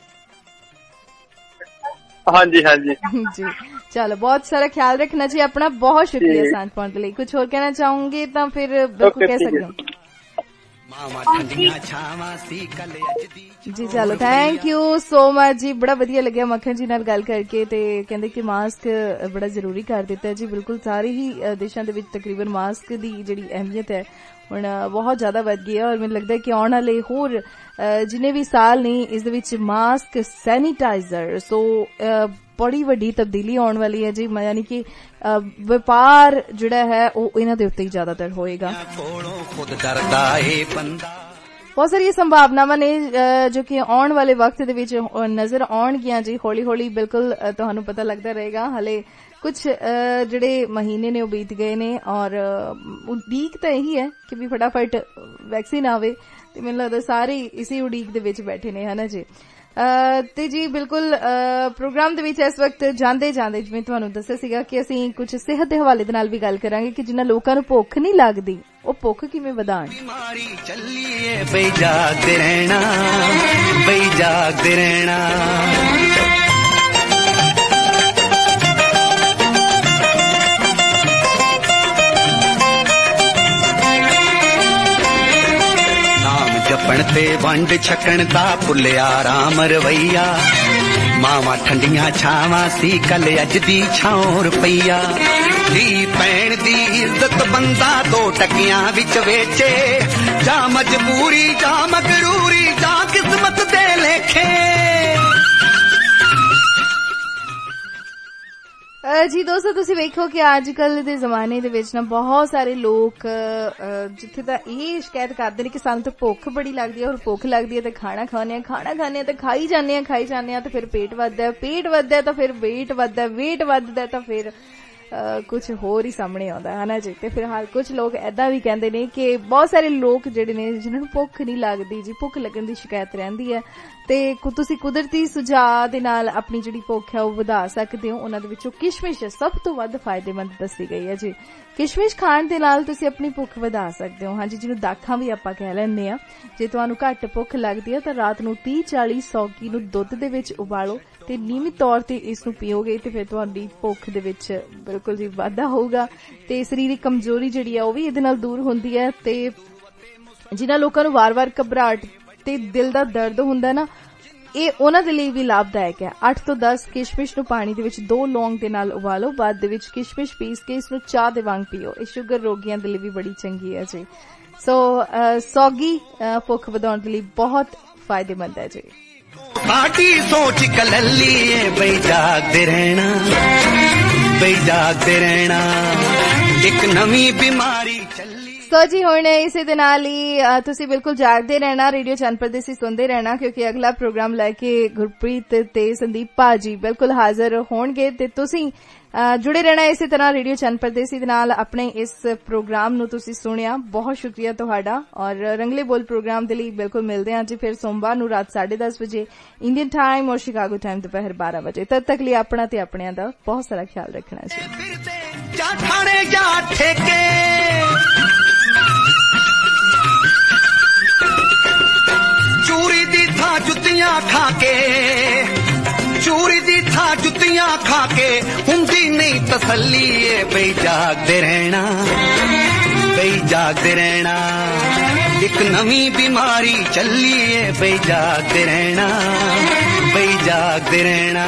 ਹਾਂਜੀ ਹਾਂਜੀ ਜੀ, ਚਲੋ ਬਹੁਤ ਸਾਰਾ ਖਿਆਲ ਰੱਖਣਾ ਜੀ ਆਪਣਾ। ਬਹੁਤ ਸ਼ੁਕਰੀਆ ਸਾਂਝ ਪਾਉਣ ਦੇ ਲਈ। ਕੁਝ ਹੋਰ ਕਹਿਣਾ ਚਾਹੋਗੇ ਤਾਂ ਫਿਰ ਬਿਲਕੁਲ ਕਹਿ ਸਕਦੇ ਹੋ। ਜੀ ਚਲੋ ਥੈਂਕ ਯੂ ਸੋ ਮਚ ਜੀ, ਬੜਾ ਵਧੀਆ ਲੱਗਿਆ ਮੱਖਣ ਜੀ ਨਾਲ ਗੱਲ ਕਰਕੇ ਤੇ ਕਹਿੰਦੇ ਕਿ ਮਾਸਕ ਬੜਾ ਜ਼ਰੂਰੀ ਕਰ ਦਿੱਤਾ ਜੀ। ਬਿਲਕੁਲ ਸਾਰੇ ਹੀ ਦੇਸ਼ਾਂ ਦੇ ਵਿੱਚ ਤਕਰੀਬਨ ਮਾਸਕ ਦੀ ਜਿਹੜੀ ਅਹਿਮੀਅਤ ਹੈ ਹੁਣ ਬਹੁਤ ਜ਼ਿਆਦਾ ਵੱਧ ਗਈ ਹੈ ਔਰ ਮੈਨੂੰ ਲੱਗਦਾ ਹੈ ਕਿ ਆਉਣ ਵਾਲੇ ਹੋਰ ਜਿੰਨੇ ਵੀ ਸਾਲ ਨੇ ਇਸ ਦੇ ਵਿੱਚ ਮਾਸਕ, ਸੈਨੀਟਾਈਜ਼ਰ, ਸੋ ਬੜੀ ਵੱਡੀ ਤਬਦੀਲੀ ਆਉਣ ਵਾਲੀ ਹੈ ਜੀ। ਯਾਨੀ ਕਿ ਵਪਾਰ ਜਿਹੜਾ ਹੈ ਉਹ ਇਹਨਾਂ ਦੇ ਉੱਤੇ ਹੀ ਜ਼ਿਆਦਾਤਰ ਹੋਏਗਾ। ਬਹੁਤ ਸਾਰੀਆਂ ਸੰਭਾਵਨਾਵਾਂ ਨੇ ਜੋ ਕਿ ਆਉਣ ਵਾਲੇ ਵਕਤ ਦੇ ਵਿੱਚ ਨਜ਼ਰ ਆਉਣਗੀਆਂ ਜੀ। ਹੌਲੀ ਹੌਲੀ ਬਿਲਕੁਲ ਤੁਹਾਨੂੰ ਪਤਾ ਲੱਗਦਾ ਰਹੇਗਾ। ਹਲੇ ਕੁਝ ਜਿਹੜੇ ਮਹੀਨੇ ਨੇ ਉਹ ਬੀਤ ਗਏ ਨੇ ਔਰ ਉਡੀਕ ਤਾਂ ਇਹੀ ਹੈ ਕਿ ਵੀ ਫਟਾਫਟ ਵੈਕਸੀਨ ਆਵੇ ਤੇ ਮੈਨੂੰ ਲੱਗਦਾ ਸਾਰੇ ਇਸੇ ਉਡੀਕ ਦੇ ਵਿੱਚ ਬੈਠੇ ਨੇ, ਹੈ ਨਾ ਜੀ। ਤੇ ਜੀ ਬਿਲਕੁਲ ਪ੍ਰੋਗਰਾਮ ਦੇ ਵਿੱਚ ਇਸ ਵਕਤ ਜਾਂਦੇ ਜਾਂਦੇ ਜਿਵੇਂ ਤੁਹਾਨੂੰ ਦੱਸਿਆ ਸੀਗਾ ਕਿ ਅਸੀਂ ਕੁਝ ਸਿਹਤ ਦੇ ਹਵਾਲੇ ਦੇ ਨਾਲ ਵੀ ਗੱਲ ਕਰਾਂਗੇ ਕਿ ਜਿਨ੍ਹਾਂ ਲੋਕਾਂ ਨੂੰ ਭੁੱਖ ਨਹੀਂ ਲੱਗਦੀ ਉਹ ਭੁੱਖ ਕਿਵੇਂ ਵਧਾਉਣ। ਬਿਮਾਰੀ ਚੱਲੀਏ ਬਈ ਜਾਗਦੇ ਰਹਿਣਾ, ਬਈ ਜਾਗਦੇ ਰਹਿਣਾ। ਜਪਣ ਤੇ ਵੰਡ ਛਕਣ ਦਾ ਭੁੱਲਿਆ ਰਾਮ ਰਵਈਆ, ਮਾਵਾਂ ਠੰਡੀਆਂ ਛਾਵਾਂ ਸੀ ਕੱਲ ਅੱਜ ਦੀ ਛਾਂ ਰੁਪਈਆ। ਧੀ ਭੈਣ ਦੀ ਇੱਜ਼ਤ ਬੰਦਾ 2 ਟਕਿਆਂ ਵਿੱਚ ਵੇਚੇ, ਜਾਂ ਮਜਬੂਰੀ ਜਾਂ ਮਗਰੂਰੀ ਜਾਂ ਕਿਸਮਤ ਦੇ ਲੇਖੇ। ਜੀ ਦੋਸਤੋ ਤੁਸੀਂ ਵੇਖੋ ਕਿ ਅੱਜ ਕੱਲ ਦੇ ਜ਼ਮਾਨੇ ਦੇ ਵਿੱਚ ਨਾ ਬਹੁਤ ਸਾਰੇ ਲੋਕ ਜਿੱਥੇ ਤਾਂ ਇਹ ਸ਼ਿਕਾਇਤ ਕਰਦੇ ਨੇ ਕਿ ਸਾਨੂੰ ਤਾਂ ਭੁੱਖ ਬੜੀ ਲੱਗਦੀ ਹੈ ਔਰ ਭੁੱਖ ਲੱਗਦੀ ਹੈ ਤੇ ਖਾਣਾ ਖਾਣੇ ਆ ਤੇ ਖਾਈ ਜਾਂਦੇ ਆ ਤੇ ਫਿਰ ਪੇਟ ਵੱਧਦਾ ਤਾਂ ਫਿਰ ਵੇਟ ਵੱਧਦਾ ਤਾਂ ਫਿਰ ਕੁਝ ਹੋਰ ਹੀ ਸਾਹਮਣੇ ਆਉਂਦਾ ਹੈ ਨਾ ਜੀ। ਤੇ ਫਿਲਹਾਲ ਕੁਝ ਲੋਕ ਏਦਾਂ ਵੀ ਕਹਿੰਦੇ ਨੇ ਕਿ ਬਹੁਤ ਸਾਰੇ ਲੋਕ ਜਿਹੜੇ ਨੇ ਜਿਨ੍ਹਾਂ ਨੂੰ ਭੁੱਖ ਨਹੀਂ ਲੱਗਦੀ ਜੀ, ਭੁੱਖ ਲੱਗਣ ਦੀ ਸ਼ਿਕਾਇਤ ਰਹਿੰਦੀ ਹੈ ਤੇ ਤੁਸੀਂ ਕੁਦਰਤੀ ਸੁਝਾਅ ਦੇ ਨਾਲ ਆਪਣੀ ਜਿਹੜੀ ਭੁੱਖ ਹੈ ਉਹ ਵਧਾ ਸਕਦੇ ਹੋ। ਉਹਨਾਂ ਦੇ ਵਿੱਚੋਂ ਕਿਸ਼ਮਿਸ਼ ਸਭ ਤੋਂ ਵੱਧ ਫਾਇਦੇਮੰਦ ਦੱਸੀ ਗਈ ਹੈ ਜੀ। ਕਿਸ਼ਮਿਸ਼ ਖਾਣ ਦੇ ਨਾਲ ਤੁਸੀਂ ਆਪਣੀ ਭੁੱਖ ਵਧਾ ਸਕਦੇ ਹੋ। ਹਾਂਜੀ, ਜਿਹਨੂੰ ਦਾਖਾਂ ਵੀ ਆਪਾਂ ਕਹਿ ਲੈਂਦੇ ਆ। ਜੇ ਤੁਹਾਨੂੰ ਘੱਟ ਭੁੱਖ ਲੱਗਦੀ ਹੈ ਤਾਂ ਰਾਤ ਨੂੰ 30-40 ਸੌਗੀ ਨੂੰ ਦੁੱਧ ਦੇ ਵਿੱਚ ਉਬਾਲੋ ਤੇ ਨਿਯਮਿਤ ਤੌਰ ਤੇ ਇਸ ਨੂੰ ਪੀਓਗੇ ਤੇ ਫਿਰ ਤੁਹਾਡੀ ਭੁੱਖ ਦੇ ਵਿੱਚ ਬਿਲਕੁਲ ਜੀ ਵਾਧਾ ਹੋਊਗਾ ਤੇ ਸਰੀਰਕ ਕਮਜ਼ੋਰੀ ਜਿਹੜੀ ਹੈ ਉਹ ਵੀ ਇਹਦੇ ਨਾਲ ਦੂਰ ਹੁੰਦੀ ਹੈ। ਤੇ ਜਿਨ੍ਹਾਂ ਲੋਕਾਂ ਨੂੰ ਵਾਰ-ਵਾਰ ਘਬਰਾਹਟ ਤੇ ਦਿਲ ਦਾ ਦਰਦ ਹੁੰਦਾ ਨਾ, ਇਹ ਉਹਨਾਂ ਦੇ ਲਈ ਵੀ ਲਾਭਦਾਇਕ ਹੈ। 8 ਤੋਂ 10 ਕਿਸ਼ਮਿਸ਼ ਨੂੰ ਪਾਣੀ ਦੇ ਵਿੱਚ 2 ਲੌਂਗ ਦੇ ਨਾਲ ਉਬਾਲੋ, ਬਾਅਦ ਦੇ ਵਿੱਚ ਕਿਸ਼ਮਿਸ਼ ਪੀਸ ਕੇ ਇਸ ਨੂੰ ਚਾਹ ਦੇ ਵਾਂਗ ਪੀਓ। ਇਹ ਸ਼ੂਗਰ ਰੋਗੀਆਂ ਦੇ ਲਈ ਵੀ ਬੜੀ ਚੰਗੀ ਹੈ ਜੀ। ਸੋ ਸੌਗੀ ਭੁੱਖ ਵਧਾਉਣ ਦੇ ਲਈ ਬਹੁਤ ਫਾਇਦੇਮੰਦ ਹੈ ਜੀ। ਸਾਡੀ ਸੋਚ ਕਲੱਲੀਏ ਬਈ ਜਾਗਦੇ ਰਹਿਣਾ, ਬਈ ਜਾਗਦੇ ਰਹਿਣਾ। ਇੱਕ ਨਵੀਂ ਬਿਮਾਰੀ ਚੱਲੀ। ਸੋ ਜੀ ਹੁਣ ਇਸੇ ਦੇ ਨਾਲ ਹੀ ਤੁਸੀਂ ਬਿਲਕੁਲ ਜਾਗਦੇ ਰਹਿਣਾ, ਰੇਡੀਓ ਚੰਨ ਪਰਦੇਸੀ ਸੁਣਦੇ ਰਹਿਣਾ ਕਿਉਂਕਿ ਅਗਲਾ ਪ੍ਰੋਗਰਾਮ ਲੈ ਕੇ ਗੁਰਪ੍ਰੀਤ ਤੇ ਸੰਦੀਪ ਭਾਜੀ ਬਿਲਕੁਲ ਹਾਜ਼ਰ ਹੋਣਗੇ ਤੇ ਤੁਸੀਂ ਜੁੜੇ ਰਹਿਣਾ ਇਸੇ ਤਰ੍ਹਾਂ ਰੇਡੀਓ ਚੰਨ ਪਰਦੇਸੀ ਦੇ ਨਾਲ। ਆਪਣੇ ਇਸ ਪ੍ਰੋਗਰਾਮ ਨੂੰ ਤੁਸੀਂ ਸੁਣਿਆ, ਬਹੁਤ ਸ਼ੁਕਰੀਆ ਤੁਹਾਡਾ। ਔਰ ਰੰਗਲੇ ਬੋਲ ਪ੍ਰੋਗਰਾਮ ਦੇ ਲਈ ਬਿਲਕੁਲ ਮਿਲਦੇ ਹਾਂ ਜੀ ਫਿਰ ਸੋਮਵਾਰ ਨੂੰ ਰਾਤ 10:30 ਵਜੇ ਇੰਡੀਅਨ ਟਾਈਮ ਔਰ ਸ਼ਿਕਾਗੋ ਟਾਈਮ ਦੁਪਹਿਰ 12 ਵਜੇ। ਤਦ ਤੱਕ ਲਈ ਆਪਣਾ ਤੇ ਆਪਣਿਆਂ ਦਾ ਬਹੁਤ ਸਾਰਾ ਖਿਆਲ ਰੱਖਣਾ ਜੀ। ਜਾ ਥਾਣੇ ਜਾ ਠੇਕੇ ਚੂਰੀ ਦੀ ਥਾਂ ਜੁੱਤੀਆਂ ਖਾ ਕੇ, ਚੂਰੀ ਦੀ ਥਾਂ ਜੁੱਤੀਆਂ ਖਾ ਕੇ ਹੁੰਦੀ ਨਹੀਂ ਤਸੱਲੀ ਏ ਬਈ ਜਾਗਦੇ ਰਹਿਣਾ, ਬਈ ਜਾਗਦੇ ਰਹਿਣਾ। ਇੱਕ ਨਵੀਂ ਬਿਮਾਰੀ ਚੱਲੀ ਏ ਬਈ ਜਾਗਦੇ ਰਹਿਣਾ, ਬਈ ਜਾਗਦੇ ਰਹਿਣਾ।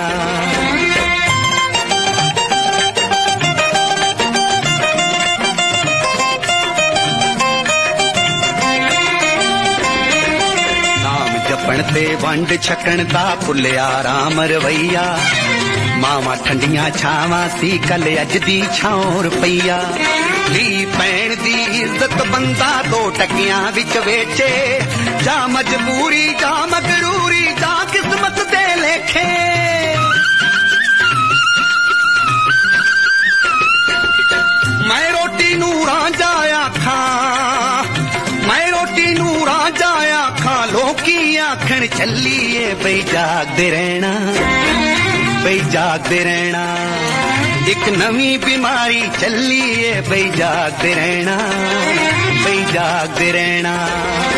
ਜਪਣ ਤੇ ਵੰਡ ਛਕਣ ਦਾ ਭੁੱਲਿਆ ਰਾਮ ਰਵਈਆ, ਮਾਵਾਂ ਠੰਡੀਆਂ ਛਾਵਾਂ ਸੀ ਕੱਲ ਅੱਜ ਦੀ ਛਾਂ ਰੁਪਈਆ। ਧੀ ਭੈਣ ਦੀ ਇੱਜ਼ਤ ਬੰਦਾ 2 ਟਕਿਆਂ ਵਿੱਚ ਵੇਚੇ, ਜਾਂ ਮਜਬੂਰੀ ਜਾਂ ਮਗਰੂਰੀ ਜਾਂ ਕਿਸਮਤ ਦੇ ਲੇਖੇ। ਮੈਂ ਰੋਟੀ ਨੂੰ ਰਾਂਝਾ ਆਖਾਂ, ਮੈਂ ਰੋਟੀ ਨੂੰ ਰਾਂਝਾ ਆਖਾਂ, ਲੋਕੀ ਆਖਣ ਚੱਲੀਏ ਬਈ ਜਾਗਦੇ ਰਹਿਣਾ, ਬਈ ਜਾਗਦੇ ਰਹਿਣਾ। ਇੱਕ ਨਵੀਂ ਬਿਮਾਰੀ ਚੱਲੀਏ ਬਈ ਜਾਗਦੇ ਰਹਿਣਾ, ਬਈ ਜਾਗਦੇ ਰਹਿਣਾ।